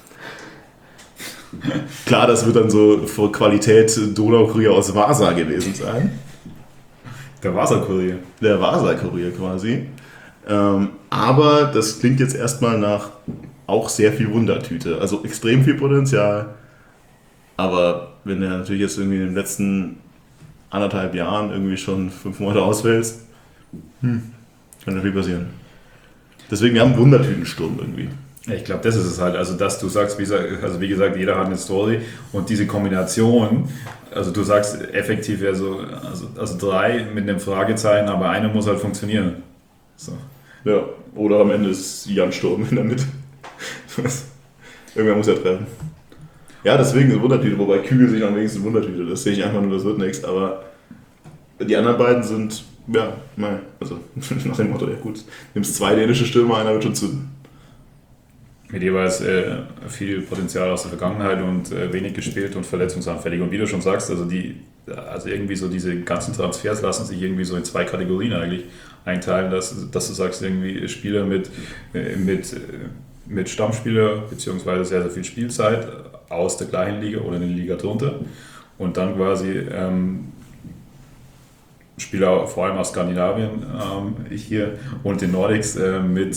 Klar, das wird dann so vor Qualität Donaukurier aus Vasa gewesen sein. Der Vasa-Kurier. Der Vasa-Kurier quasi. Aber das klingt jetzt erstmal nach auch sehr viel Wundertüte. Also extrem viel Potenzial. Aber wenn er natürlich jetzt irgendwie in den letzten 1,5 Jahren irgendwie schon 5 Monate ausfällt, kann ja viel passieren. Deswegen, wir haben einen Wundertütensturm irgendwie. Ich glaube, das ist es halt. Also, dass du sagst, wie gesagt, jeder hat eine Story und diese Kombination, also du sagst effektiv ja so, also 3 mit einem Fragezeichen, aber einer muss halt funktionieren. So. Ja, oder am Ende ist Jan Sturm in der Mitte. Irgendwer muss ja treffen. Ja, deswegen eine Wundertüte, wobei Kügel sich am wenigsten Wundertüte. Das sehe ich einfach nur, das wird nichts. Aber die anderen beiden sind, ja, nein, also nach dem Motto, ja gut, nimmst 2 dänische Stürmer, einer wird schon zünden. Mit jeweils viel Potenzial aus der Vergangenheit und wenig gespielt und verletzungsanfällig. Und wie du schon sagst, also irgendwie so diese ganzen Transfers lassen sich irgendwie so in 2 Kategorien eigentlich einteilen, dass du sagst, irgendwie Spieler mit Stammspieler beziehungsweise sehr, sehr viel Spielzeit aus der gleichen Liga oder in der Liga drunter und dann quasi Spieler vor allem aus Skandinavien hier und den Nordics mit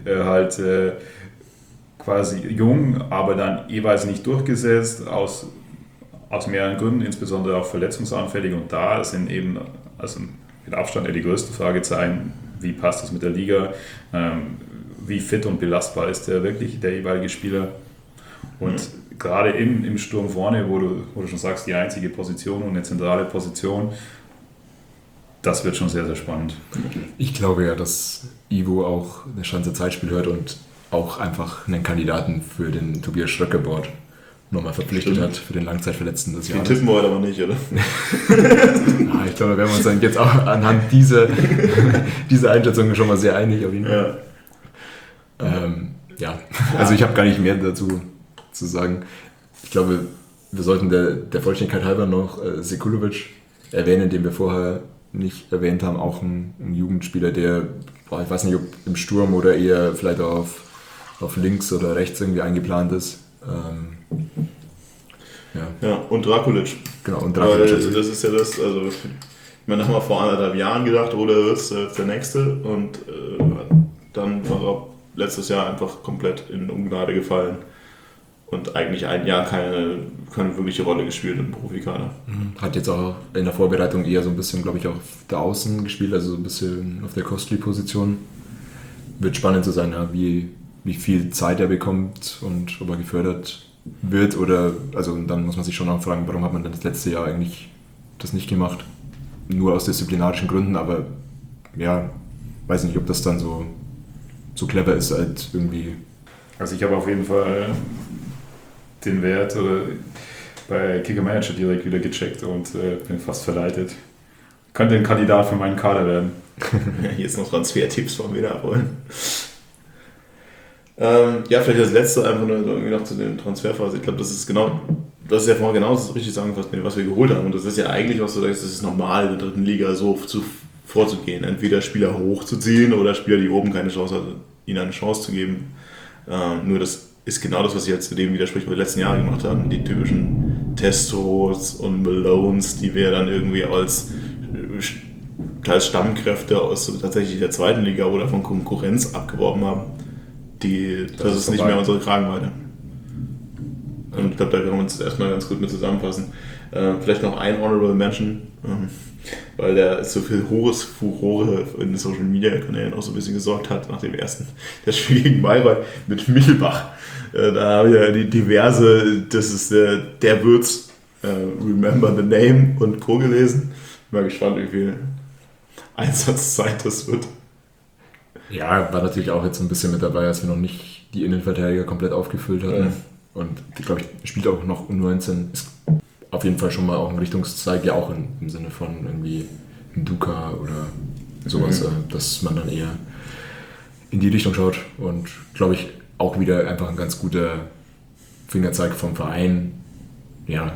quasi jung, aber dann jeweils nicht durchgesetzt, aus mehreren Gründen, insbesondere auch verletzungsanfällig. Und da sind eben, also mit Abstand die größten Fragezeichen, wie passt das mit der Liga, wie fit und belastbar ist der wirklich, der jeweilige Spieler. Und gerade im Sturm vorne, wo du schon sagst, die einzige Position und eine zentrale Position, das wird schon sehr, sehr spannend. Ich glaube ja, dass Ivo auch eine Chance Zeitspiel hört und auch einfach einen Kandidaten für den Tobias Schröcker-Board nochmal verpflichtet hat für den Langzeitverletzten des Jahres. Den tippen wir heute aber nicht, oder? Ich glaube, da wären wir uns dann jetzt auch anhand dieser Einschätzung schon mal sehr einig auf jeden Fall. Ja, also ich habe gar nicht mehr dazu zu sagen. Ich glaube, wir sollten der Vollständigkeit halber noch Sekulovic erwähnen, den wir vorher nicht erwähnt haben, auch ein Jugendspieler, der, ich weiß nicht, ob im Sturm oder eher vielleicht auf links oder rechts irgendwie eingeplant ist. Ja, und Drakulic. Genau, und Drakulic. Das ist ja das, also ich meine, da haben wir vor 1,5 Jahren gedacht, oder wird es der Nächste und dann war er letztes Jahr einfach komplett in Ungnade gefallen und eigentlich ein Jahr keine wirkliche Rolle gespielt im Profikader. Hat jetzt auch in der Vorbereitung eher so ein bisschen, glaube ich, auf der Außen gespielt, also so ein bisschen auf der Costly-Position. Wird spannend zu sein, ja, wie viel Zeit er bekommt und ob er gefördert wird oder, also dann muss man sich schon auch fragen, warum hat man dann das letzte Jahr eigentlich das nicht gemacht? Nur aus disziplinarischen Gründen, aber ja, weiß nicht, ob das dann so clever ist, halt irgendwie. Also ich habe auf jeden Fall den Wert bei Kicker Manager direkt wieder gecheckt und bin fast verleitet. Könnte ein Kandidat für meinen Kader werden. Jetzt noch Transfertipps von mir abholen. Ja, vielleicht das letzte einfach nur irgendwie noch zu den Transferphase. Ich glaube, das ist ja vorhin genau das richtig zusammengefasst, was wir geholt haben. Und das ist ja eigentlich auch so, dass es normal in der 3. Liga so vorzugehen. Entweder Spieler hochzuziehen oder Spieler, die oben keine Chance hatten, ihnen eine Chance zu geben. Nur das ist genau das, was ich jetzt zu dem widerspricht, was wir die letzten Jahre gemacht haben. Die typischen Testos und Malones, die wir dann irgendwie als Stammkräfte aus tatsächlich der 2. Liga oder von Konkurrenz abgeworben haben. Das ist nicht mehr unsere Kragenweite. Und ich glaube, da können wir uns erstmal ganz gut mit zusammenfassen. Vielleicht noch ein Honorable Mention, weil der so viel hohes Furore in den Social Media Kanälen auch so ein bisschen gesorgt hat nach dem ersten das Spiel gegen Bayreuth mit Michelbach. Da habe ich ja die diverse, das ist der Würz, Remember the Name und Co. gelesen. Bin mal gespannt, wie viel Einsatzzeit das wird. Ja, war natürlich auch jetzt ein bisschen mit dabei, als wir noch nicht die Innenverteidiger komplett aufgefüllt hatten. Ja. Und ich glaube, ich spielt auch noch U19. Ist auf jeden Fall schon mal auch ein Richtungszweig, ja auch im Sinne von irgendwie Duka oder sowas, dass man dann eher in die Richtung schaut. Und glaube ich auch wieder einfach ein ganz guter Fingerzeig vom Verein. Ja,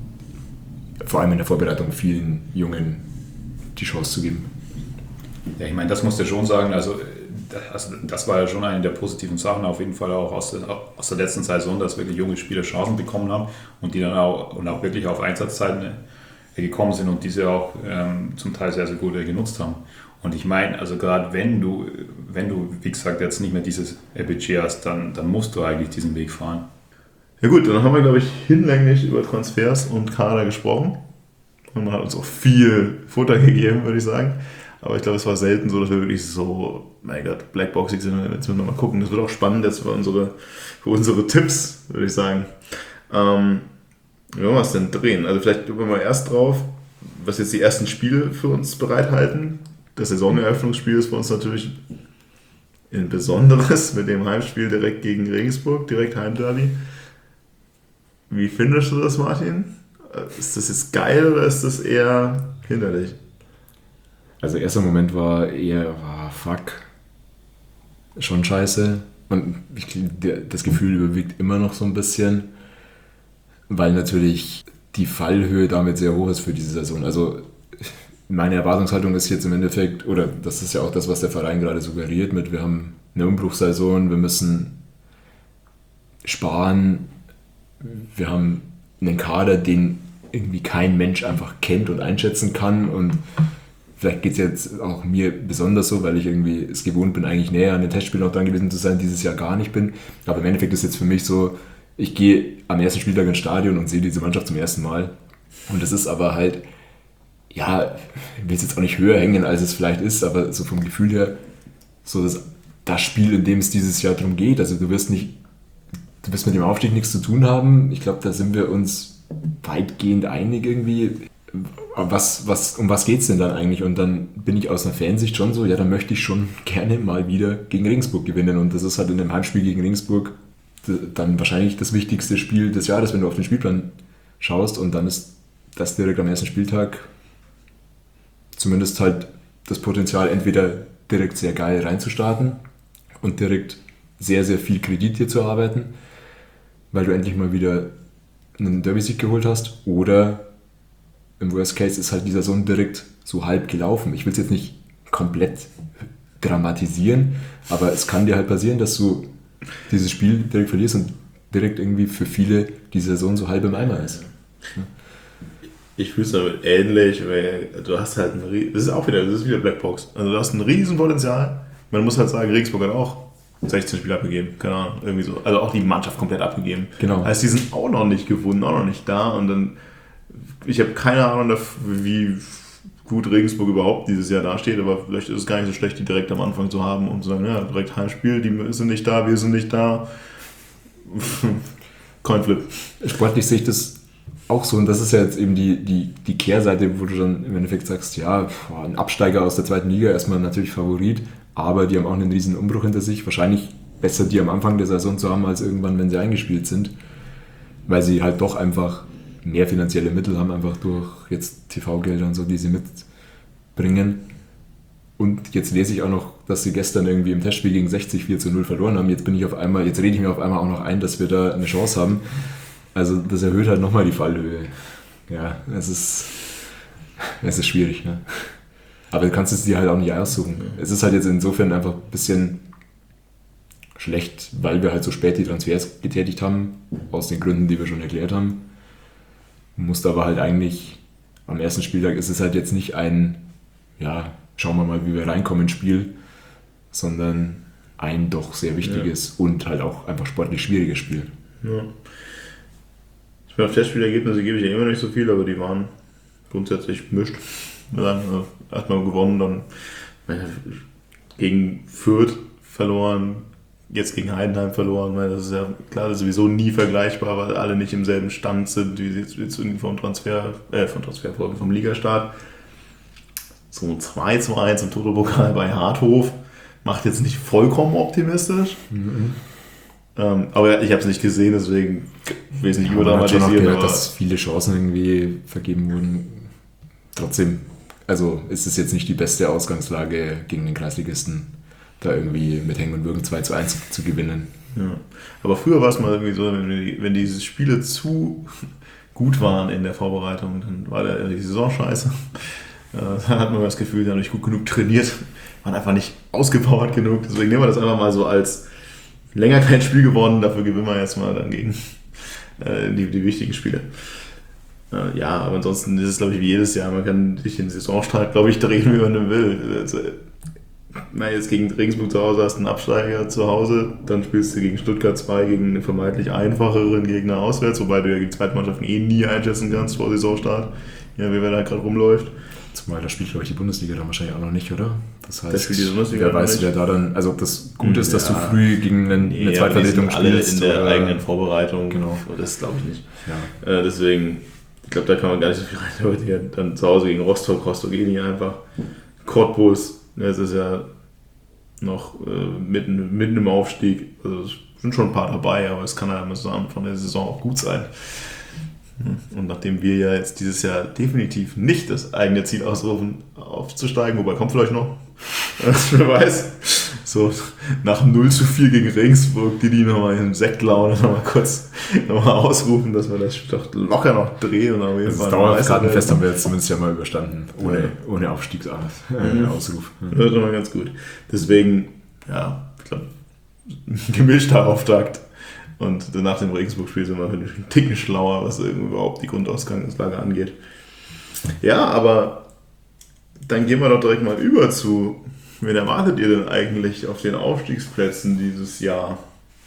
vor allem in der Vorbereitung vielen Jungen die Chance zu geben. Ja, ich meine, das musst du schon sagen, also das war ja schon eine der positiven Sachen, auf jeden Fall auch aus der letzten Saison, dass wirklich junge Spieler Chancen bekommen haben und die dann auch wirklich auf Einsatzzeiten gekommen sind und diese auch zum Teil sehr, sehr gut genutzt haben. Und ich meine, also gerade wenn du, wie gesagt, jetzt nicht mehr dieses Budget hast, dann musst du eigentlich diesen Weg fahren. Ja gut, dann haben wir, glaube ich, hinlänglich über Transfers und Kader gesprochen. Und man hat uns auch viel Futter gegeben, würde ich sagen. Aber ich glaube, es war selten so, dass wir wirklich so, mein Gott, blackboxig sind. Jetzt müssen wir mal gucken. Das wird auch spannend jetzt für unsere Tipps, würde ich sagen. Wie wollen wir es denn drehen? Also vielleicht gucken wir mal erst drauf, was jetzt die ersten Spiele für uns bereithalten. Das Saisoneröffnungsspiel ist für uns natürlich ein besonderes mit dem Heimspiel direkt gegen Regensburg, direkt Heimderby. Wie findest du das, Martin? Ist das jetzt geil oder ist das eher hinderlich? Also erster Moment war eher, fuck, schon scheiße. Und das Gefühl überwiegt immer noch so ein bisschen, weil natürlich die Fallhöhe damit sehr hoch ist für diese Saison. Also meine Erwartungshaltung ist jetzt im Endeffekt, oder das ist ja auch das, was der Verein gerade suggeriert mit, wir haben eine Umbruchssaison, wir müssen sparen, wir haben einen Kader, den irgendwie kein Mensch einfach kennt und einschätzen kann und vielleicht geht es jetzt auch mir besonders so, weil ich irgendwie es gewohnt bin, eigentlich näher an den Testspielen noch dran gewesen zu sein, dieses Jahr gar nicht bin. Aber im Endeffekt ist jetzt für mich so, ich gehe am ersten Spieltag ins Stadion und sehe diese Mannschaft zum ersten Mal. Und das ist aber halt, ja, ich will es jetzt auch nicht höher hängen, als es vielleicht ist, aber so vom Gefühl her, so das Spiel, in dem es dieses Jahr darum geht. Also du wirst mit dem Aufstieg nichts zu tun haben. Ich glaube, da sind wir uns weitgehend einig irgendwie. Um was geht es denn dann eigentlich? Und dann bin ich aus einer Fansicht schon so, ja, dann möchte ich schon gerne mal wieder gegen Regensburg gewinnen. Und das ist halt in dem Heimspiel gegen Regensburg dann wahrscheinlich das wichtigste Spiel des Jahres, wenn du auf den Spielplan schaust. Und dann ist das direkt am ersten Spieltag zumindest halt das Potenzial, entweder direkt sehr geil reinzustarten und direkt sehr, sehr viel Kredit hier zu arbeiten, weil du endlich mal wieder einen Derby-Sieg geholt hast, oder im Worst Case ist halt die Saison direkt so halb gelaufen. Ich will es jetzt nicht komplett dramatisieren, aber es kann dir halt passieren, dass du dieses Spiel direkt verlierst und direkt irgendwie für viele die Saison so halb im Eimer ist. Ich fühle es damit ähnlich, weil du hast halt das ist wieder Blackbox. Also du hast ein Riesenpotenzial. Man muss halt sagen, Regensburg hat auch 16 Spiele abgegeben, keine Ahnung, irgendwie so. Also auch die Mannschaft komplett abgegeben. Genau. Heißt, die sind auch noch nicht gewonnen, auch noch nicht da. Und dann, ich habe keine Ahnung, wie gut Regensburg überhaupt dieses Jahr dasteht, aber vielleicht ist es gar nicht so schlecht, die direkt am Anfang zu haben und zu sagen, ja, direkt Heimspiel, die sind nicht da, wir sind nicht da. Coinflip. Sportlich sehe ich das auch so, und das ist ja jetzt eben die Kehrseite, wo du dann im Endeffekt sagst, ja, ein Absteiger aus der zweiten Liga, erstmal natürlich Favorit, aber die haben auch einen riesen Umbruch hinter sich. Wahrscheinlich besser die am Anfang der Saison zu haben, als irgendwann, wenn sie eingespielt sind, weil sie halt doch einfach mehr finanzielle Mittel haben, einfach durch jetzt TV-Gelder und so, die sie mitbringen. Und jetzt lese ich auch noch, dass sie gestern irgendwie im Testspiel gegen 60 4:0 verloren haben. Jetzt rede ich mir auf einmal auch noch ein, dass wir da eine Chance haben. Also das erhöht halt nochmal die Fallhöhe. Ja, es ist schwierig. Ne? Aber du kannst es dir halt auch nicht aussuchen. Es ist halt jetzt insofern einfach ein bisschen schlecht, weil wir halt so spät die Transfers getätigt haben, aus den Gründen, die wir schon erklärt haben. Du musst aber halt eigentlich, am ersten Spieltag ist es halt jetzt nicht ein, ja, schauen wir mal, wie wir reinkommen ins Spiel, sondern ein doch sehr wichtiges und halt auch einfach sportlich schwieriges Spiel. Ja. Ich Auf Testspielergebnisse gebe ich ja immer nicht so viel, aber die waren grundsätzlich gemischt. Dann erstmal gewonnen, dann gegen Fürth verloren, jetzt gegen Heidenheim verloren. Das ist ja klar, das ist sowieso nie vergleichbar, weil alle nicht im selben Stand sind, wie sie jetzt vom Ligastart. So 2-1 im Toto-Pokal bei Harthof macht jetzt nicht vollkommen optimistisch. Aber ich habe es nicht gesehen, deswegen will ich es nicht überdramatisieren. Man hat schon auch gehört, dass viele Chancen irgendwie vergeben wurden. Trotzdem, also ist es jetzt nicht die beste Ausgangslage gegen den Kreisligisten, da irgendwie mit Hängen und Würgen 2-1 zu gewinnen. Ja. Aber früher war es mal irgendwie so, wenn diese Spiele zu gut waren in der Vorbereitung, dann war die Saison scheiße. Dann hat man das Gefühl, die haben nicht gut genug trainiert, waren einfach nicht ausgepowert genug. Deswegen nehmen wir das einfach mal so als länger kein Spiel gewonnen, dafür gewinnen wir jetzt mal dann gegen die wichtigen Spiele. Ja, aber ansonsten ist es, glaube ich, wie jedes Jahr. Man kann sich den Saisonstart, glaube ich, drehen, wie man will. Also, jetzt gegen Regensburg zu Hause hast du einen Absteiger zu Hause, dann spielst du gegen Stuttgart 2 gegen einen vermeintlich einfacheren Gegner auswärts, wobei du ja gegen Zweitmannschaften nie einschätzen kannst vor Saisonstart, ja, wie wer da gerade rumläuft. Zumal da spielt, glaube ich, die Bundesliga dann wahrscheinlich auch noch nicht, oder? Das heißt, wer weiß, wer da dann, also das Gute ist, dass du früh gegen eine Zweitvertretung spielst. Alle in der eigenen Vorbereitung, genau. Das glaube ich nicht. Ja. Deswegen, ich glaube, da kann man gar nicht so viel rein. Dann zu Hause gegen Rostock nicht einfach. Cottbus, das ist ja noch mitten im Aufstieg, also es sind schon ein paar dabei, aber es kann ja am Anfang der Saison auch gut sein. Und nachdem wir ja jetzt dieses Jahr definitiv nicht das eigene Ziel ausrufen, aufzusteigen, wobei kommt vielleicht noch, wer weiß, so nach 0-4 gegen Regensburg, die nochmal in Sektlaune nochmal kurz ausrufen, dass wir das doch locker noch drehen. Und auf jeden Fall das Dauerkartenfest haben wir jetzt zumindest ja mal überstanden, ohne Aufstiegsausruf. Das ist immer ganz gut. Deswegen, ja, ich glaube, gemischter Auftakt. Und nach dem Regensburg-Spiel sind wir einen Ticken schlauer, was überhaupt die Grundausgangslage angeht. Ja, aber dann gehen wir doch direkt mal über zu, wen erwartet ihr denn eigentlich auf den Aufstiegsplätzen dieses Jahr?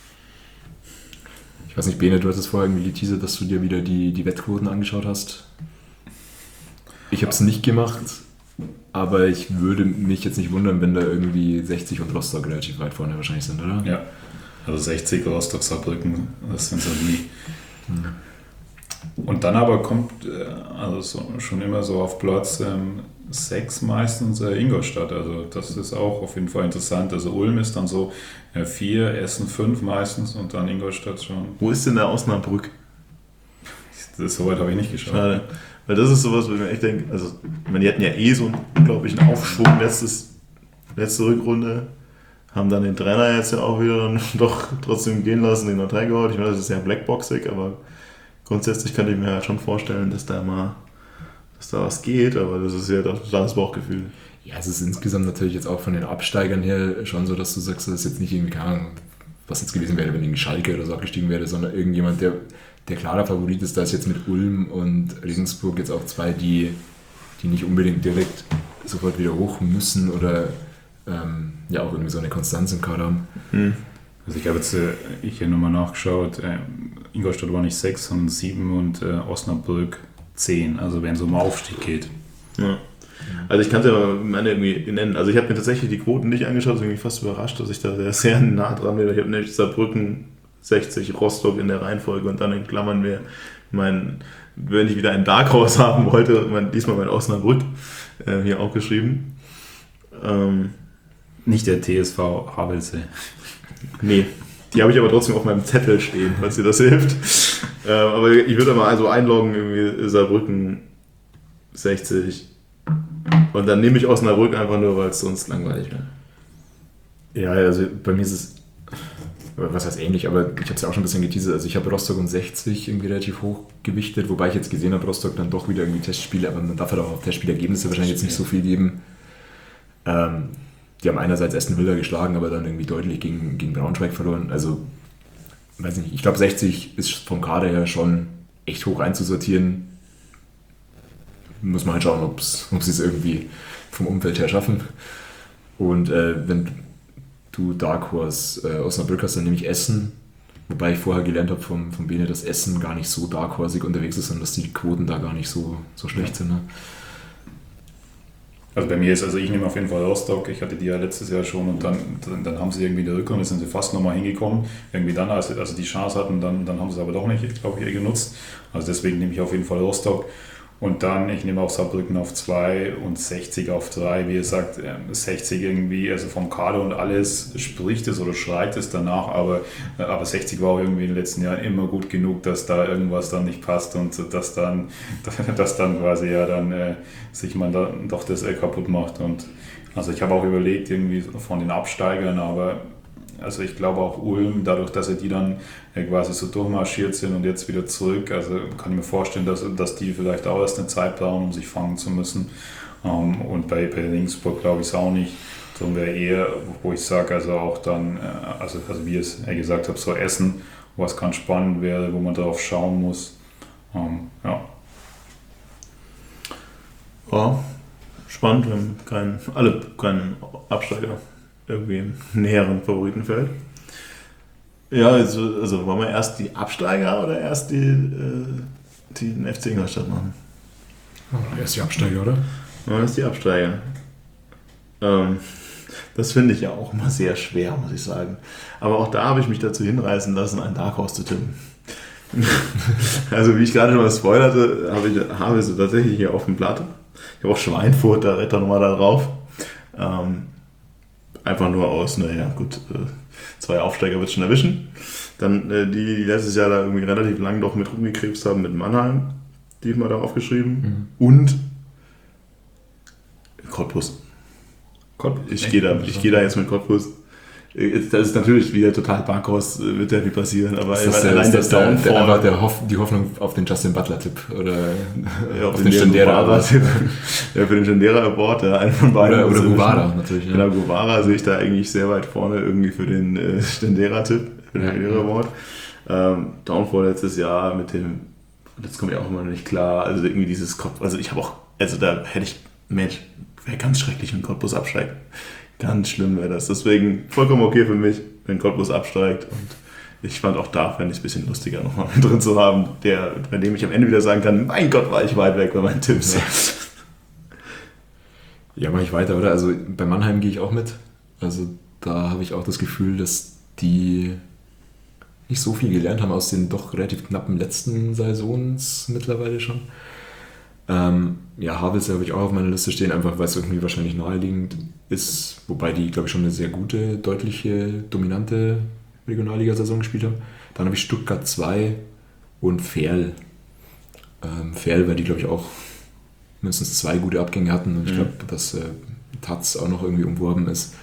Ich weiß nicht, Bene, du hattest vorher irgendwie geteasert, dass du dir wieder die Wettquoten angeschaut hast. Ich habe es nicht gemacht, aber ich würde mich jetzt nicht wundern, wenn da irgendwie 60 und Rostock relativ weit vorne wahrscheinlich sind, oder? Ja. Also 60 Rostock, Saarbrücken, das sind so die. Und dann aber kommt schon immer so auf Platz 6 meistens Ingolstadt. Also das ist auch auf jeden Fall interessant. Also Ulm ist dann so 4, Essen 5 meistens und dann Ingolstadt schon. Wo ist denn der Osnabrück? Soweit habe ich nicht geschaut. Schade. Weil das ist sowas, wo ich mir echt denke, also die hatten ja so einen unglaublichen Aufschwung letzte Rückrunde. Haben dann den Trainer jetzt ja auch wieder dann doch trotzdem gehen lassen, den Datei geholt. Ich meine, das ist ja blackboxig, aber grundsätzlich könnte ich mir halt schon vorstellen, dass da was geht, aber das ist ja das Bauchgefühl. Ja, es ist insgesamt natürlich jetzt auch von den Absteigern her schon so, dass du sagst, das ist jetzt nicht irgendwie, keine Ahnung, was jetzt gewesen wäre, wenn irgendwie Schalke oder so abgestiegen wäre, sondern irgendjemand, der klarer Favorit ist. Da ist jetzt mit Ulm und Regensburg jetzt auch zwei, die nicht unbedingt direkt sofort wieder hoch müssen oder auch irgendwie so eine Konstanz im Kader haben. Also ich habe jetzt hier nochmal nachgeschaut, Ingolstadt war nicht 6, sondern 7 und Osnabrück 10, also wenn es um Aufstieg geht. Ja. Also ich kann es ja mal irgendwie nennen. Also ich habe mir tatsächlich die Quoten nicht angeschaut, deswegen bin ich fast überrascht, dass ich da sehr nah dran bin. Ich habe nämlich Saarbrücken 60, Rostock in der Reihenfolge und dann in Klammern wenn ich wieder einen Dark Horse haben wollte, diesmal mein Osnabrück hier auch geschrieben. Nicht der TSV Havelse. Nee, die habe ich aber trotzdem auf meinem Zettel stehen, falls dir das hilft. Aber ich würde mal also einloggen, irgendwie Saarbrücken 60 und dann nehme ich Osnabrück einfach nur, weil es sonst langweilig wäre. Ja, also bei mir ist es, was heißt ähnlich, aber ich habe es ja auch schon ein bisschen geteasert. Also ich habe Rostock und 60 irgendwie relativ hoch gewichtet, wobei ich jetzt gesehen habe, Rostock dann doch wieder irgendwie Testspiele, aber man darf halt auch auf Testspielergebnisse wahrscheinlich jetzt nicht so viel geben. Die haben einerseits Aston Villa geschlagen, aber dann irgendwie deutlich gegen Braunschweig verloren. Also, weiß nicht, ich glaube 60 ist vom Kader her schon echt hoch einzusortieren. Muss man halt schauen, ob sie es irgendwie vom Umfeld her schaffen. Und wenn du Dark Horse Osnabrück hast, dann nehme ich Essen. Wobei ich vorher gelernt habe vom Bene, dass Essen gar nicht so darkhorsig unterwegs ist und dass die Quoten da gar nicht so schlecht sind. Ne? Also bei mir ist, also ich nehme auf jeden Fall Rostock, ich hatte die ja letztes Jahr schon und dann haben sie irgendwie in der Rückrunde, sind sie fast nochmal hingekommen, irgendwie dann, als sie die Chance hatten, dann haben sie es aber doch nicht, glaube ich, genutzt. Also deswegen nehme ich auf jeden Fall Rostock. Und dann, ich nehme auch Saarbrücken auf 2 und 60 auf 3. Wie ihr sagt, 60 irgendwie, also vom Kader und alles spricht es oder schreit es danach, aber 60 war auch irgendwie in den letzten Jahren immer gut genug, dass da irgendwas dann nicht passt und dass dann quasi ja dann sich man dann doch das kaputt macht. Und also ich habe auch überlegt, irgendwie von den Absteigern, aber also ich glaube auch Ulm, dadurch, dass die dann quasi so durchmarschiert sind und jetzt wieder zurück, also kann ich mir vorstellen, dass die vielleicht auch erst eine Zeit brauchen, um sich fangen zu müssen. Und bei Regensburg glaube ich es auch nicht. Darum wäre eher, wo ich sage, also auch dann, also wie ich es gesagt habe, so Essen, was ganz spannend wäre, wo man darauf schauen muss. Ja. Ja, spannend, wir haben keinen Absteiger irgendwie im näheren Favoritenfeld. Ja, also wollen wir erst die Absteiger oder erst den FC Ingolstadt machen? Erst die Absteiger, oder? Ja, erst die Absteiger. Das finde ich ja auch immer sehr schwer, muss ich sagen. Aber auch da habe ich mich dazu hinreißen lassen, einen Dark Horse zu tippen. Also wie ich gerade schon mal spoilerte, habe ich so tatsächlich hier auf dem Blatt. Ich habe auch Schweinfurt, da redet er nochmal da drauf. Einfach nur aus, 2 Aufsteiger wird schon erwischen. Dann die letztes Jahr da irgendwie relativ lang doch mit rumgekrebst haben mit Mannheim, die ich mal da aufgeschrieben. Und Cottbus. Ich gehe da jetzt mit Cottbus. Das ist natürlich wieder total Barkos, wird ja wie passieren, aber allein der Downfall. Die Hoffnung auf den Justin Butler-Tipp oder auf den Stendera-Tipp. Ja, für den Stendera-Award, einen von beiden. Oder Guevara natürlich. Genau, Guevara sehe ich da eigentlich sehr weit vorne irgendwie für den Stendera-Tipp, für den Stendera-Award. Downfall letztes Jahr mit dem, das kommt ja auch immer noch nicht klar, also irgendwie dieses Kopf, also ich habe auch, also da hätte ich, Mensch, wäre ganz schrecklich, wenn Cottbus absteigt. Ganz schlimm wäre das. Deswegen vollkommen okay für mich, wenn Cottbus absteigt. Und ich fand auch da, fände ich es ein bisschen lustiger, nochmal mit drin zu haben, bei dem ich am Ende wieder sagen kann, mein Gott, war ich weit weg bei meinen Tipps. Ja, mache ich weiter, oder? Also bei Mannheim gehe ich auch mit. Also da habe ich auch das Gefühl, dass die nicht so viel gelernt haben aus den doch relativ knappen letzten Saisons mittlerweile schon. Havelse habe ich auch auf meiner Liste stehen, einfach weil es irgendwie wahrscheinlich naheliegend ist, wobei die, glaube ich, schon eine sehr gute, deutliche, dominante Regionalliga-Saison gespielt haben. Dann habe ich Stuttgart 2 und Ferl. Ferl, weil die, glaube ich, auch mindestens 2 gute Abgänge hatten und ich glaube, dass Taz auch noch irgendwie umworben ist.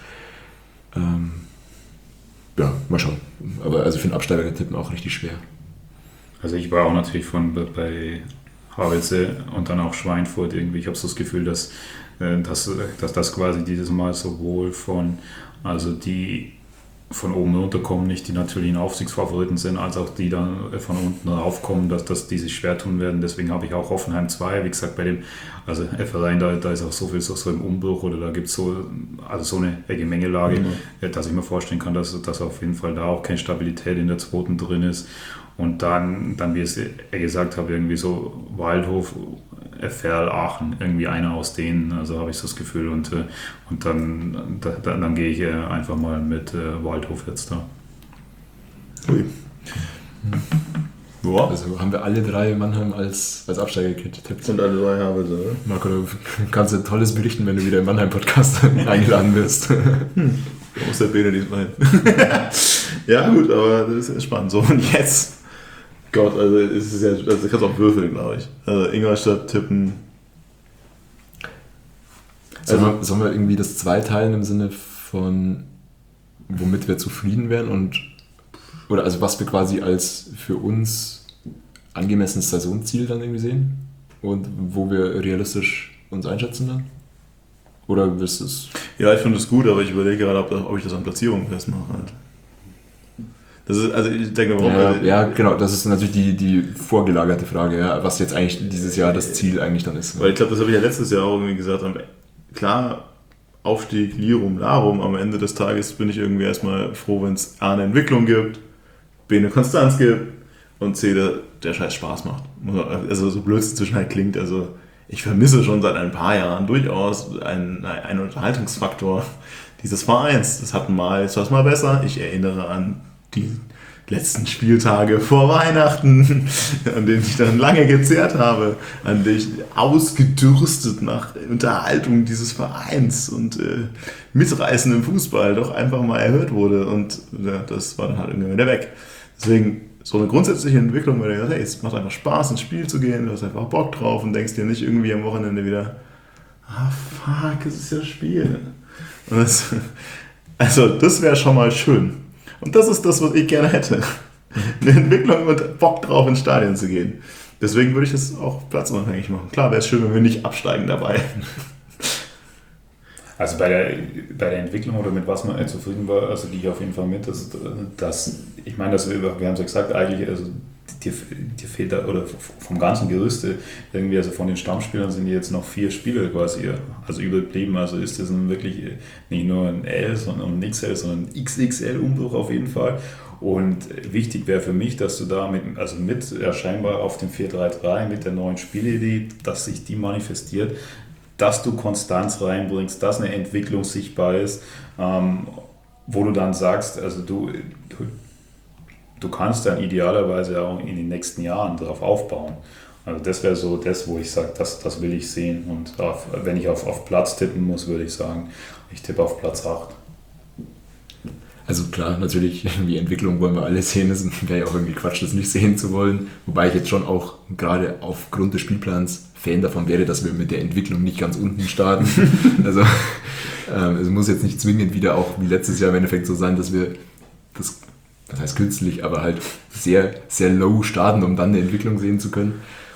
Mal schauen. Aber also für den Absteiger tippen auch richtig schwer. Also ich war auch natürlich bei Havelse und dann auch Schweinfurt irgendwie. Ich habe so das Gefühl, dass das quasi dieses Mal sowohl also die von oben runterkommen, nicht die natürlichen Aufstiegsfavoriten sind, als auch die dann von unten raufkommen, dass die sich schwer tun werden. Deswegen habe ich auch Hoffenheim 2, wie gesagt, bei dem, also Verein, da ist auch so viel so im Umbruch oder da gibt es so eine Gemengelage, dass ich mir vorstellen kann, dass auf jeden Fall da auch keine Stabilität in der zweiten drin ist. Und dann wie ich es gesagt habe, irgendwie so Waldhof, Ferl, Aachen, irgendwie einer aus denen, also habe ich so das Gefühl. Und dann gehe ich einfach mal mit Waldhof jetzt da. Ui. Boah. Also haben wir alle 3 Mannheim als Absteiger getippt. Und alle 3 haben sie, oder? Marco, du kannst du Tolles berichten, wenn du wieder im Mannheim-Podcast eingeladen wirst. Da muss der Bene diesmal hin. Ja gut, aber das ist spannend. So, und jetzt... Gott, also es ist ja, also du kannst auch würfeln, glaube ich. Also Ingolstadt tippen. Sollen wir irgendwie das zweiteilen im Sinne von, womit wir zufrieden wären oder also was wir quasi als für uns angemessenes Saisonziel dann irgendwie sehen und wo wir realistisch uns einschätzen dann? Oder willst du es? Ja, ich finde es gut, aber ich überlege gerade, ob ich das an Platzierung festmache. Halt. Das ist, also ich denke, warum? Ja, genau, das ist natürlich die vorgelagerte Frage, ja, was jetzt eigentlich dieses Jahr das Ziel eigentlich dann ist. Weil ich glaube, das habe ich ja letztes Jahr auch irgendwie gesagt. Klar, Aufstieg, Lirum, Larum, am Ende des Tages bin ich irgendwie erstmal froh, wenn es A, eine Entwicklung gibt, B eine Konstanz gibt und C der Scheiß Spaß macht. Also so blöd es inzwischen halt klingt, also ich vermisse schon seit ein paar Jahren durchaus einen Unterhaltungsfaktor dieses Vereins. Das hatten mal, jetzt war es mal besser. Ich erinnere an die letzten Spieltage vor Weihnachten, an denen ich dann lange gezehrt habe, an denen ich ausgedürstet nach Unterhaltung dieses Vereins und mitreißendem Fußball doch einfach mal erhört wurde. Und ja, das war dann halt irgendwann wieder weg. Deswegen so eine grundsätzliche Entwicklung, weil du sagst, hey, es macht einfach Spaß, ins Spiel zu gehen, du hast einfach Bock drauf und denkst dir nicht irgendwie am Wochenende wieder, fuck, es ist ja Spiel. Und das wäre schon mal schön. Und das ist das, was ich gerne hätte. Eine Entwicklung und Bock drauf, ins Stadion zu gehen. Deswegen würde ich das auch platzunabhängig machen. Klar wäre es schön, wenn wir nicht absteigen dabei. Also bei der Entwicklung oder mit was man zufrieden war, also gehe ich auf jeden Fall mit, dass ich meine, wir haben es ja gesagt, eigentlich, also dir fehlt da, oder vom ganzen Gerüste irgendwie, also von den Stammspielern sind jetzt noch 4 Spieler quasi, also übrig geblieben, also ist das wirklich nicht nur ein L und ein XL, sondern ein XXL-Umbruch auf jeden Fall. Und wichtig wäre für mich, dass du da scheinbar auf dem 4-3-3 mit der neuen Spielidee, dass sich die manifestiert, dass du Konstanz reinbringst, dass eine Entwicklung sichtbar ist, wo du dann sagst, also du kannst dann idealerweise auch in den nächsten Jahren darauf aufbauen. Also das wäre so das, wo ich sage, das will ich sehen. Und wenn ich auf Platz tippen muss, würde ich sagen, ich tippe auf Platz 8. Also klar, natürlich, die Entwicklung wollen wir alle sehen, es wäre ja auch irgendwie Quatsch, das nicht sehen zu wollen. Wobei ich jetzt schon auch gerade aufgrund des Spielplans Fan davon wäre, dass wir mit der Entwicklung nicht ganz unten starten. Also es muss jetzt nicht zwingend wieder auch wie letztes Jahr im Endeffekt so sein, dass wir das heißt künstlich, aber halt sehr, sehr low starten, um dann eine Entwicklung sehen zu können.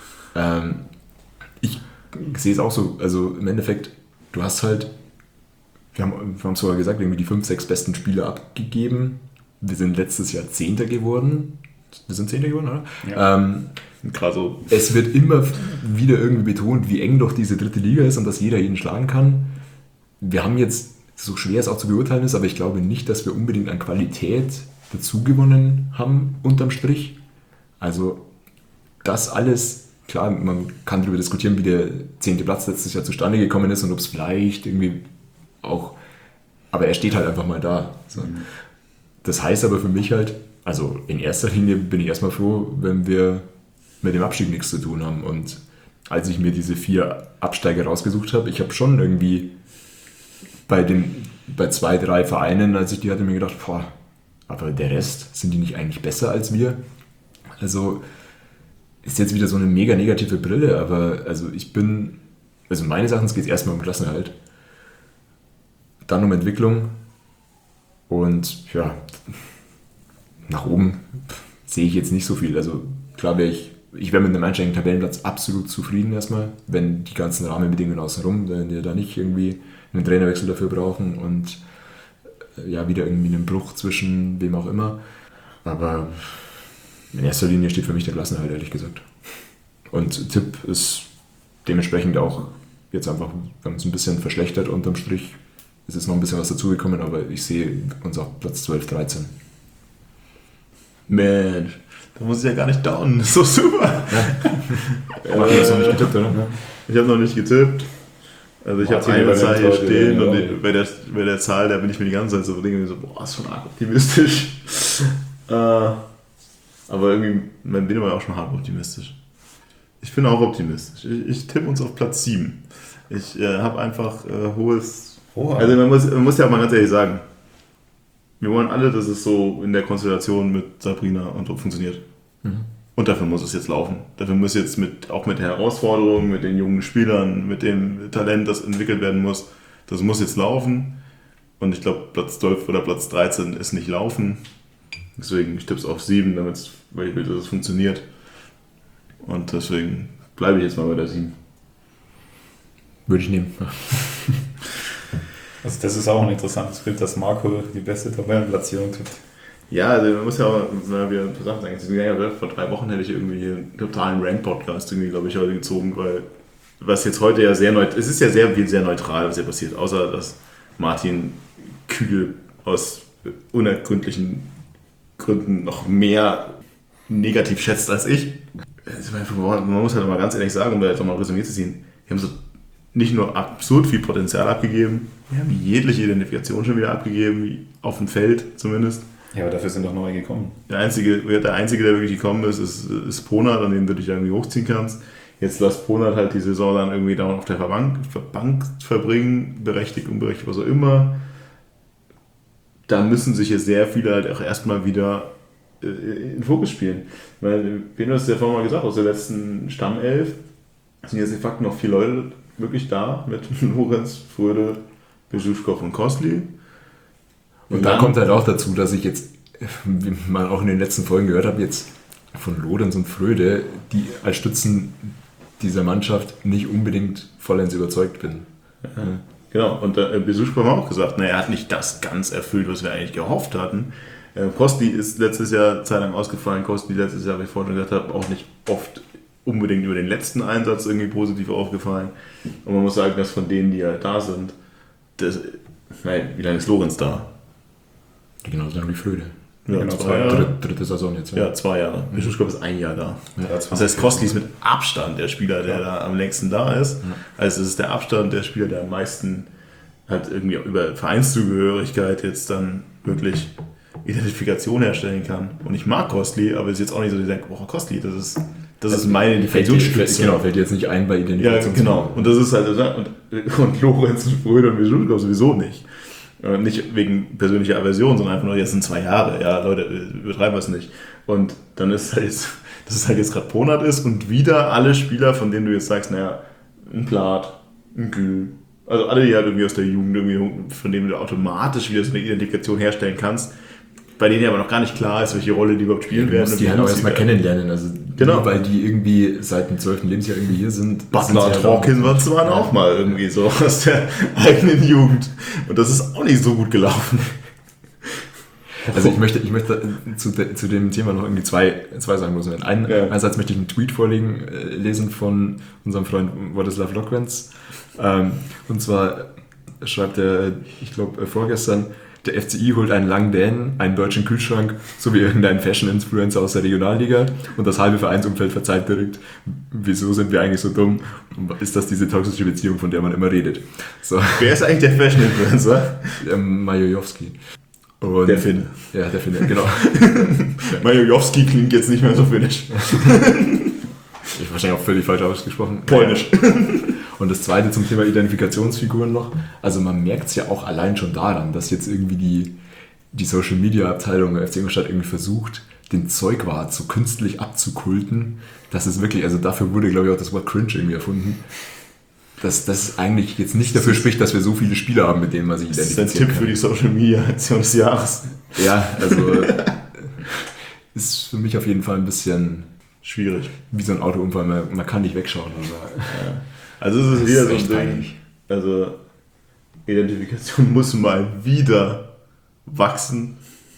Ich sehe es auch so, also im Endeffekt, du hast halt, wir haben es vorher gesagt, irgendwie die 5, 6 besten Spieler abgegeben. Wir sind letztes Jahr 10. geworden. Wir sind 10. geworden, oder? Ja. Gerade so. Es wird immer wieder irgendwie betont, wie eng doch diese 3. Liga ist und dass jeder jeden schlagen kann. Wir haben jetzt, so schwer es auch zu beurteilen ist, aber ich glaube nicht, dass wir unbedingt an Qualität dazu gewonnen haben, unterm Strich. Also das alles, klar, man kann darüber diskutieren, wie der 10. Platz letztes Jahr zustande gekommen ist und ob es vielleicht irgendwie auch, aber er steht halt einfach mal da. So. Das heißt aber für mich halt, also in erster Linie bin ich erstmal froh, wenn wir mit dem Abstieg nichts zu tun haben. Und als ich mir diese 4 Absteiger rausgesucht habe, ich habe schon irgendwie bei 2, 3 Vereinen, als ich die hatte, mir gedacht, boah, aber der Rest, sind die nicht eigentlich besser als wir? Also ist jetzt wieder so eine mega negative Brille, aber also meines Erachtens geht es erstmal um Klassenerhalt, dann um Entwicklung und ja, nach oben sehe ich jetzt nicht so viel. Also klar ich wäre mit einem einstelligen Tabellenplatz absolut zufrieden erstmal, wenn die ganzen Rahmenbedingungen außenrum, wenn wir da nicht irgendwie einen Trainerwechsel dafür brauchen und ja, wieder irgendwie einen Bruch zwischen wem auch immer. Aber in erster Linie steht für mich der Klassenerhalt, ehrlich gesagt. Und Tipp ist dementsprechend auch jetzt einfach, wir haben uns ein bisschen verschlechtert unterm Strich. Es ist noch ein bisschen was dazugekommen, aber ich sehe uns auf Platz 12, 13. Mensch, da muss ich ja gar nicht down. Das ist doch super. Ja. Martin, hast du noch nicht getippt, oder? Ich habe noch nicht getippt. Also ich habe eine Zahl hier stehen und bei der Zahl, da bin ich mir die ganze Zeit so denke, boah, ist schon arg optimistisch. Aber irgendwie, bin ich aber auch schon hart optimistisch. Ich bin auch optimistisch. Ich tippe uns auf Platz 7. Ich habe einfach hohes... Also man muss ja auch mal ganz ehrlich sagen, wir wollen alle, dass es so in der Konstellation mit Sabrina und so funktioniert. Mhm. Und dafür muss es jetzt laufen. Dafür muss jetzt auch mit der Herausforderung, mit den jungen Spielern, mit dem Talent, das entwickelt werden muss, das muss jetzt laufen. Und ich glaube, Platz 12 oder Platz 13 ist nicht laufen. Deswegen, ich tippe es auf 7, weil ich will, dass es funktioniert. Und deswegen bleibe ich jetzt mal bei der 7. Würde ich nehmen. Also das ist auch ein interessantes Bild, dass Marco die beste Tabellenplatzierung tippt. Ja, also man muss ja auch mal wieder Sachen sagen. Vor 3 Wochen hätte ich irgendwie hier einen totalen Rank-Podcast irgendwie, glaube ich, heute gezogen, weil was jetzt heute ja es ist ja sehr neutral, was hier passiert, außer dass Martin Kühl aus unergründlichen Gründen noch mehr negativ schätzt als ich. Man muss halt mal ganz ehrlich sagen, um da jetzt auch mal Resümee zu ziehen, wir haben so nicht nur absurd viel Potenzial abgegeben, wir haben jegliche Identifikation schon wieder abgegeben, auf dem Feld zumindest. Ja, aber dafür sind doch neue gekommen. Der Einzige, der wirklich gekommen ist Ponat, an dem du dich irgendwie hochziehen kannst. Jetzt lässt Ponat halt die Saison dann irgendwie da auf der Bank verbringen, berechtigt, unberechtigt, was auch immer. Da müssen sich jetzt sehr viele halt auch erstmal wieder in den Fokus spielen. Weil, wen hast du ja vorhin mal gesagt, aus der letzten Stammelf sind jetzt de facto noch 4 Leute wirklich da, mit Lorenz, Fröde, Besuschkow und Kostli. Und da kommt halt auch dazu, dass ich jetzt, wie man auch in den letzten Folgen gehört habe, jetzt von Lorenz und Fröde, die als Stützen dieser Mannschaft nicht unbedingt vollends überzeugt bin. Ja. Genau, und Besuschkow hat auch gesagt, er hat nicht das ganz erfüllt, was wir eigentlich gehofft hatten. Kostli ist letztes Jahr zeitlang ausgefallen. Kostli letztes Jahr, wie ich vorhin schon gesagt habe, auch nicht oft unbedingt über den letzten Einsatz irgendwie positiv aufgefallen. Und man muss sagen, dass von denen, die halt da sind, wie lange ist Lorenz da? Genauso lange wie Fröde. Ja, genau, 2 Jahre. Dritte Saison jetzt. Ja, 2 Jahre. Besuschkow ist 1 Jahr da. Ja, Das heißt, Kostli ist mit Abstand der Spieler, der da am längsten da ist. Ja. Also es ist der Abstand der Spieler, der am meisten halt irgendwie über Vereinszugehörigkeit jetzt dann wirklich Identifikation herstellen kann. Und ich mag Kostli, aber es ist jetzt auch nicht so, dass ich denke, oh, Kostli, das ist meine Identifikationsstütze. Genau, fällt jetzt nicht ein bei Identifikation. Ja, genau. Und das ist halt, und Lorenz und Fröde und Besuschkow sowieso nicht. Nicht wegen persönlicher Aversion, sondern einfach nur, jetzt sind 2 Jahre. Ja, Leute, übertreiben wir es nicht. Und dann ist halt jetzt, dass es halt jetzt gerade Ponat ist und wieder alle Spieler, von denen du jetzt sagst, naja, ein Plath, ein Gül, also alle, die halt irgendwie aus der Jugend, irgendwie, von denen du automatisch wieder so eine Identifikation herstellen kannst, bei denen ja aber noch gar nicht klar ist, welche Rolle die überhaupt spielen werden. Die halt auch erstmal kennenlernen. Also genau. Nur weil die irgendwie seit dem 12. Lebensjahr irgendwie hier sind. Butler und Hawkins waren auch mal irgendwie so aus der eigenen Jugend. Und das ist auch nicht so gut gelaufen. Also ich möchte zu dem Thema noch irgendwie zwei Sachen loswerden. Einerseits möchte ich einen Tweet lesen von unserem Freund Władysław Lokwenz. Und zwar schreibt er, ich glaube vorgestern, der FCI holt einen langen Dänen, einen deutschen Kühlschrank sowie irgendeinen Fashion-Influencer aus der Regionalliga und das halbe Vereinsumfeld verzeiht direkt, wieso sind wir eigentlich so dumm? Ist das diese toxische Beziehung, von der man immer redet? So. Wer ist eigentlich der Fashion-Influencer? Majojowski. Der Finne. Ja, der Finne, genau. Majojowski klingt jetzt nicht mehr so finnisch. Ich wahrscheinlich auch völlig falsch ausgesprochen. Polnisch. Und das Zweite zum Thema Identifikationsfiguren noch. Also man merkt es ja auch allein schon daran, dass jetzt irgendwie die Social-Media-Abteilung der FC Ingolstadt irgendwie versucht, den Zeugwart so künstlich abzukulten. Das ist wirklich, also dafür wurde, glaube ich, auch das Wort cringe irgendwie erfunden. Dass das eigentlich jetzt nicht dafür spricht, dass wir so viele Spieler haben, mit denen man sich identifizieren kann. Das ist ein Tipp für die Social-Media-Aktion des Jahres. Ja, also ist für mich auf jeden Fall ein bisschen schwierig. Wie so ein Autounfall, man kann nicht wegschauen. Aber, ja. Also es ist wieder so ein Ding. Peinlich. Also Identifikation muss mal wieder wachsen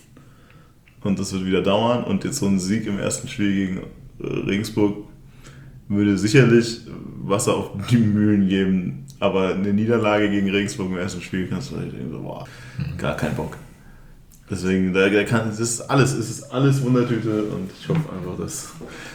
und das wird wieder dauern und jetzt so ein Sieg im ersten Spiel gegen Regensburg würde sicherlich Wasser auf die Mühlen geben, aber eine Niederlage gegen Regensburg im ersten Spiel kannst du halt irgendwie so, boah, gar keinen Bock. Deswegen, es ist alles Wundertüte und ich hoffe einfach, dass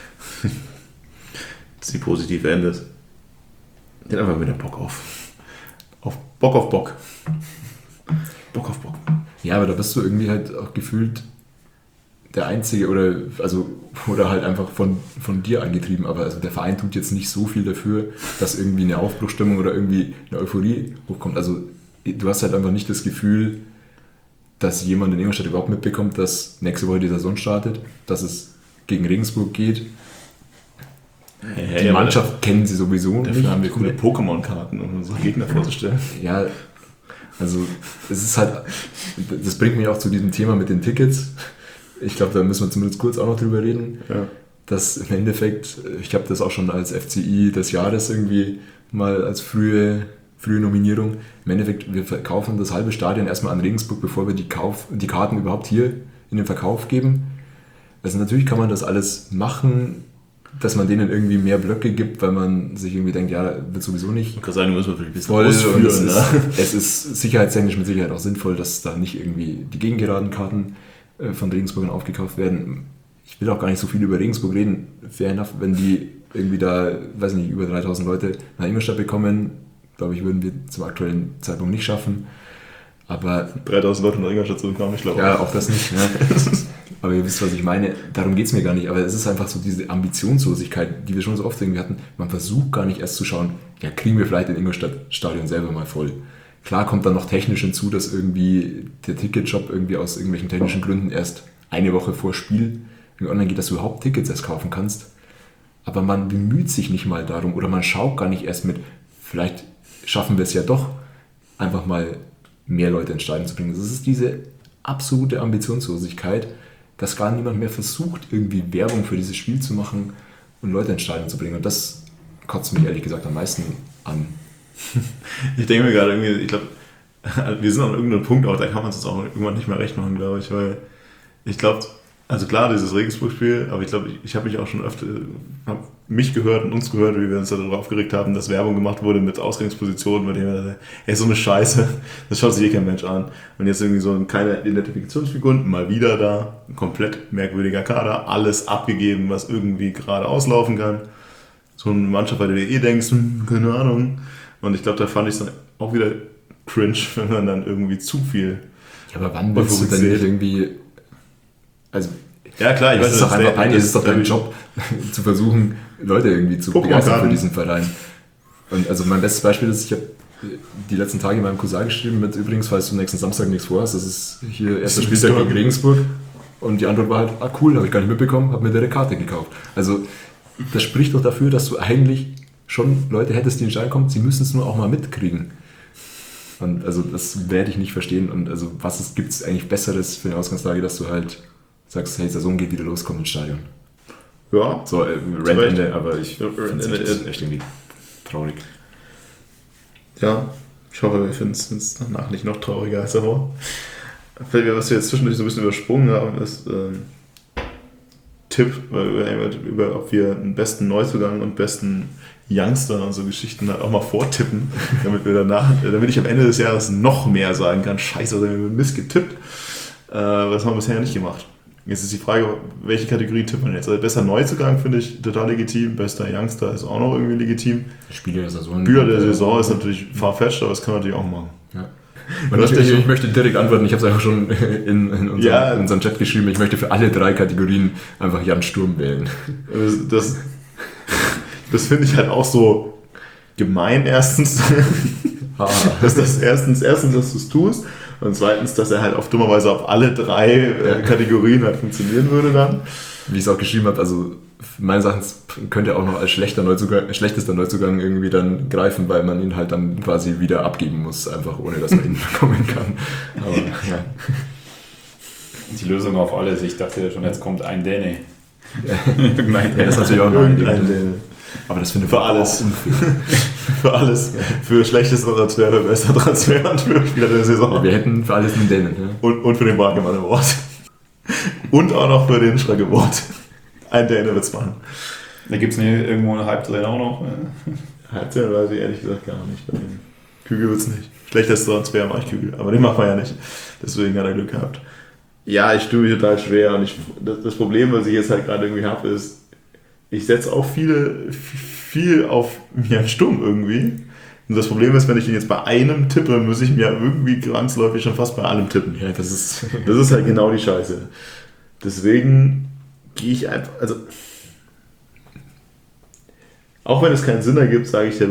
sie positiv endet. Ich hätte einfach wieder Bock auf Bock. Bock auf Bock. Ja, aber da bist du irgendwie halt auch gefühlt der Einzige oder halt einfach von dir angetrieben. Aber also der Verein tut jetzt nicht so viel dafür, dass irgendwie eine Aufbruchstimmung oder irgendwie eine Euphorie hochkommt. Also du hast halt einfach nicht das Gefühl, dass jemand in Ingolstadt überhaupt mitbekommt, dass nächste Woche die Saison startet, dass es gegen Regensburg geht. Die Mannschaft kennen sie sowieso. Dafür haben wir coole Pokémon-Karten, um unsere Gegner vorzustellen. Ja, also es ist halt, das bringt mich auch zu diesem Thema mit den Tickets. Ich glaube, da müssen wir zumindest kurz auch noch drüber reden. Ja. Dass im Endeffekt, ich habe das auch schon als FCI des Jahres irgendwie mal als frühe Nominierung. Im Endeffekt, wir verkaufen das halbe Stadion erstmal an Regensburg, bevor wir die Karten überhaupt hier in den Verkauf geben. Also natürlich kann man das alles machen, dass man denen irgendwie mehr Blöcke gibt, weil man sich irgendwie denkt, ja, wird sowieso nicht. Ich kann sagen, müssen wir ein bisschen voll ausführen. Es ist sicherheitstechnisch mit Sicherheit auch sinnvoll, dass da nicht irgendwie die gegengeraden Karten von Regensburgern aufgekauft werden. Ich will auch gar nicht so viel über Regensburg reden. Fair enough, wenn die irgendwie da, weiß nicht, über 3000 Leute nach Ingolstadt bekommen, glaube ich, würden wir zum aktuellen Zeitpunkt nicht schaffen. Aber 3000 Leute nach Ingolstadt zu bekommen, ich glaube. ja, auch das nicht. Ja. Aber ihr wisst, was ich meine. Darum geht es mir gar nicht. Aber es ist einfach so diese Ambitionslosigkeit, die wir schon so oft irgendwie hatten. Man versucht gar nicht erst zu schauen, ja, kriegen wir vielleicht den Ingolstadt-Stadion selber mal voll. Klar kommt dann noch technisch hinzu, dass irgendwie der Ticketshop irgendwie aus irgendwelchen technischen Gründen erst eine Woche vor Spiel online geht, dass du überhaupt Tickets erst kaufen kannst. Aber man bemüht sich nicht mal darum oder man schaut gar nicht erst mit, vielleicht schaffen wir es ja doch, einfach mal mehr Leute ins Stadion zu bringen. Das ist diese absolute Ambitionslosigkeit, dass gar niemand mehr versucht, irgendwie Werbung für dieses Spiel zu machen und Leute ins Stadion zu bringen. Und das kotzt mich ehrlich gesagt am meisten an. Ich denke mir gerade irgendwie, ich glaube, wir sind an irgendeinem Punkt auch, da kann man es uns auch irgendwann nicht mehr recht machen, glaube ich, weil ich glaube, also klar, dieses Regensburg-Spiel, aber ich glaube, ich habe mich auch schon öfter, habe mich gehört und uns gehört, wie wir uns darüber aufgeregt haben, dass Werbung gemacht wurde mit Ausgangspositionen, bei denen wir, ey, so eine Scheiße, das schaut sich kein Mensch an. Und jetzt irgendwie so keine Identifikationsfiguren, mal wieder da, ein komplett merkwürdiger Kader, alles abgegeben, was irgendwie gerade auslaufen kann. So eine Mannschaft, bei der du denkst, keine Ahnung. Und ich glaube, da fand ich es dann auch wieder cringe, wenn man dann irgendwie zu viel. Ja, aber wann willst du denn nicht irgendwie, also ja klar, ich weiß, es ist doch einfach peinlich, es ist doch dein Job, zu versuchen, Leute irgendwie zu begeistern für diesen Verein. Und also mein bestes Beispiel ist, ich habe die letzten Tage meinem Cousin geschrieben mit, übrigens, falls du nächsten Samstag nichts vorhast, das ist hier erster Spieltag gegen Regensburg. Und die Antwort war halt, cool, habe ich gar nicht mitbekommen, habe mir eine Karte gekauft. Also das spricht doch dafür, dass du eigentlich schon Leute hättest, die in den Stadion kommen, sie müssen es nur auch mal mitkriegen. Und also das werde ich nicht verstehen. Und also was gibt es eigentlich Besseres für eine Ausgangslage, dass du halt sagst, hey, Saison geht wieder los, komm ins Stadion. Ja. So, Randende, aber ich finde es echt irgendwie traurig. Ja, ich hoffe, wir finden es danach nicht noch trauriger als davor. Was wir jetzt zwischendurch so ein bisschen übersprungen haben, ist Tipp, über ob wir einen besten Neuzugang und besten Youngster und so Geschichten halt auch mal vortippen, damit ich am Ende des Jahres noch mehr sagen kann, scheiße, was haben wir Mist getippt. Das haben wir bisher nicht gemacht. Jetzt ist die Frage, welche Kategorie tippt man jetzt? Also bester Neuzugang finde ich total legitim, bester Youngster ist auch noch irgendwie legitim. Spieler der Saison. Spieler der Saison ist natürlich farfetched, aber das kann man natürlich auch machen. Ja. Und ich möchte direkt antworten, ich habe es einfach schon in unserem Chat geschrieben, ich möchte für alle 3 Kategorien einfach Jan Sturm wählen. Das finde ich halt auch so gemein, erstens. Erstens, dass du es tust. Und zweitens, dass er halt auf dummerweise auf alle 3 Kategorien halt funktionieren würde dann. Wie ich es auch geschrieben habe, also meines Erachtens könnte er auch noch als schlechtester Neuzugang irgendwie dann greifen, weil man ihn halt dann quasi wieder abgeben muss, einfach ohne dass man ihn bekommen kann. Aber ja. Die Lösung auf alles, ich dachte ja schon, jetzt kommt ein Däne. Ja, das ist natürlich auch noch ein Däne. Aber das finde ich für alles. Für alles. Für schlechtester Transfer, für bester Transfer und für Spieler der Saison. Ja, wir hätten für alles einen Dänen. Ja. Und für den Barkemann Award. Und auch noch für den Schreck Award. Ein Däne wird's machen. Da gibt es irgendwo eine Halbtrainer auch noch. Halbtrainer weiß ich ehrlich gesagt gar nicht. Bei denen. Kügel wird's nicht. Schlechtester Transfer mache ich Kügel. Aber den macht man ja nicht. Deswegen hat er Glück gehabt. Ja, ich tue mich total schwer. Und das Problem, was ich jetzt halt gerade irgendwie habe, ist, ich setze auch viel auf Jan Sturm irgendwie. Und das Problem ist, wenn ich ihn jetzt bei einem tippe, muss ich mir irgendwie zwangsläufig schon fast bei allem tippen. Ja, das ist halt genau die Scheiße. Deswegen gehe ich einfach, also auch wenn es keinen Sinn ergibt, sage ich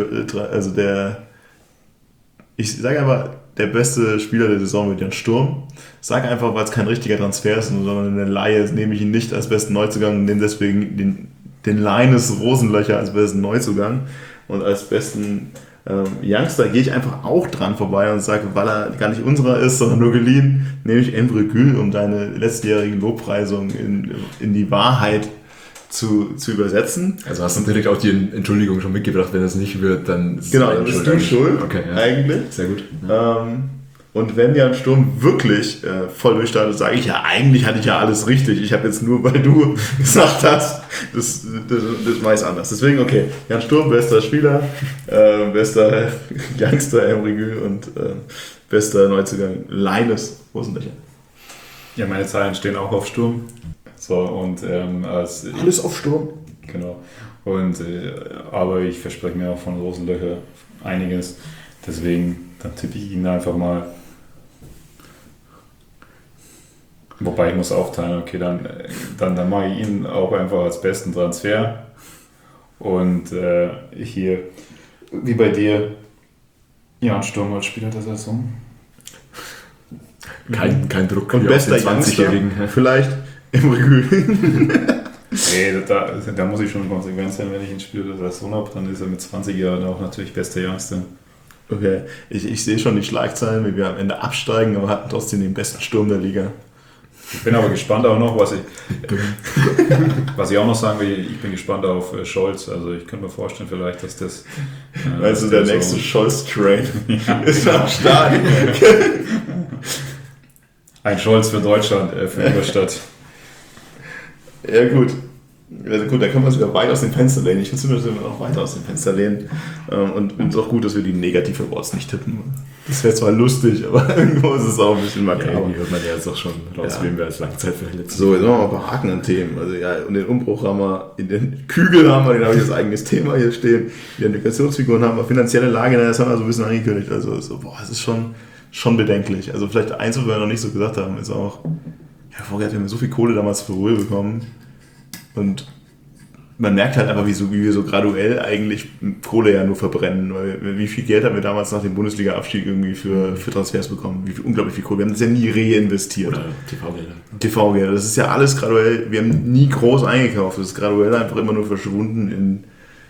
ich sage einfach, der beste Spieler der Saison wird Jan Sturm. Sage einfach, weil es kein richtiger Transfer ist, sondern eine Laie, nehme ich ihn nicht als besten Neuzugang und nehme deswegen den Linus Rosenlöcher als besten Neuzugang und als besten Youngster gehe ich einfach auch dran vorbei und sage, weil er gar nicht unserer ist, sondern nur geliehen, nehme ich Emre Gül, um deine letztjährigen Lobpreisungen in die Wahrheit zu übersetzen. Also hast du direkt auch die Entschuldigung schon mitgebracht, wenn es nicht wird, dann ist genau, dann bist du schuld, okay, ja. Eigentlich. Sehr gut. Und wenn Jan Sturm wirklich voll durchstartet, sage ich ja, eigentlich hatte ich ja alles richtig. Ich habe jetzt nur, weil du gesagt hast, das weiß anders. Deswegen, okay, Jan Sturm, bester Spieler, bester Youngster Emre Gül und bester Neuzugang Linus Rosenlöcher. Ja, meine Zahlen stehen auch auf Sturm. So, und Alles auf Sturm. Genau. Und, aber ich verspreche mir auch von Rosenlöcher einiges. Deswegen, dann tippe ich ihn einfach mal. Wobei ich muss aufteilen, okay, dann mache ich ihn auch einfach als besten Transfer. Und hier, wie bei dir, Jan Sturm als Spieler der Saison. Kein Druck. Und hier auf bester den Youngster 20-Jährigen. vielleicht im Regül. Nee, da muss ich schon konsequent sein, wenn ich einen Spieler der Saison habe, dann ist er mit 20 Jahren auch natürlich bester Youngster. Okay, ich sehe schon die Schlagzeilen, wie wir am Ende absteigen, aber hatten trotzdem den besten Sturm der Liga. Ich bin aber gespannt auch noch, was ich auch noch sagen will, ich bin gespannt auf Scholz. Also ich könnte mir vorstellen vielleicht, dass das... Also der nächste Scholz-Train ist am Start. Ein Scholz für Deutschland, für Ingolstadt. Ja gut. Also gut, da können wir uns wieder weit aus dem Fenster lehnen. Ich finde, wir müssen noch weiter aus dem Fenster lehnen. Und finde es auch gut, dass wir die negative Awards nicht tippen. Das wäre zwar lustig, aber irgendwo ist es auch ein bisschen makaber. Ja, die hört man ja jetzt auch schon raus, wen wir als Langzeitverletzt. So, jetzt machen wir mal ein paar Haken an Themen. Also ja, und den Umbruch haben wir, in den Kügel haben wir, den habe ich als eigenes Thema hier stehen. Die Integrationsfiguren haben wir, finanzielle Lage, das haben wir so ein bisschen angekündigt. Also so, es ist schon bedenklich. Also vielleicht eins, was wir noch nicht so gesagt haben, ist auch, ja, vorher haben wir so viel Kohle damals für Ruhe bekommen. Und man merkt halt einfach, wie wir so graduell eigentlich Kohle ja nur verbrennen. Weil wie viel Geld haben wir damals nach dem Bundesliga-Abstieg irgendwie für Transfers bekommen? Unglaublich viel Kohle. Wir haben das ja nie reinvestiert. Oder TV-Gelder. TV-Gelder. Das ist ja alles graduell. Wir haben nie groß eingekauft. Das ist graduell einfach immer nur verschwunden in...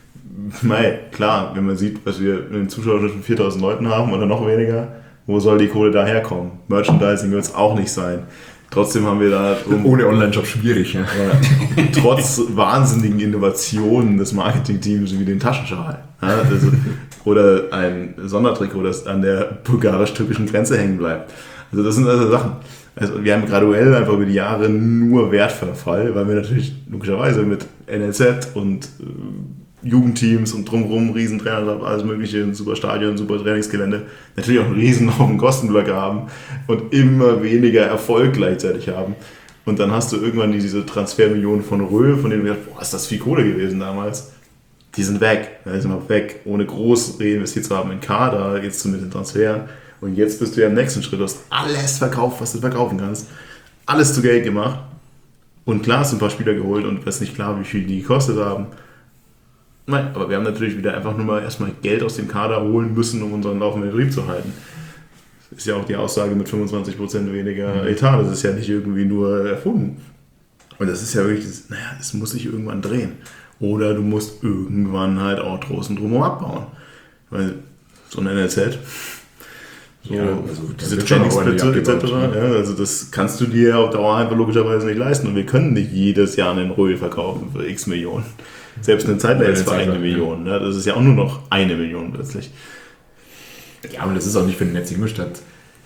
Klar, wenn man sieht, was wir in den Zuschauern von 4.000 Leuten haben oder noch weniger, wo soll die Kohle daherkommen? Merchandising wird es auch nicht sein. Trotzdem haben wir da... Ohne Online-Shop schwierig, ja. Trotz wahnsinnigen Innovationen des Marketing-Teams wie den Taschenschal. Ja, oder ein Sondertrikot, das an der bulgarisch-türkischen Grenze hängen bleibt. Also das sind also Sachen. Also wir haben graduell einfach über die Jahre nur Wertverfall, weil wir natürlich logischerweise mit NLZ und Jugendteams und drumherum Riesentrainer, alles mögliche, ein super Stadion, super Trainingsgelände, natürlich auch einen riesen auf dem Kostenblock haben und immer weniger Erfolg gleichzeitig haben. Und dann hast du irgendwann diese Transfermillionen von Röhl, von denen du gedacht, boah, ist das viel Kohle gewesen damals. Die sind weg, die sind mal weg, ohne groß reinvestiert zu haben in Kader, jetzt mit dem Transfer. Und jetzt bist du ja im nächsten Schritt, du hast alles verkauft, was du verkaufen kannst, alles zu Geld gemacht. Und klar hast du ein paar Spieler geholt und es ist nicht klar, wie viel die gekostet haben. Nein, aber wir haben natürlich wieder einfach nur mal erstmal Geld aus dem Kader holen müssen, um unseren laufenden Betrieb zu halten. Das ist ja auch die Aussage mit 25% weniger Etat, das ist ja nicht irgendwie nur erfunden. Und das ist ja wirklich, es muss sich irgendwann drehen. Oder du musst irgendwann halt auch draußen drumherum abbauen. Weil so ein NLZ, so ja, also diese Trainingsplätze etc., ja, also das kannst du dir auf Dauer einfach logischerweise nicht leisten. Und wir können nicht jedes Jahr einen Röhl verkaufen für x Millionen. Selbst eine Zeit lang ist für 1 Million. Ne? Das ist ja auch nur noch 1 Million plötzlich. Ja, aber das ist auch nicht für den Netz Ingolstadt.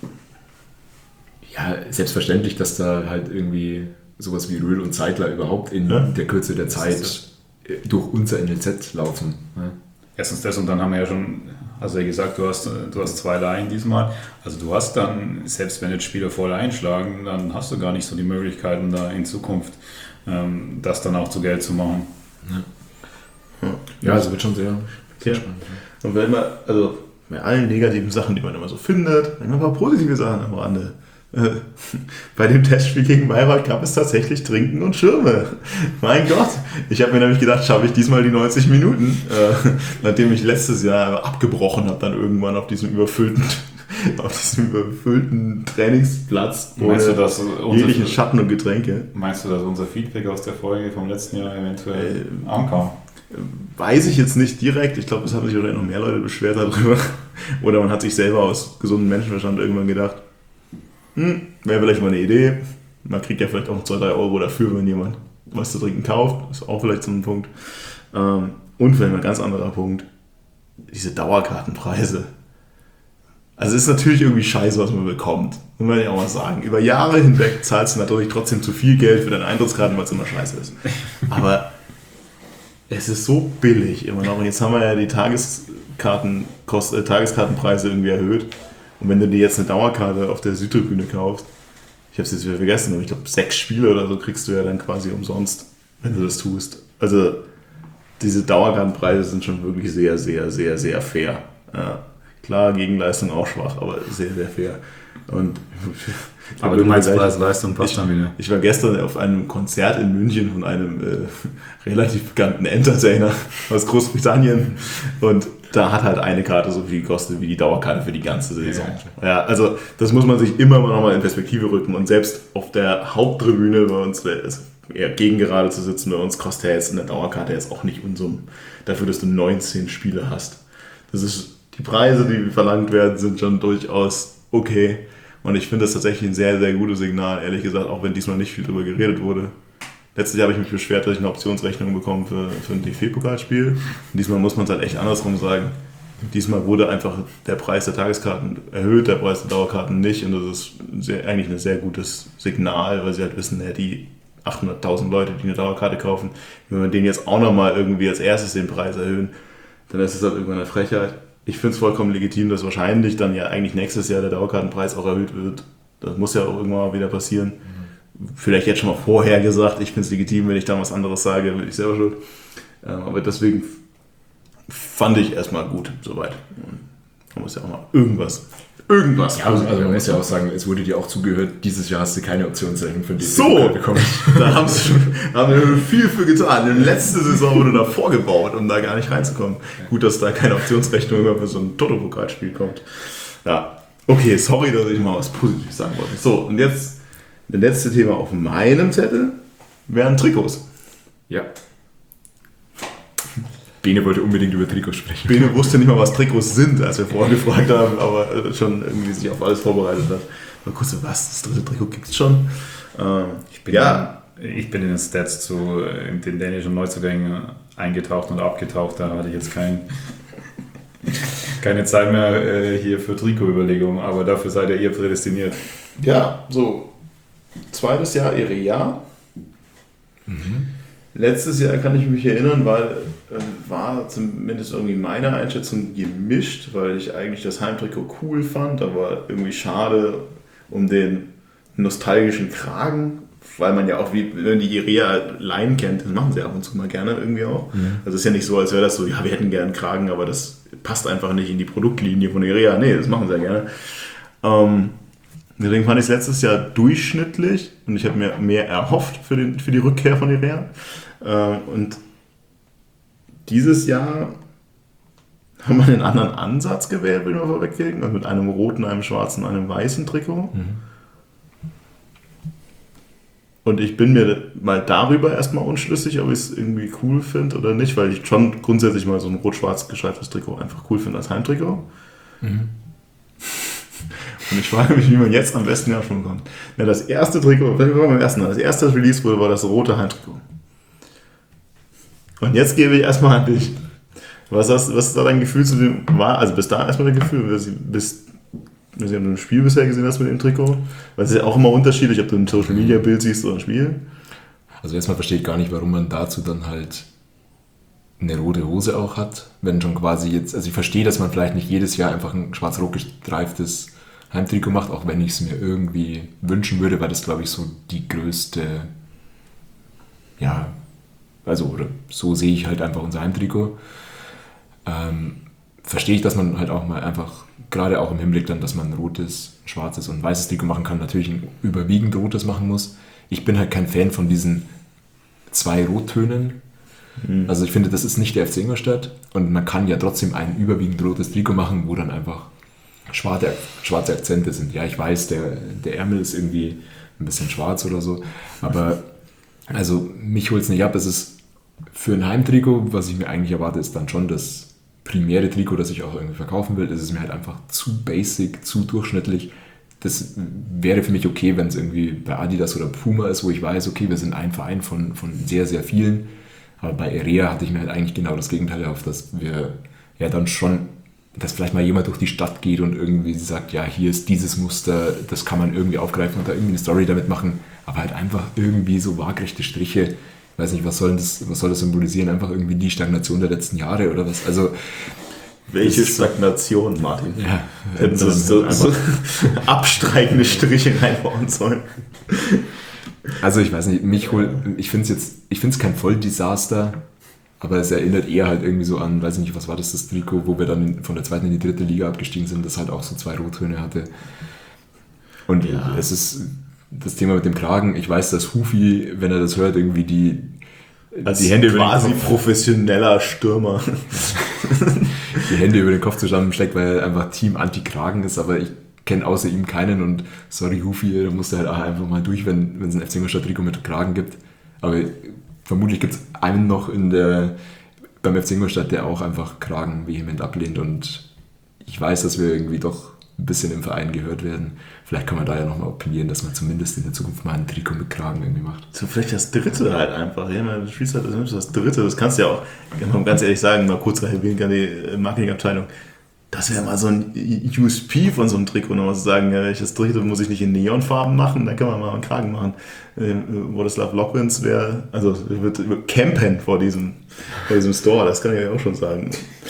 Ja, selbstverständlich, dass da halt irgendwie sowas wie Röhl und Zeitler überhaupt in der Kürze der Zeit durch unser NLZ laufen. Ja. Erstens das und dann haben wir ja schon, also wie gesagt, du hast 2 Laien diesmal. Also du hast dann, selbst wenn jetzt Spieler voll einschlagen, dann hast du gar nicht so die Möglichkeiten da in Zukunft, das dann auch zu Geld zu machen. Ja, also wird schon sehr spannend. Und wenn man, also bei allen negativen Sachen, die man immer so findet, ein paar positive Sachen am Rande. Bei dem Testspiel gegen Bayreuth gab es tatsächlich Trinken und Schirme. Mein Gott, ich habe mir nämlich gedacht, schaffe ich diesmal die 90 Minuten, nachdem ich letztes Jahr abgebrochen habe, dann irgendwann auf diesem überfüllten Trainingsplatz ohne jeglichen Schatten und Getränke. Meinst du, dass unser Feedback aus der Folge vom letzten Jahr eventuell ankam? Weiß ich jetzt nicht direkt. Ich glaube, es haben sich noch mehr Leute beschwert darüber. Oder man hat sich selber aus gesundem Menschenverstand irgendwann gedacht, wäre vielleicht mal eine Idee. Man kriegt ja vielleicht auch 2-3 Euro dafür, wenn jemand was zu trinken kauft. Ist auch vielleicht so ein Punkt. Und vielleicht mal ein ganz anderer Punkt. Diese Dauerkartenpreise. Also es ist natürlich irgendwie scheiße, was man bekommt. Muss man ja auch mal sagen. Über Jahre hinweg zahlst du natürlich trotzdem zu viel Geld für deine Eintrittskarten, weil es immer scheiße ist. Aber es ist so billig immer noch. Und jetzt haben wir ja die Tageskartenpreise irgendwie erhöht. Und wenn du dir jetzt eine Dauerkarte auf der Südtribüne kaufst, ich habe es jetzt wieder vergessen, aber ich glaube 6 Spiele oder so kriegst du ja dann quasi umsonst, wenn du das tust. Also diese Dauerkartenpreise sind schon wirklich sehr, sehr, sehr, sehr fair. Ja, klar, Gegenleistung auch schwach, aber sehr, sehr fair. Und Aber du meinst Preis-Leistung passt dann wieder. Ich war gestern auf einem Konzert in München von einem relativ bekannten Entertainer aus Großbritannien und da hat halt eine Karte so viel gekostet wie die Dauerkarte für die ganze Saison. Ja, also das muss man sich immer noch mal in Perspektive rücken und selbst auf der Haupttribüne bei uns, eher gegengerade zu sitzen, bei uns kostet ja jetzt eine Dauerkarte jetzt auch nicht Unsummen dafür, dass du 19 Spiele hast. Das ist, die Preise, die verlangt werden, sind schon durchaus okay. Und ich finde das tatsächlich ein sehr, sehr gutes Signal, ehrlich gesagt, auch wenn diesmal nicht viel drüber geredet wurde. Letztes Jahr habe ich mich beschwert, dass ich eine Optionsrechnung bekomme für ein DFB-Pokalspiel. Und diesmal muss man es halt echt andersrum sagen. Diesmal wurde einfach der Preis der Tageskarten erhöht, der Preis der Dauerkarten nicht. Und das ist eigentlich ein sehr gutes Signal, weil sie halt wissen, die 800.000 Leute, die eine Dauerkarte kaufen, wenn wir denen jetzt auch nochmal irgendwie als erstes den Preis erhöhen, dann ist es halt irgendwann eine Frechheit. Ich finde es vollkommen legitim, dass wahrscheinlich dann ja eigentlich nächstes Jahr der Dauerkartenpreis auch erhöht wird. Das muss ja auch irgendwann mal wieder passieren. Vielleicht jetzt schon mal vorher gesagt, ich finde es legitim, wenn ich da was anderes sage, bin ich selber schuld. Aber deswegen fand ich erstmal gut, soweit. Man muss ja auch mal irgendwas. Ja, also man muss ja auch sagen, es wurde dir auch zugehört, dieses Jahr hast du keine Optionsrechnung von dir bekommen. Da haben wir viel für getan. In der letzten Saison wurde da vorgebaut, um da gar nicht reinzukommen. Ja. Gut, dass da keine Optionsrechnung immer für so ein Toto-Pokalspiel kommt. Ja, okay, sorry, dass ich mal was Positives sagen wollte. So, und jetzt das letzte Thema auf meinem Zettel wären Trikots. Ja. Bene wollte unbedingt über Trikots sprechen. Bene wusste nicht mal, was Trikots sind, als wir vorher gefragt haben, aber schon irgendwie sich auf alles vorbereitet hat. Mal kurz, was? Das dritte Trikot gibt es schon? Ich bin in den Stats zu den dänischen Neuzugängen eingetaucht und abgetaucht. Da hatte ich jetzt keine Zeit mehr hier für Trikotüberlegungen, aber dafür seid ihr eher prädestiniert. Ja, so. Zweites Jahr Irea. Letztes Jahr kann ich mich erinnern, weil war zumindest irgendwie meine Einschätzung gemischt, weil ich eigentlich das Heimtrikot cool fand, aber irgendwie schade um den nostalgischen Kragen, weil man ja auch, wie wenn die Irea-Line kennt, das machen sie ab und zu mal gerne irgendwie auch. Also es ist ja nicht so, als wäre das so, ja, wir hätten gerne einen Kragen, aber das passt einfach nicht in die Produktlinie von Irea. Nee, das machen sie ja gerne. Deswegen fand ich es letztes Jahr durchschnittlich und ich habe mir mehr erhofft für die Rückkehr von Irea. Und dieses Jahr haben wir einen anderen Ansatz gewählt, will ich mal vorweglegen, also mit einem roten, einem schwarzen, einem weißen Trikot. Und ich bin mir mal darüber erstmal unschlüssig, ob ich es irgendwie cool finde oder nicht, weil ich schon grundsätzlich mal so ein rot-schwarz gestreiftes Trikot einfach cool finde als Heimtrikot. Und ich frage mich, wie man jetzt am besten davon kommt. Ja, das erste Trikot, das erste Release wurde, war das rote Heimtrikot. Und jetzt gebe ich erstmal an dich. Was ist da dein Gefühl zu dem, also bis da erstmal dein Gefühl, bis du ein Spiel bisher gesehen hast mit dem Trikot? Weil es ist ja auch immer unterschiedlich, ob du ein Social Media Bild siehst oder ein Spiel. Also erstmal verstehe ich gar nicht, warum man dazu dann halt eine rote Hose auch hat, wenn schon quasi jetzt, also ich verstehe, dass man vielleicht nicht jedes Jahr einfach ein schwarz-rot gestreiftes Heimtrikot macht, auch wenn ich es mir irgendwie wünschen würde, weil das, glaube ich, so die größte, ja, also oder so sehe ich halt einfach unser Heimtrikot. Verstehe ich, dass man halt auch mal einfach, gerade auch im Hinblick dann, dass man ein rotes, ein schwarzes und ein weißes Trikot machen kann, natürlich ein überwiegend rotes machen muss. Ich bin halt kein Fan von diesen 2 Rottönen. Also ich finde, das ist nicht der FC Ingolstadt und man kann ja trotzdem ein überwiegend rotes Trikot machen, wo dann einfach schwarze Akzente sind. Ja, ich weiß, der Ärmel ist irgendwie ein bisschen schwarz oder so, aber also mich holt es nicht ab. Es ist für ein Heimtrikot, was ich mir eigentlich erwarte, ist dann schon das primäre Trikot, das ich auch irgendwie verkaufen will. Das ist mir halt einfach zu basic, zu durchschnittlich. Das wäre für mich okay, wenn es irgendwie bei Adidas oder Puma ist, wo ich weiß, okay, wir sind ein Verein von sehr, sehr vielen. Aber bei Irea hatte ich mir halt eigentlich genau das Gegenteil erhofft, dass wir ja dann schon, dass vielleicht mal jemand durch die Stadt geht und irgendwie sagt, ja, hier ist dieses Muster, das kann man irgendwie aufgreifen und da irgendwie eine Story damit machen, aber halt einfach irgendwie so waagrechte Striche. Ich weiß nicht, was soll das symbolisieren? Einfach irgendwie die Stagnation der letzten Jahre oder was? Also Welche Das ist so- Stagnation, Martin. Ja, Hätten sie so abstreikende Striche reinbauen sollen. Also ich weiß nicht, ich finde es kein Volldesaster, aber es erinnert eher halt irgendwie so an, weiß ich nicht, was war das Trikot, wo wir dann von der 2. in die 3. Liga abgestiegen sind, das halt auch so 2 Rottöne hatte. Und Ja. es ist das Thema mit dem Kragen, ich weiß, dass Hufi, wenn er das hört, irgendwie die Hände über den quasi Kopf, professioneller Stürmer. die Hände über den Kopf zusammenschlägt, weil er einfach Team Anti-Kragen ist, aber ich kenne außer ihm keinen und sorry Hufi, da musst du halt auch einfach mal durch, wenn es ein FC Ingolstadt Trikot mit Kragen gibt. Aber vermutlich gibt es einen noch beim FC Ingolstadt, der auch einfach Kragen vehement ablehnt und ich weiß, dass wir irgendwie doch ein bisschen im Verein gehört werden. Vielleicht kann man da ja nochmal opinieren, dass man zumindest in der Zukunft mal ein Trikot mit Kragen irgendwie macht. So vielleicht das dritte halt einfach. Ja, du spielst halt das dritte. Das kannst du ja auch, kann man ganz ehrlich sagen, mal kurz erwähnen kann die Marketingabteilung. Das wäre mal so ein USP von so einem Trikot, nochmal zu sagen, ja, welches dritte muss ich nicht in Neonfarben machen, dann kann man mal einen Kragen machen. Władysław Lokwins wird campen vor diesem Store, das kann ich ja auch schon sagen.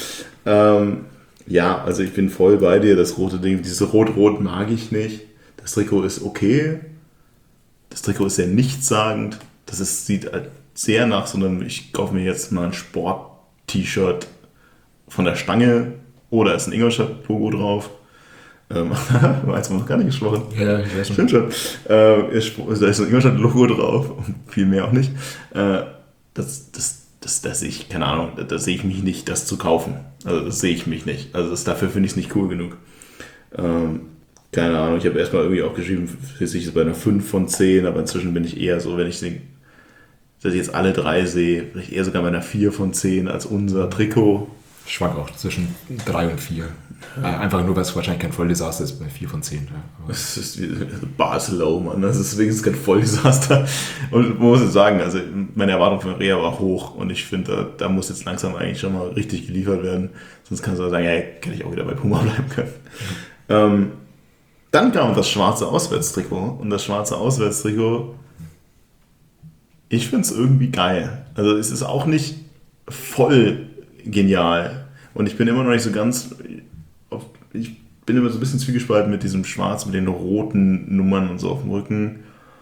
Ja, also ich bin voll bei dir, das rote Ding, dieses Rot-Rot mag ich nicht. Das Trikot ist okay. Das Trikot ist sehr nichtssagend. Sieht halt sehr nach so einem, ich kaufe mir jetzt mal ein Sport-T-Shirt von der Stange oder ist ein Ingolstadt-Logo drauf. Meinst du noch gar nicht gesprochen? Ja, ich weiß Stimmt schon. Da ist ein Ingolstadt-Logo drauf und viel mehr auch nicht. Das sehe ich, keine Ahnung, da sehe ich mich nicht, das zu kaufen. Also das sehe ich mich nicht. Also dafür finde ich es nicht cool genug. Keine Ahnung, ich habe erstmal irgendwie auch geschrieben, dass ich es bei einer 5 von 10, aber inzwischen bin ich eher so, wenn ich jetzt alle 3 sehe, vielleicht eher sogar bei einer 4 von 10 als unser Trikot. Schwank auch zwischen 3 und 4. Einfach nur, weil es wahrscheinlich kein Volldesaster ist, bei 4 von 10. Ja. Aber Das ist wie Barcelona, Mann. Das ist wenigstens kein Volldesaster. Und man muss jetzt sagen, also meine Erwartung von Rea war hoch und ich finde, da muss jetzt langsam eigentlich schon mal richtig geliefert werden. Sonst kannst du sagen, ja, hätte ich auch wieder bei Puma bleiben können. Dann kam das schwarze Auswärtstrikot. Und das schwarze Auswärtstrikot, ich finde es irgendwie geil. Also es ist auch nicht voll genial. Und ich bin immer noch nicht so ganz... Ich bin immer so ein bisschen zwiegespalten mit diesem Schwarz, mit den roten Nummern und so auf dem Rücken.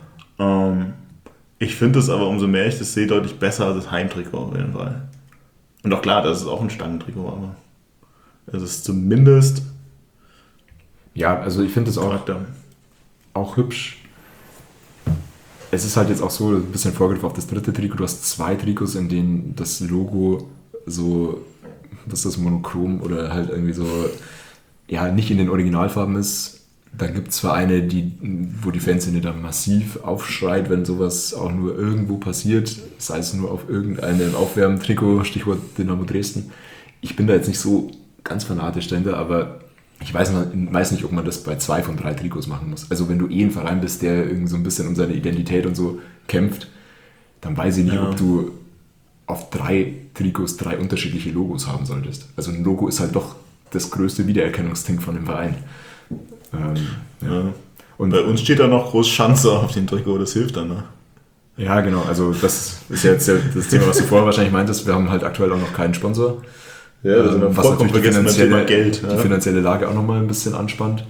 Ich finde es aber, umso mehr ich das sehe, deutlich besser als das Heimtrikot auf jeden Fall. Und auch klar, das ist auch ein Stangentrikot, aber es ist zumindest ja, also ich finde es auch hübsch. Es ist halt jetzt auch so ein bisschen Vorgriff auf das dritte Trikot. Du hast 2 Trikots, in denen das Logo so, dass das monochrom oder halt irgendwie so, ja, nicht in den Originalfarben ist. Dann gibt es zwar eine, wo die Fanszene dann massiv aufschreit, wenn sowas auch nur irgendwo passiert, sei es nur auf irgendeinem Aufwärmtrikot, Stichwort Dynamo Dresden. Ich bin da jetzt nicht so ganz fanatisch dahinter, aber ich weiß nicht, ob man das bei 2 von 3 Trikots machen muss. Also wenn du ein Verein bist, der irgendwie so ein bisschen um seine Identität und so kämpft, dann weiß ich nicht, ob du auf 3 Trikots 3 unterschiedliche Logos haben solltest. Also ein Logo ist halt doch das größte Wiedererkennungsding von dem Verein. Ja. Und bei uns steht da noch groß Schanze auf dem Trikot, das hilft dann, ne? Ja, genau. Also das ist ja jetzt das Thema, was du vorher wahrscheinlich meintest. Wir haben halt aktuell auch noch keinen Sponsor. Ja, das ist Was natürlich Geld. Die finanzielle Lage auch nochmal ein bisschen anspannt.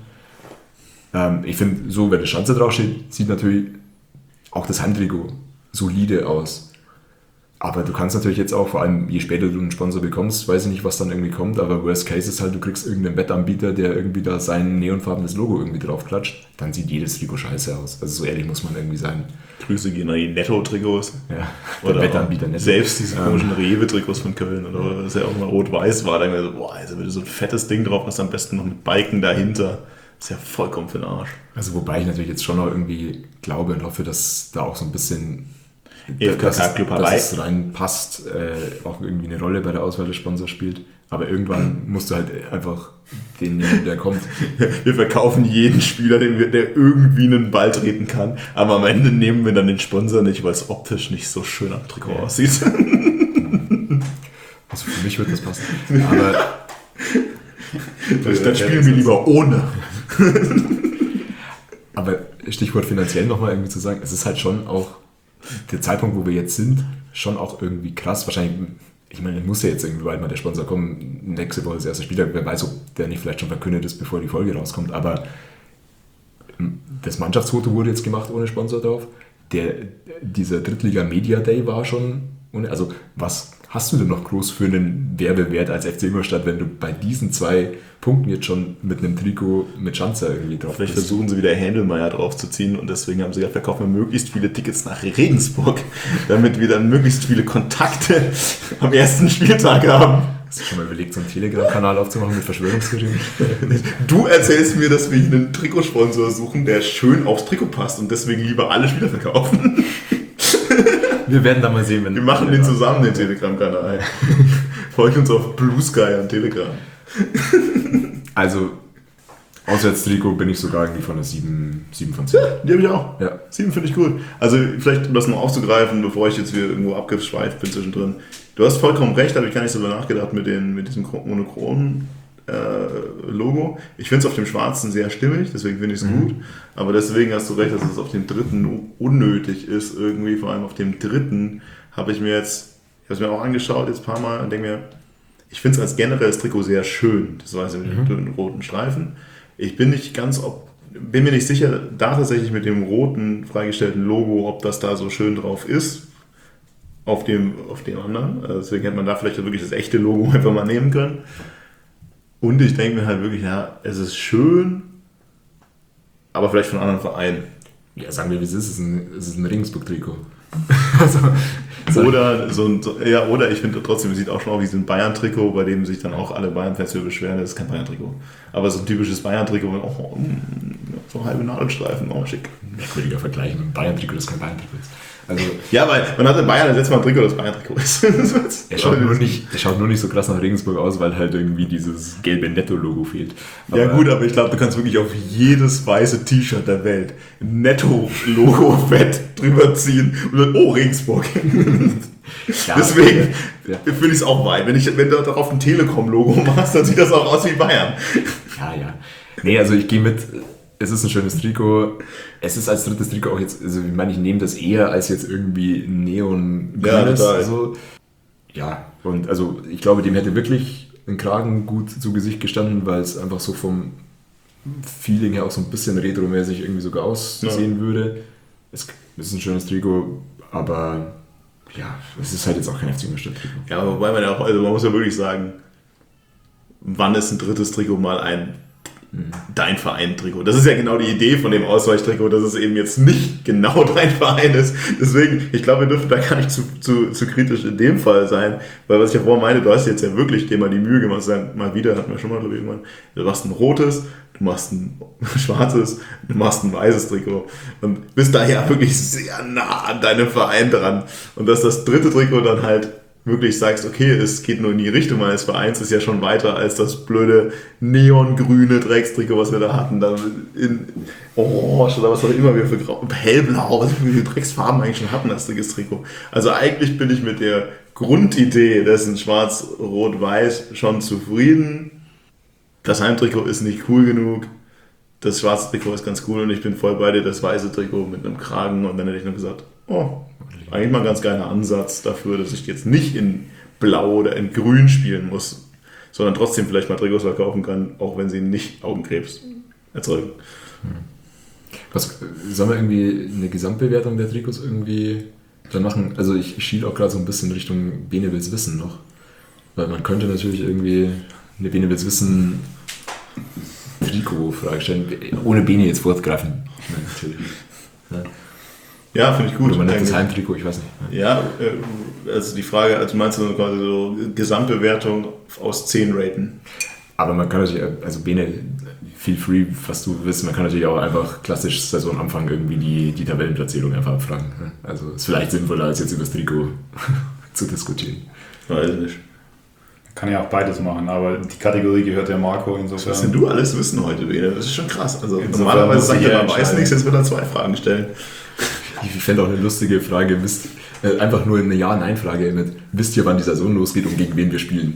Ich finde, so, wenn eine Schanze draufsteht, sieht natürlich auch das Heimtrikot solide aus. Aber du kannst natürlich jetzt auch, vor allem je später du einen Sponsor bekommst, weiß ich nicht, was dann irgendwie kommt, aber Worst Case ist halt, du kriegst irgendeinen Wettanbieter, der irgendwie da sein neonfarbenes Logo irgendwie drauf klatscht, dann sieht jedes Trikot scheiße aus. Also so ehrlich muss man irgendwie sein. Grüße gehen an die Netto-Trikots. Ja, oder Wettanbieter Netto. Selbst diese komischen Rewe-Trikots von Köln, oder was ja auch mal rot-weiß war, da haben wir so, boah, also bitte so ein fettes Ding drauf, was am besten noch mit Balken dahinter. Das ist ja vollkommen für den Arsch. Also wobei ich natürlich jetzt schon noch irgendwie glaube und hoffe, dass da auch so ein bisschen dass es reinpasst, auch irgendwie eine Rolle bei der Auswahl des Sponsors spielt. Aber irgendwann musst du halt einfach den nehmen, der kommt. Wir verkaufen jeden Spieler, der irgendwie einen Ball treten kann, aber am Ende nehmen wir dann den Sponsor nicht, weil es optisch nicht so schön am Trikot aussieht. Also für mich wird das passen. Aber dann spielen wir lieber ohne. Aber Stichwort finanziell nochmal irgendwie zu sagen, es ist halt schon auch der Zeitpunkt, wo wir jetzt sind, schon auch irgendwie krass. Wahrscheinlich ich meine, muss ja jetzt irgendwie bald mal der Sponsor kommen. Nächste Woche ist erster Spieltag. Wer weiß, ob der nicht vielleicht schon verkündet ist, bevor die Folge rauskommt. Aber das Mannschaftsfoto wurde jetzt gemacht ohne Sponsor drauf. Dieser Drittliga Media Day war schon ohne. Also, was hast du denn noch groß für einen Werbewert als FC Ingolstadt, wenn du bei diesen 2 Punkten jetzt schon mit einem Trikot mit Schanzer irgendwie drauf Vielleicht bist? versuchen sie wieder Händelmeier draufzuziehen und deswegen haben sie gesagt, verkaufen wir möglichst viele Tickets nach Regensburg, damit wir dann möglichst viele Kontakte am ersten Spieltag haben. Hast du schon mal überlegt, so einen Telegram-Kanal aufzumachen mit Verschwörungstheorien? Du erzählst mir, dass wir hier einen Trikotsponsor suchen, der schön aufs Trikot passt und deswegen lieber alle Spieler verkaufen. Wir werden da mal sehen, wenn... Wir machen den zusammen, den Telegram-Kanal. Folgt uns auf Blue Sky an Telegram. Also, Auswärtstrikot bin ich sogar irgendwie von einer 7 von 10. Die habe ich auch. Ja. 7 finde ich gut. Also vielleicht, um das noch aufzugreifen, bevor ich jetzt wieder irgendwo abgeschweift bin zwischendrin. Du hast vollkommen recht, habe ich gar nicht so darüber nachgedacht mit diesem monochronen Logo. Ich finde es auf dem Schwarzen sehr stimmig, deswegen finde ich es gut. Aber deswegen hast du recht, dass es auf dem Dritten unnötig ist irgendwie. Vor allem auf dem Dritten habe ich mir auch angeschaut jetzt ein paar Mal und denke mir, ich finde es als generelles Trikot sehr schön. Das weiß ich mit den roten Streifen. Ich bin bin mir nicht sicher, da tatsächlich mit dem roten freigestellten Logo, ob das da so schön drauf ist. Auf dem anderen. Also deswegen hätte man da vielleicht wirklich das echte Logo einfach mal nehmen können. Und ich denke mir halt wirklich, ja, es ist schön, aber vielleicht von anderen Vereinen. Ja, sagen wir, wie es ist ein Regensburg-Trikot. Oder oder ich finde trotzdem, es sieht auch schon aus wie so ein Bayern-Trikot, bei dem sich dann auch alle Bayern-Fans über beschweren, das ist kein Bayern-Trikot. Aber so ein typisches Bayern-Trikot, so halbe Nadelstreifen, schick. Merkwürdiger Vergleich mit einem Bayern-Trikot, das kein Bayern-Trikot ist. Also, ja, weil man hat in Bayern das letzte Mal ein Trikot, das Bayern-Trikot ist. er schaut nur nicht so krass nach Regensburg aus, weil halt irgendwie dieses gelbe Netto-Logo fehlt. Ja gut, aber ich glaube, du kannst wirklich auf jedes weiße T-Shirt der Welt Netto-Logo fett drüber ziehen und dann, Regensburg. Ja, deswegen finde ich es auch weit. Wenn du darauf ein Telekom-Logo machst, dann sieht das auch aus wie Bayern. Ja. Nee, also ich gehe mit... Es ist ein schönes Trikot. Es ist als drittes Trikot auch jetzt, also ich meine, ich nehme das eher als jetzt irgendwie neongrünes. Ja, total. So. Ja, und also ich glaube, dem hätte wirklich ein Kragen gut zu Gesicht gestanden, weil es einfach so vom Feeling her auch so ein bisschen retromäßig irgendwie sogar aussehen würde. Es ist ein schönes Trikot, aber ja, es ist halt jetzt auch kein FC Ingolstadt-Trikot. Ja, wobei man muss ja wirklich sagen, wann ist ein drittes Trikot mal ein dein Verein-Trikot. Das ist ja genau die Idee von dem Ausweichtrikot, dass es eben jetzt nicht genau dein Verein ist. Deswegen, ich glaube, wir dürfen da gar nicht zu kritisch in dem Fall sein, weil was ich ja vorhin meinte, du hast jetzt ja wirklich dir mal die Mühe gemacht, mal wieder, hatten wir schon mal, glaube ich, irgendwann, du machst ein rotes, du machst ein schwarzes, du machst ein weißes Trikot und bist da ja wirklich sehr nah an deinem Verein dran. Und dass das dritte Trikot dann halt wirklich sagst, okay, es geht nur in die Richtung meines Vereins, ist ja schon weiter als das blöde neongrüne Dreckstrikot, was wir da hatten. Dann in Orange oder was auch immer wir für hellblau, was wir für Drecksfarben eigentlich schon hatten als drittes Trikot. Also eigentlich bin ich mit der Grundidee dessen Schwarz, Rot, Weiß schon zufrieden. Das Heimtrikot ist nicht cool genug. Das schwarze Trikot ist ganz cool und ich bin voll bei dir, das weiße Trikot mit einem Kragen und dann hätte ich nur gesagt, eigentlich mal ein ganz geiler Ansatz dafür, dass ich jetzt nicht in Blau oder in Grün spielen muss, sondern trotzdem vielleicht mal Trikots verkaufen kann, auch wenn sie nicht Augenkrebs erzeugen. Sollen wir irgendwie eine Gesamtbewertung der Trikots irgendwie dann machen? Also ich schiele auch gerade so ein bisschen Richtung Bene will's wissen noch, weil man könnte natürlich irgendwie eine Bene will's wissen Trikot-Frage stellen, ohne Bene jetzt fortgreifen. Ich meine, natürlich. Ja, finde ich gut. Oder man nennt das Heimtrikot, ich weiß nicht. Ja, also die Frage, also meinst du quasi so Gesamtbewertung aus 10 raten? Aber man kann natürlich, also Bene, feel free, was du willst, man kann natürlich auch einfach klassisch Saisonanfang irgendwie die Tabellenplatzierung einfach abfragen. Also ist vielleicht sinnvoller, als jetzt über das Trikot zu diskutieren. Weiß ich nicht. Kann ja auch beides machen, aber die Kategorie gehört ja Marco, insofern. Was denn du alles wissen heute, Bene? Das ist schon krass. Also Insofern normalerweise sagt er, man weiß nichts, jetzt wird er 2 Fragen stellen. Ich fände auch eine lustige Frage, einfach nur eine Ja-Nein-Frage mit, wisst ihr, wann die Saison losgeht und gegen wen wir spielen?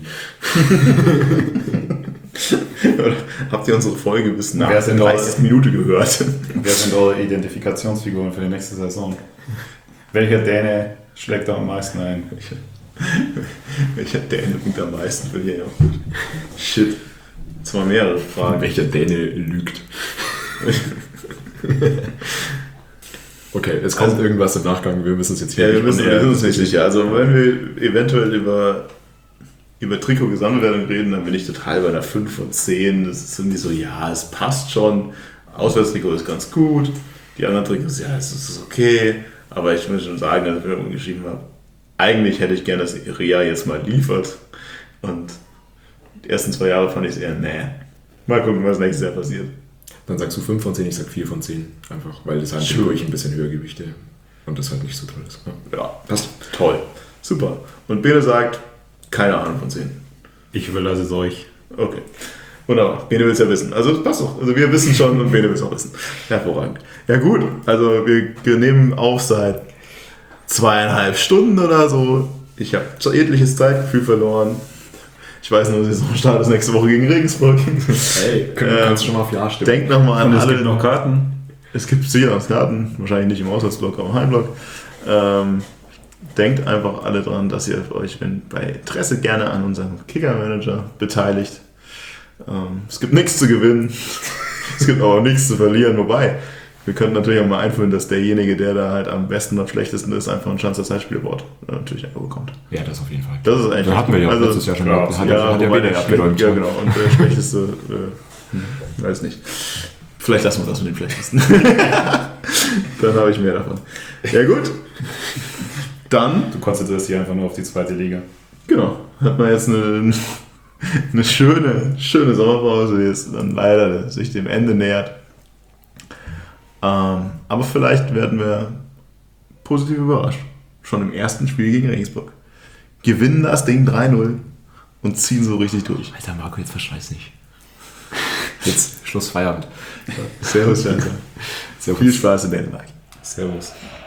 Habt ihr unsere Folge bis nach der der 30. Minute gehört? Wer sind eure Identifikationsfiguren für die nächste Saison? Welcher Däne schlägt da am meisten ein? Welcher Däne bringt am meisten für hier? Shit. Jetzt mal mehrere Fragen. Welcher Däne lügt? Okay, es kommt irgendwas im Nachgang, wir müssen es jetzt hier Ja, wir sind uns nicht sicher. Also wenn wir eventuell über Trikotgesamtwertung reden, dann bin ich total bei einer 5 von 10. Das ist irgendwie so, ja, es passt schon. Auswärtstrikot ist ganz gut. Die anderen Trikots, ja, es ist okay. Aber ich muss schon sagen, dass ich mir geschrieben habe, eigentlich hätte ich gerne, dass Ria jetzt mal liefert. Und die ersten 2 Jahre fand ich es eher, Mal gucken, was nächstes Jahr passiert. Dann sagst du 5 von 10, ich sag 4 von 10. Einfach, weil das halt durch ein bisschen höher Gewichte und das halt nicht so toll ist. Ja, passt. Toll. Super. Und Bene sagt, keine Ahnung von 10. Ich überlasse es euch. Okay. Wunderbar. Bene will es ja wissen. Also das passt doch. Also wir wissen schon und Bene will es auch wissen. Hervorragend. Ja gut, also wir nehmen auf seit 2,5 Stunden oder so. Ich habe jegliches Zeitgefühl verloren. Ich weiß nur, Saisonstart ist nächste Woche gegen Regensburg. Hey, kannst du schon mal auf Ja stimmen. Denkt nochmal an Und es alle. gibt noch Karten. Es gibt sicher noch Karten. Wahrscheinlich nicht im Auswärtsblock, aber im Heimblock. Denkt einfach alle dran, dass ihr euch, wenn bei Interesse, gerne an unserem Kicker-Manager beteiligt. Es gibt nichts zu gewinnen. Es gibt auch nichts zu verlieren. Wobei, wir könnten natürlich auch mal einführen, dass derjenige, der da halt am besten, am schlechtesten ist, einfach ein Chance Zeitspielboard natürlich einfach bekommt. Ja, das auf jeden Fall. Das ist eigentlich. Da hatten wir ja also, letztes Jahr schon ja, gehabt. Hat ja wobei Bene der abgeräumt. Ja, genau. Und der schlechteste, weiß nicht. Vielleicht lassen wir das mit dem schlechtesten. Dann habe ich mehr davon. Ja, gut. Dann, Du konzentrierst dich einfach nur auf die zweite Liga. genau, hat man jetzt eine schöne Sommerpause, die jetzt dann leider sich dem Ende nähert. Aber vielleicht werden wir positiv überrascht. Schon im ersten Spiel gegen Regensburg. Gewinnen das Ding 3-0 und ziehen so richtig durch. Alter Marco, jetzt verschreiß nicht. Jetzt Schluss Feierabend. Servus, Spencer. Viel Spaß in Dänemark. Servus.